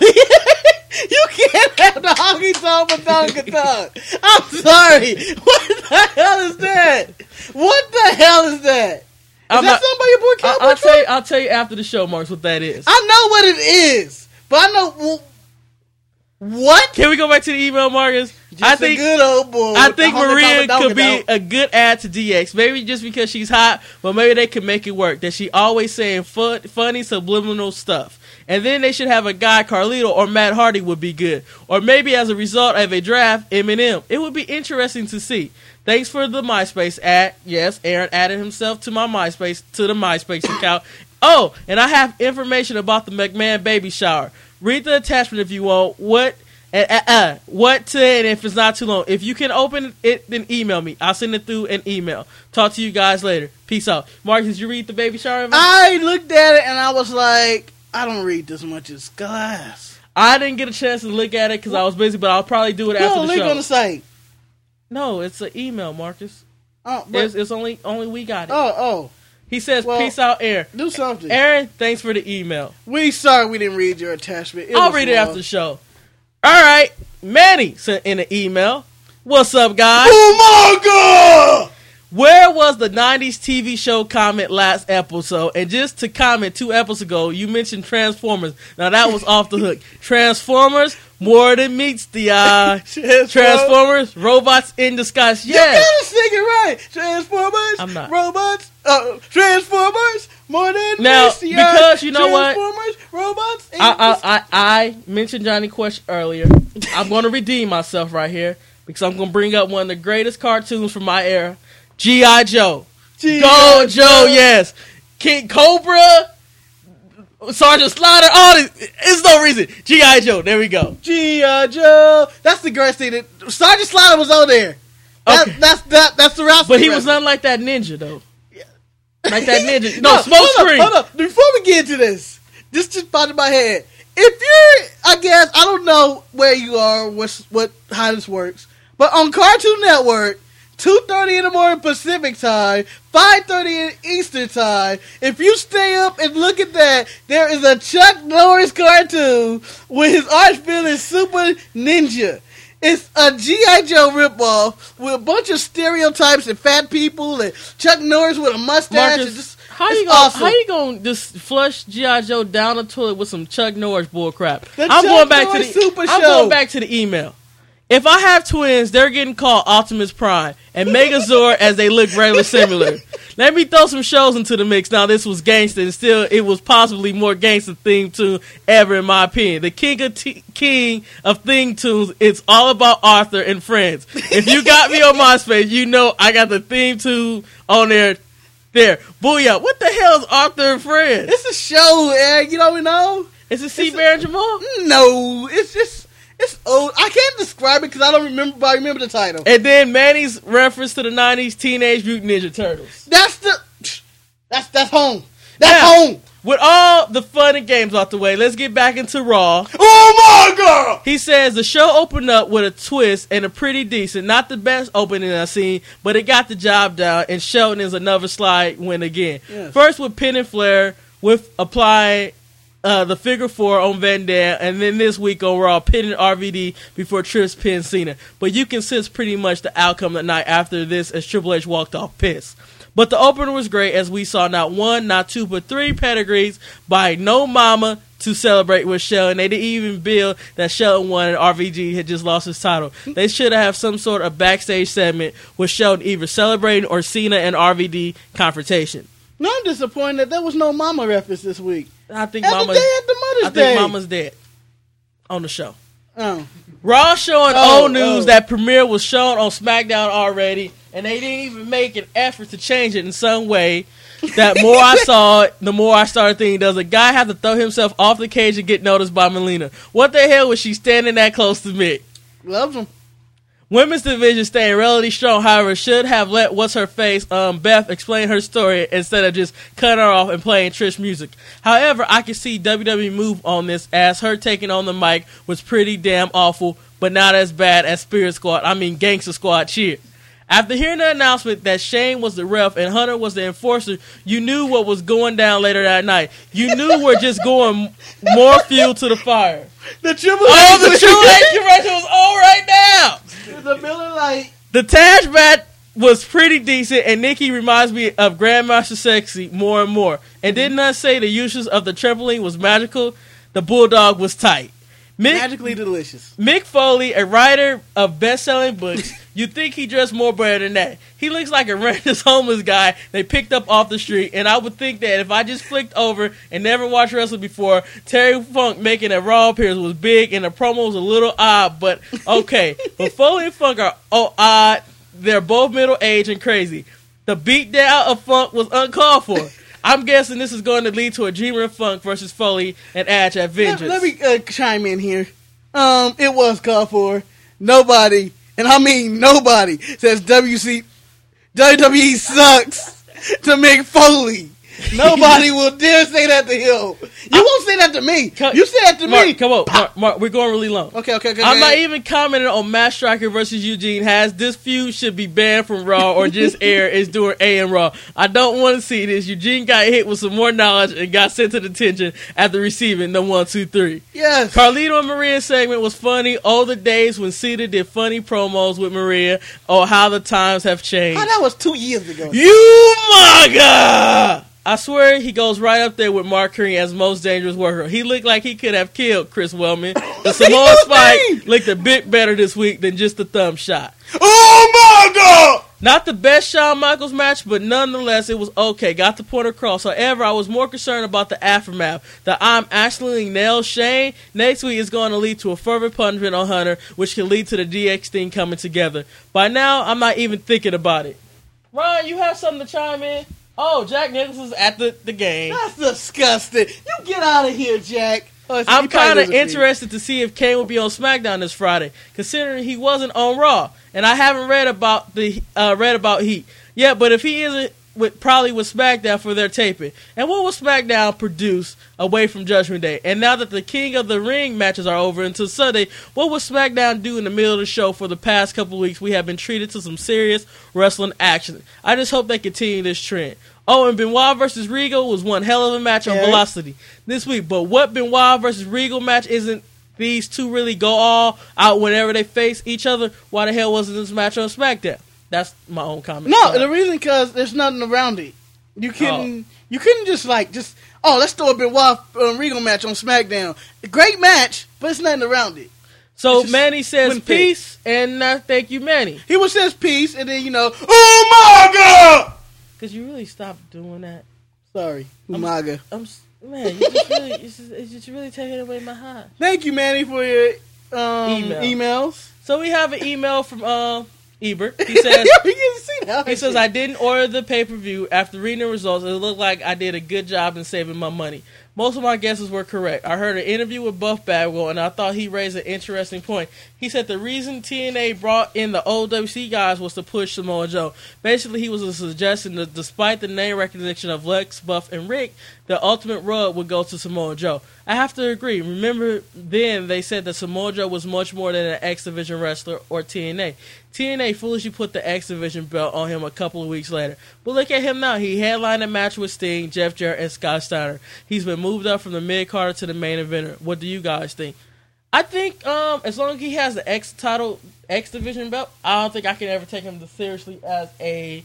Speaker 2: you can't have the honky tonk badonka donk. I'm sorry. What the hell is that? What the hell is that? Is
Speaker 1: I'm
Speaker 2: that
Speaker 1: not-
Speaker 2: something you bought
Speaker 1: I,
Speaker 2: Cowboy
Speaker 1: I'll tell you.
Speaker 2: Troy?
Speaker 1: I'll tell you after the show, Marks, what that is.
Speaker 2: I know what it is, but I know well, what.
Speaker 1: Can we go back to the email, Marcus?
Speaker 2: Just
Speaker 1: I think
Speaker 2: a good old boy.
Speaker 1: I
Speaker 2: with the
Speaker 1: think
Speaker 2: honky
Speaker 1: Maria
Speaker 2: tonk
Speaker 1: could be
Speaker 2: badonka donk.
Speaker 1: a good add to D X. Maybe just because she's hot, but maybe they could make it work. That she always saying fun, funny subliminal stuff. And then they should have a guy, Carlito or Matt Hardy would be good. Or maybe as a result of a draft, Eminem. It would be interesting to see. Thanks for the MySpace ad. Yes, Aaron added himself to my MySpace, to the MySpace account. Oh, and I have information about the McMahon baby shower. Read the attachment if you want. What? Uh, uh, uh, what to, and if it's not too long. If you can open it, then email me. I'll send it through an email. Talk to you guys later. Peace out. Marcus, did you read the baby shower invite?
Speaker 2: I looked at it and I was like, I don't read this much as glass.
Speaker 1: I didn't get a chance to look at it because I was busy, but I'll probably do it
Speaker 2: Put
Speaker 1: after
Speaker 2: a
Speaker 1: the
Speaker 2: link
Speaker 1: show.
Speaker 2: on the site.
Speaker 1: No, it's an email, Marcus.
Speaker 2: Oh, but,
Speaker 1: It's, it's only only we got it.
Speaker 2: oh, oh,
Speaker 1: He says,
Speaker 2: well,
Speaker 1: peace out, Aaron.
Speaker 2: do something.
Speaker 1: Aaron, thanks for the email.
Speaker 2: We sorry we didn't read your attachment. It
Speaker 1: I'll
Speaker 2: was
Speaker 1: read it
Speaker 2: long.
Speaker 1: after the show. All right. Manny sent in an email. What's up, guys?
Speaker 2: Umaga!
Speaker 1: Where was the nineties T V show comment last episode? And just to comment, two episodes ago, you mentioned Transformers. Now, that was off the hook. Transformers, more than meets the eye. Transformers, robots in disguise.
Speaker 2: You
Speaker 1: Yeah.
Speaker 2: gotta sing it right. Transformers,
Speaker 1: I'm not.
Speaker 2: robots, uh, Transformers, more than
Speaker 1: Now,
Speaker 2: meets the
Speaker 1: because
Speaker 2: eye.
Speaker 1: you know what?
Speaker 2: Transformers, robots, in
Speaker 1: I,
Speaker 2: dis-
Speaker 1: I, I, I mentioned Johnny Quest earlier. I'm going to redeem myself right here because I'm going to bring up one of the greatest cartoons from my era, G I. Joe.
Speaker 2: G I.
Speaker 1: Go, Joe, yes. King Cobra, Sergeant Slaughter, all this. There's no reason. G I. Joe, there we go.
Speaker 2: G I. Joe. That's the greatest thing. That, Sergeant Slaughter was on there. That,
Speaker 1: Okay.
Speaker 2: That's that. That's the route.
Speaker 1: But he was not like that ninja, though. Like that ninja. No, smoke
Speaker 2: hold
Speaker 1: screen.
Speaker 2: Up, hold up. Before we get into this, this just popped in my head. If you're, I guess, I don't know where you are, what's, what, how this works, but on Cartoon Network, two thirty in the morning Pacific time, five thirty in Eastern time, if you stay up and look at that, there is a Chuck Norris cartoon with his arch villain Super Ninja. It's a G I. Joe ripoff with a bunch of stereotypes and fat people and Chuck Norris with a mustache.
Speaker 1: Marcus,
Speaker 2: and just,
Speaker 1: how
Speaker 2: it's
Speaker 1: you gonna
Speaker 2: awesome.
Speaker 1: how you gonna just flush G I. Joe down the toilet with some Chuck Norris bull crap?
Speaker 2: The
Speaker 1: I'm
Speaker 2: Chuck
Speaker 1: going back
Speaker 2: Norris
Speaker 1: to the
Speaker 2: Super
Speaker 1: I'm
Speaker 2: Show.
Speaker 1: going back to the email. If I have twins, they're getting called Optimus Prime and Megazord as they look regular similar. Let me throw some shows into the mix. Now, this was gangster, and still, it was possibly more gangster theme tune ever, in my opinion. The king of t- king of theme tunes. It's all about Arthur and Friends. If you got me on MySpace, you know I got the theme tune on there. There, booyah! What the hell is Arthur and Friends?
Speaker 2: It's a show, Eric. You don't know?
Speaker 1: Is it C. Bear and Jamal?
Speaker 2: No, it's just it's old. I can't describe it because I don't remember. But I remember the title.
Speaker 1: And then Manny's reference to the nineties Teenage Mutant Ninja Turtles.
Speaker 2: That's the that's that's home. That's
Speaker 1: Now,
Speaker 2: home.
Speaker 1: With all the fun and games out the way, let's get back into Raw.
Speaker 2: Oh my god!
Speaker 1: He says the show opened up with a twist and a pretty decent, not the best opening I've seen, but it got the job done, and Shelton is another slide win again.
Speaker 2: Yes.
Speaker 1: First with Penn and Flair, with applying uh, the figure four on Van Dam, and then this week on Raw, pinning R V D before Trips pinned Cena. But you can sense pretty much the outcome that night after this as Triple H walked off pissed. But the opener was great as we saw not one, not two, but three pedigrees by No Mama to celebrate with Shelton. They didn't even build that Shelton won and R V D had just lost his title. They should have some sort of backstage segment with Shelton either celebrating or Cena and R V D confrontation.
Speaker 2: No, I'm disappointed that there was no Mama reference this week.
Speaker 1: I think
Speaker 2: Every
Speaker 1: Mama's,
Speaker 2: day after Mother's
Speaker 1: I think
Speaker 2: Day.
Speaker 1: Mama's dead on the show.
Speaker 2: Oh.
Speaker 1: Raw showing
Speaker 2: Oh,
Speaker 1: old news
Speaker 2: oh.
Speaker 1: that premiere was shown on SmackDown already, and they didn't even make an effort to change it in some way. That more I saw it, the more I started thinking, does a guy have to throw himself off the cage and get noticed by Melina? What the hell was she standing that close to Mick?
Speaker 2: Loves him.
Speaker 1: Women's division staying relatively strong, however, should have let what's her face um, Beth explain her story instead of just cutting her off and playing Trish music. However, I can see W W E move on this as her taking on the mic was pretty damn awful, but not as bad as Spirit Squad. I mean, Gangster Squad cheer. After hearing the announcement that Shane was the ref and Hunter was the enforcer, you knew what was going down later that night. You knew we're just going more fuel to the fire.
Speaker 2: The Triple
Speaker 1: Oh,
Speaker 2: H
Speaker 1: the Triple H commercial was on right now.
Speaker 2: The Miller Lite.
Speaker 1: The Tash match was pretty decent, and Nikki reminds me of Grandmaster Sexy more and more. And didn't I say the uses of the trampoline was magical? The Bulldog was tight. Mick,
Speaker 2: Magically delicious.
Speaker 1: Mick Foley, a writer of best-selling books, you'd think he dressed more better than that. He looks like a random homeless guy they picked up off the street, and I would think that if I just flicked over and never watched wrestling before, Terry Funk making a Raw appearance was big, and the promo was a little odd, but okay. But Foley and Funk are oh, odd. They're both middle-aged and crazy. The beatdown of Funk was uncalled for. I'm guessing this is going to lead to a Dreamer of Funk versus Foley and Edge at
Speaker 2: Let,
Speaker 1: Vengeance.
Speaker 2: let me uh, chime in here. Um, it was called for. Nobody, and I mean nobody, says W C W W E sucks to Mick Foley. Nobody will dare say that to him. You won't say that to me.
Speaker 1: Come-
Speaker 2: You say that to
Speaker 1: Mark,
Speaker 2: me.
Speaker 1: come on, Mark, Mark, we're going really long.
Speaker 2: Okay, okay, okay.
Speaker 1: I'm not
Speaker 2: okay.
Speaker 1: even commenting on Matt Striker versus Eugene. Has this feud should be banned from Raw or just air is doing A and Raw. I don't want to see this. Eugene got hit with some more knowledge and got sent to detention after receiving the one, two, three.
Speaker 2: Yes.
Speaker 1: Carlito and Maria segment was funny. All the days when Cena did funny promos with Maria. Oh, how the times have changed.
Speaker 2: Oh, that was two years ago.
Speaker 1: You maga! I swear he goes right up there with Mark Henry as most dangerous worker. He looked like he could have killed Chris Wellman. The Samoa
Speaker 2: was
Speaker 1: Spike
Speaker 2: mean.
Speaker 1: looked a bit better this week than just the thumb shot.
Speaker 2: Oh my God!
Speaker 1: Not the best Shawn Michaels match, but nonetheless it was okay. Got the point across. However, I was more concerned about the aftermath. That I'm actually nailed Shane next week is going to lead to a further punishment on Hunter, which can lead to the D X thing coming together. By now, I'm not even thinking about it. Ryan, you have something to chime in? Oh, Jack Nicholson's at the, the game.
Speaker 2: That's disgusting. You get out of here, Jack. Oh, he
Speaker 1: I'm
Speaker 2: probably
Speaker 1: kind of
Speaker 2: doesn't see it.
Speaker 1: interested to see if Kane will be on SmackDown this Friday, considering he wasn't on Raw, and I haven't read about the uh, read about Heat. Yeah, but if he isn't, with probably with SmackDown for their taping. And what will SmackDown produce away from Judgment Day? And now that the King of the Ring matches are over until Sunday, what will SmackDown do in the middle of the show? For the past couple of weeks, we have been treated to some serious wrestling action. I just hope they continue this trend. Oh, and Benoit versus Regal was one hell of a match on
Speaker 2: Yeah.
Speaker 1: Velocity this week. But what Benoit versus Regal match isn't these two really go all out whenever they face each other? Why the hell wasn't this match on SmackDown? That's my own comment.
Speaker 2: No,
Speaker 1: Sorry.
Speaker 2: the reason because there's nothing around it. You couldn't.
Speaker 1: Oh.
Speaker 2: You couldn't just like just. Oh, let's throw a Benoit um, Regal match on SmackDown. Great match, but it's nothing around it.
Speaker 1: So
Speaker 2: It's just
Speaker 1: Manny says
Speaker 2: wouldn't fit.
Speaker 1: peace, and uh, thank you, Manny.
Speaker 2: He was says peace, and then you know, oh my God!
Speaker 1: Because you really stopped doing that.
Speaker 2: Sorry,
Speaker 1: I'm-
Speaker 2: Umaga.
Speaker 1: I'm s- man, you just really, it's just, it's just really taking away my high.
Speaker 2: Thank you, Manny, for your um,
Speaker 1: Email.
Speaker 2: emails.
Speaker 1: So we have an email from uh, Ebert. He says.
Speaker 2: you can see that.
Speaker 1: He says, I didn't order the pay-per-view. After reading the results, it looked like I did a good job in saving my money. Most of my guesses were correct. I heard an interview with Buff Bagwell, and I thought he raised an interesting point. He said the reason T N A brought in the old W C guys was to push Samoa Joe. Basically, he was suggesting that despite the name recognition of Lex, Buff, and Rick, the ultimate rub would go to Samoa Joe. I have to agree. Remember, then they said that Samoa Joe was much more than an X Division wrestler or T N A. T N A foolishly put the X Division belt belt on him a couple of weeks later. But look at him now. He headlined a match with Sting, Jeff Jarrett, and Scott Steiner. He's been moved up from the mid-carder to the main eventer. What do you guys think? I think um, as long as he has the X title, X division belt, I don't think I can ever take him seriously as a,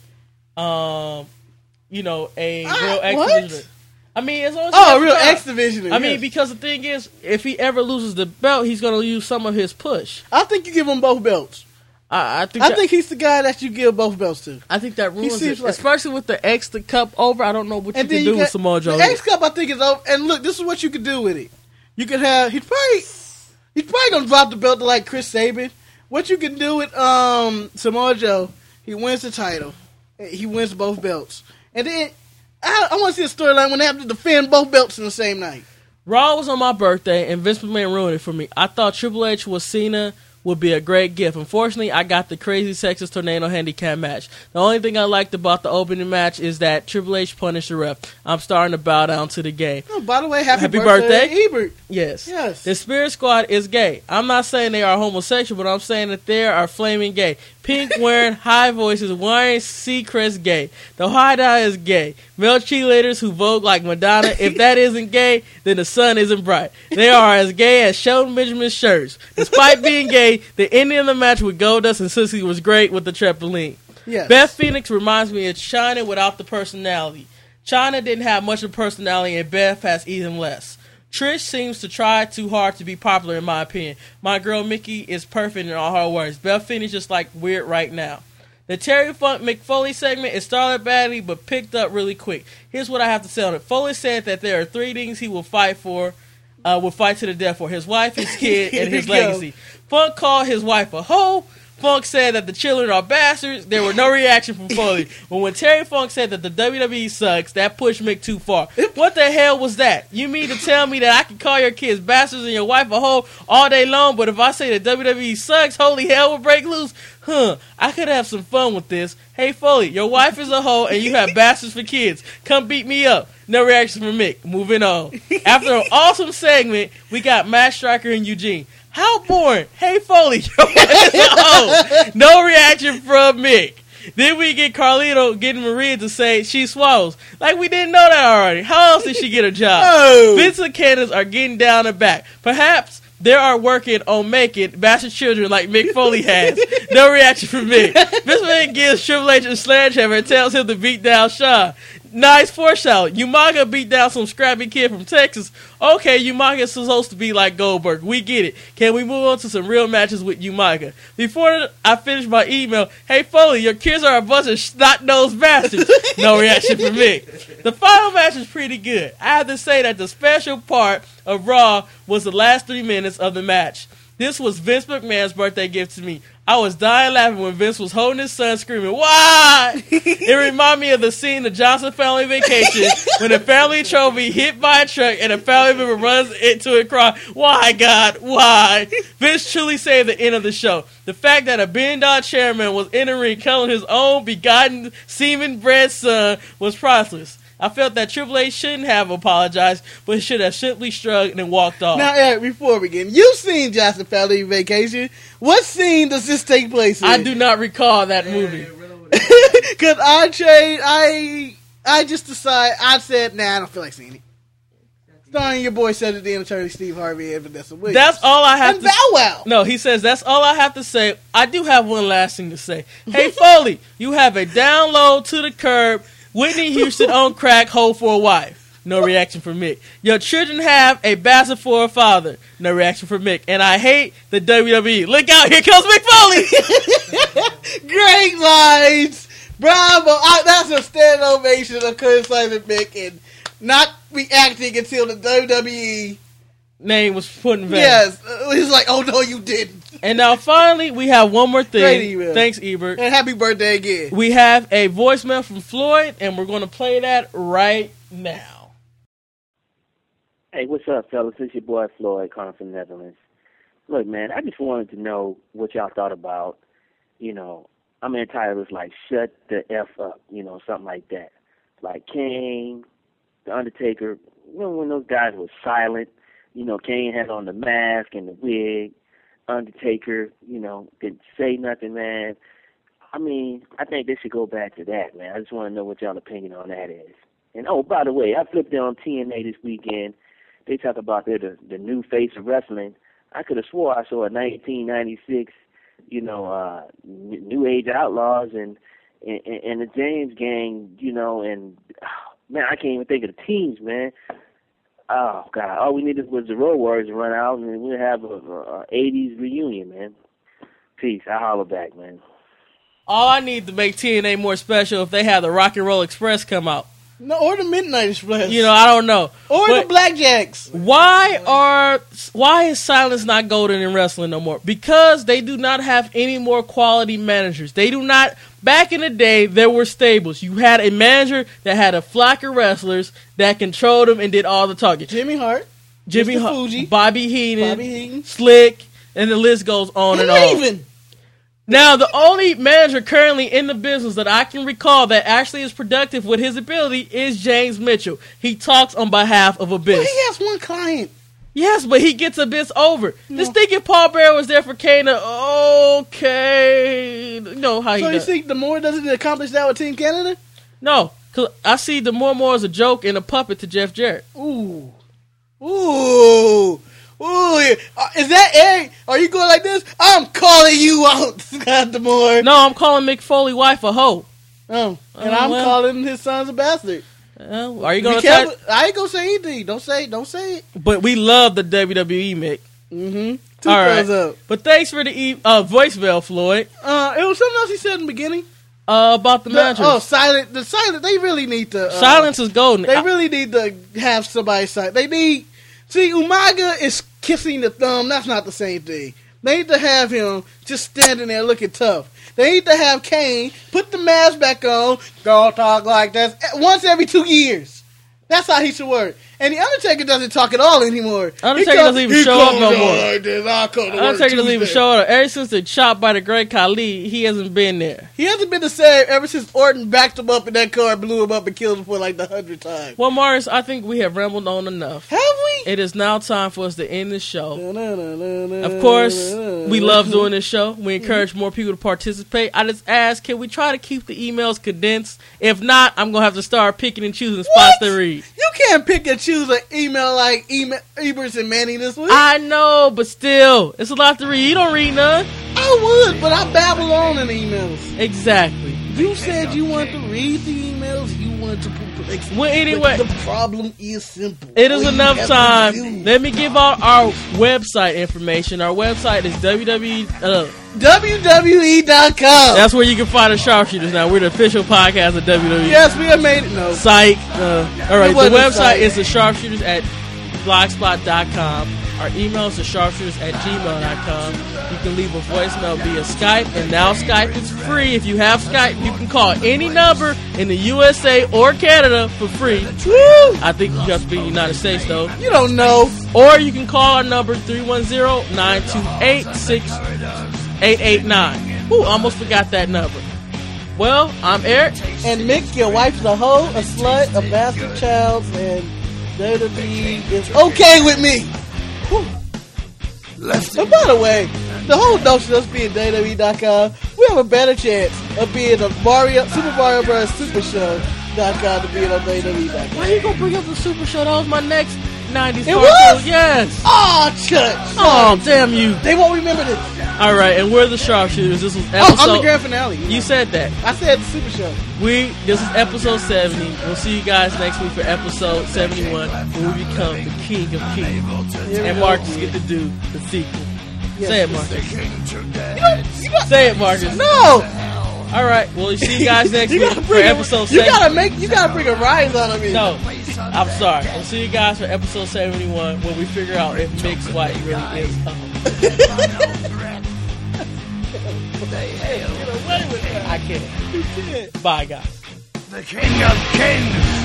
Speaker 1: um, you know, a
Speaker 2: Ah,
Speaker 1: real X
Speaker 2: what?
Speaker 1: division. I mean, as long as he
Speaker 2: Oh,
Speaker 1: has
Speaker 2: real
Speaker 1: the title.
Speaker 2: X division.
Speaker 1: I mean,
Speaker 2: yes.
Speaker 1: because the thing is, if he ever loses the belt, he's going to lose some of his push.
Speaker 2: I think you give him both belts.
Speaker 1: I, I think.
Speaker 2: I
Speaker 1: that,
Speaker 2: think he's the guy that you give both belts to.
Speaker 1: I think that ruins
Speaker 2: seems
Speaker 1: it,
Speaker 2: like-
Speaker 1: especially with the X the Cup over. I don't know what you
Speaker 2: And
Speaker 1: can
Speaker 2: then
Speaker 1: do
Speaker 2: you
Speaker 1: with
Speaker 2: got
Speaker 1: Samoa Joe.
Speaker 2: the X Cup. I think is over. And look, this is what you could do with it. You could have. He's probably. He's probably gonna drop the belt to like Chris Sabin. What you can do with um Samoa Joe, he wins the title. He wins both belts, and then I, I want to see a storyline when they have to defend both belts in the same night.
Speaker 1: Raw was on my birthday, and Vince McMahon ruined it for me. I thought Triple H with Cena would be a great gift. Unfortunately, I got the Crazy Texas Tornado Handicap match. The only thing I liked about the opening match is that Triple H punished the ref. I'm starting to bow down to the game.
Speaker 2: Oh, by the way, happy,
Speaker 1: Happy
Speaker 2: birthday,
Speaker 1: birthday.
Speaker 2: Ebert.
Speaker 1: Yes.
Speaker 2: Yes.
Speaker 1: The Spirit Squad is gay. I'm not saying they are homosexual, but I'm saying that they are flaming gay. Pink wearing high voices, wearing Seacrest gay. The Hideout is gay. Male cheerleaders who vote like Madonna. If that isn't gay, then the sun isn't bright. They are as gay as Shelton Benjamin's shirts. Despite being gay, the ending of the match with Goldust and Sissy was great with the trampoline.
Speaker 2: Yes.
Speaker 1: Beth Phoenix reminds me of Chyna without the personality. Chyna didn't have much of personality, and Beth has even less. Trish seems to try too hard to be popular, in my opinion. My girl Mickey is perfect in all her words. Beth Phoenix just like weird right now. The Terry Funk McFoley segment, it started badly but picked up really quick. Here's what I have to say on it. Foley said that there are three things he will fight for, uh, will fight to the death for: his wife, his kid, and his
Speaker 2: Here we go.
Speaker 1: legacy. Funk called his wife a hoe. Funk said that the children are bastards. There were no reaction from Foley. But when Terry Funk said that the W W E sucks, that pushed Mick too far. What the hell was that? You mean to tell me that I can call your kids bastards and your wife a hoe all day long, but if I say that W W E sucks, holy hell will break loose? Huh, I could have some fun with this. Hey, Foley, your wife is a hoe and you have bastards for kids. Come beat me up. No reaction from Mick. Moving on. After an awesome segment, we got Matt Striker and Eugene. How boring. Hey, Foley, your wife is a hoe. No reaction from Mick. Then we get Carlito getting Maria to say she swallows. Like we didn't know that already. How else did she get a job?
Speaker 2: Oh.
Speaker 1: Vince and Candace are getting down and back. Perhaps they are working on making bastard children like Mick Foley has. No reaction from Mick. This man gives Triple H a sledgehammer and tells him to beat down Shawn. Nice foreshadow. Umaga beat down some scrappy kid from Texas. Okay, Umaga is supposed to be like Goldberg. We get it. Can we move on to some real matches with Umaga? Before I finish my email, hey Foley, your kids are a bunch of snot-nosed bastards. No reaction from Mick. The final match is pretty good. I have to say that the special part of Raw was the last three minutes of the match. This was Vince McMahon's birthday gift to me. I was dying laughing when Vince was holding his son screaming, why? It reminded me of the scene in the Johnson Family Vacation when the family trophy hit by a truck and a family member runs into it crying, why, God, why? Vince truly saved the end of the show. The fact that a billion dollar chairman was in the ring killing his own begotten semen-bred son was priceless. I felt that Triple H shouldn't have apologized, but should have simply shrugged and walked off.
Speaker 2: Now, Eric, before we begin, you've seen Johnson Family Vacation. What scene does this take place in?
Speaker 1: I do not recall that movie.
Speaker 2: Because I trade, I I just decided, I said, nah, I don't feel like seeing it. Starring your boy Cedric the Attorney, Steve Harvey, and Vanessa Williams.
Speaker 1: That's all I have
Speaker 2: and
Speaker 1: to
Speaker 2: Bow Wow.
Speaker 1: No, he says, that's all I have to say. I do have one last thing to say. Hey, Foley, you have a download to the curb, Whitney Houston on crack, hoe for a wife. No reaction from Mick. Your children have a bastard for a father. No reaction from Mick. And I hate the W W E. Look out, here comes Mick Foley.
Speaker 2: Great lines. Bravo. I, that's a stand ovation of criticizing Mick and not reacting until the W W E.
Speaker 1: Name was put in vain.
Speaker 2: Yes. Uh, he's like, oh, no, you didn't.
Speaker 1: And now finally, we have one more
Speaker 2: Great
Speaker 1: thing.
Speaker 2: email.
Speaker 1: Thanks, Ebert.
Speaker 2: And happy birthday again.
Speaker 1: We have a voicemail from Floyd, and we're going to play that right now.
Speaker 4: Hey, what's up, fellas? It's your boy Floyd calling from the Netherlands. Look, man, I just wanted to know what y'all thought about, you know, I'm entitled like Shut the F Up, you know, something like that. Like Kane, The Undertaker, you know, when those guys were silent, you know, Kane had on the mask and the wig, Undertaker, you know, didn't say nothing, man. I mean, I think they should go back to that, man. I just want to know what y'all opinion on that is. And oh, by the way, I flipped it on T N A this weekend. They talk about they're the, the new face of wrestling. I could have swore I saw a nineteen ninety-six, you know, uh, New Age Outlaws and, and and the James Gang, you know, and oh, man, I can't even think of the teams, man. Oh God, all we needed was the Road Warriors to run out, and we'll have a, a, a eighties reunion, man. Peace. I holler back, man.
Speaker 1: All I need to make T N A more special if they have the Rock and Roll Express come out.
Speaker 2: No, or the Midnight Express.
Speaker 1: You know, I don't know.
Speaker 2: Or
Speaker 1: But
Speaker 2: the Blackjacks.
Speaker 1: Why are why is silence not golden in wrestling no more? Because they do not have any more quality managers. They do not. Back in the day, there were stables. You had a manager that had a flock of wrestlers that controlled them and did all the talking.
Speaker 2: Jimmy Hart.
Speaker 1: Jimmy
Speaker 2: Mister
Speaker 1: Hart,
Speaker 2: Fuji.
Speaker 1: Bobby Heenan,
Speaker 2: Bobby Heenan.
Speaker 1: Slick, and the list goes on and,
Speaker 2: And
Speaker 1: on.
Speaker 2: Raven.
Speaker 1: Now, the only manager currently in the business that I can recall that actually is productive with his ability is James Mitchell. He talks on behalf of Abyss.
Speaker 2: Well, he has one client.
Speaker 1: Yes, but he gets Abyss over. Just think if Paul Bearer was there for Kana, okay. You know how he
Speaker 2: So you
Speaker 1: does.
Speaker 2: think the more doesn't accomplish that with Team Canada?
Speaker 1: No, because I see the more more as a joke and a puppet to Jeff Jarrett.
Speaker 2: Ooh. Ooh. Ooh. Uh, Is that Eric? Are you going like this? I'm calling you out, Scott D'Amore.
Speaker 1: No, I'm calling Mick Foley wife a hoe.
Speaker 2: Oh, and
Speaker 1: Oh,
Speaker 2: I'm
Speaker 1: well.
Speaker 2: calling his sons a bastard.
Speaker 1: Uh, are you going
Speaker 2: Be
Speaker 1: to
Speaker 2: careful. I ain't gonna say anything. Don't say. Don't say it.
Speaker 1: But we love the W W E, Mick.
Speaker 2: Mm-hmm. Two
Speaker 1: All right.
Speaker 2: thumbs up.
Speaker 1: But thanks for the e- uh, voicemail, Floyd,
Speaker 2: Uh, it was something else he said in the beginning.
Speaker 1: uh, about the
Speaker 2: The-
Speaker 1: managers.
Speaker 2: oh, silent. The silent. They really need to. Uh,
Speaker 1: Silence is golden.
Speaker 2: They
Speaker 1: I-
Speaker 2: really need to have somebody silent. They need. See, Umaga is kissing the thumb. That's not the same thing. They need to have him just standing there looking tough. They need to have Kane put the mask back on. Don't talk like that. Once every two years. That's how he should work. And the Undertaker doesn't talk at all anymore.
Speaker 1: Undertaker
Speaker 2: He come-
Speaker 1: doesn't even
Speaker 2: he
Speaker 1: show up
Speaker 2: comes
Speaker 1: no
Speaker 2: on
Speaker 1: more.
Speaker 2: Like this. I'll come to work
Speaker 1: Undertaker doesn't even
Speaker 2: Tuesday.
Speaker 1: show up. Ever since the chop by the great Khali, he hasn't been there.
Speaker 2: He hasn't been the same ever since Orton backed him up in that car, blew him up, and killed him for like the hundredth time.
Speaker 1: Well, Morris, I think we have rambled on enough.
Speaker 2: Have we?
Speaker 1: It is now time for us to end this show. Of
Speaker 2: Of
Speaker 1: course, we love doing this show. We encourage more people to participate. I just ask, can we try to keep the emails condensed? If not, I'm going to have to start picking and choosing spots
Speaker 2: What?
Speaker 1: to read.
Speaker 2: You can't pick and choose an email like email, Ebers and Manny this week.
Speaker 1: I know, but still, it's a lot to read. You don't read none.
Speaker 2: I would, but I babble on in emails.
Speaker 1: Exactly.
Speaker 2: You said you wanted to read the emails. You wanted to perplex me.
Speaker 1: Well, anyway.
Speaker 2: But the problem is simple.
Speaker 1: It is
Speaker 2: What you
Speaker 1: enough
Speaker 2: have to
Speaker 1: time.
Speaker 2: do.
Speaker 1: Let me give out our website information. Our website is W W E. Uh,
Speaker 2: W W E dot com.
Speaker 1: that's where you can find the Sharpshooters now. We're the official podcast of W W E.
Speaker 2: Yes, we have made it. No.
Speaker 1: Psych. Uh, all right,
Speaker 2: It
Speaker 1: the
Speaker 2: wasn't
Speaker 1: website
Speaker 2: Psych.
Speaker 1: is the Sharpshooters at blogspot dot com. Our email is the sharpshooters at gmail dot com. You can leave a voicemail via Skype, and now Skype is free. If you have Skype, you can call any number in the U S A or Canada for free.
Speaker 2: Woo!
Speaker 1: I think you have to be in the United States, though.
Speaker 2: You don't know.
Speaker 1: Or you can call our number three one zero, nine two eight, six eight eight nine. Ooh, almost forgot that number. Well, I'm Eric.
Speaker 2: And Mick, your wife's a hoe, a slut, a bastard child, and W W E is okay with me. Whew. And by the way, the whole notion of us being W W E dot com, we have a better chance of being a Mario, Super Mario Bros. Super Show dot com to being on W W E dot com.
Speaker 1: Why you gonna bring up the Super Show? That was my next nineties
Speaker 2: It
Speaker 1: cartoon.
Speaker 2: was?
Speaker 1: Yes.
Speaker 2: Oh, church.
Speaker 1: Oh, damn you.
Speaker 2: They won't remember this.
Speaker 1: All right, and we're the Sharpshooters. This was
Speaker 2: Oh, I'm the
Speaker 1: episode.
Speaker 2: grand finale.
Speaker 1: You said that.
Speaker 2: I said the Super Show.
Speaker 1: We. This is episode seventy. We'll see you guys next week for episode seventy-one, where we become the king of kings,
Speaker 2: Here we
Speaker 1: and
Speaker 2: go.
Speaker 1: Marcus get to do the sequel.
Speaker 2: Yes.
Speaker 1: Say it, Marcus.
Speaker 2: You got, you got,
Speaker 1: Say it, Marcus.
Speaker 2: no.
Speaker 1: All right. Well, we'll see you guys next
Speaker 2: You
Speaker 1: week
Speaker 2: gotta
Speaker 1: for
Speaker 2: bring a-
Speaker 1: episode
Speaker 2: You
Speaker 1: seventy.
Speaker 2: gotta make. You gotta bring a rise out of me.
Speaker 1: No, I'm sorry. We'll see you guys for episode seventy-one, where we figure out if Mixed White really is. Um, I can't. Bye, guys.
Speaker 3: The King of Kings.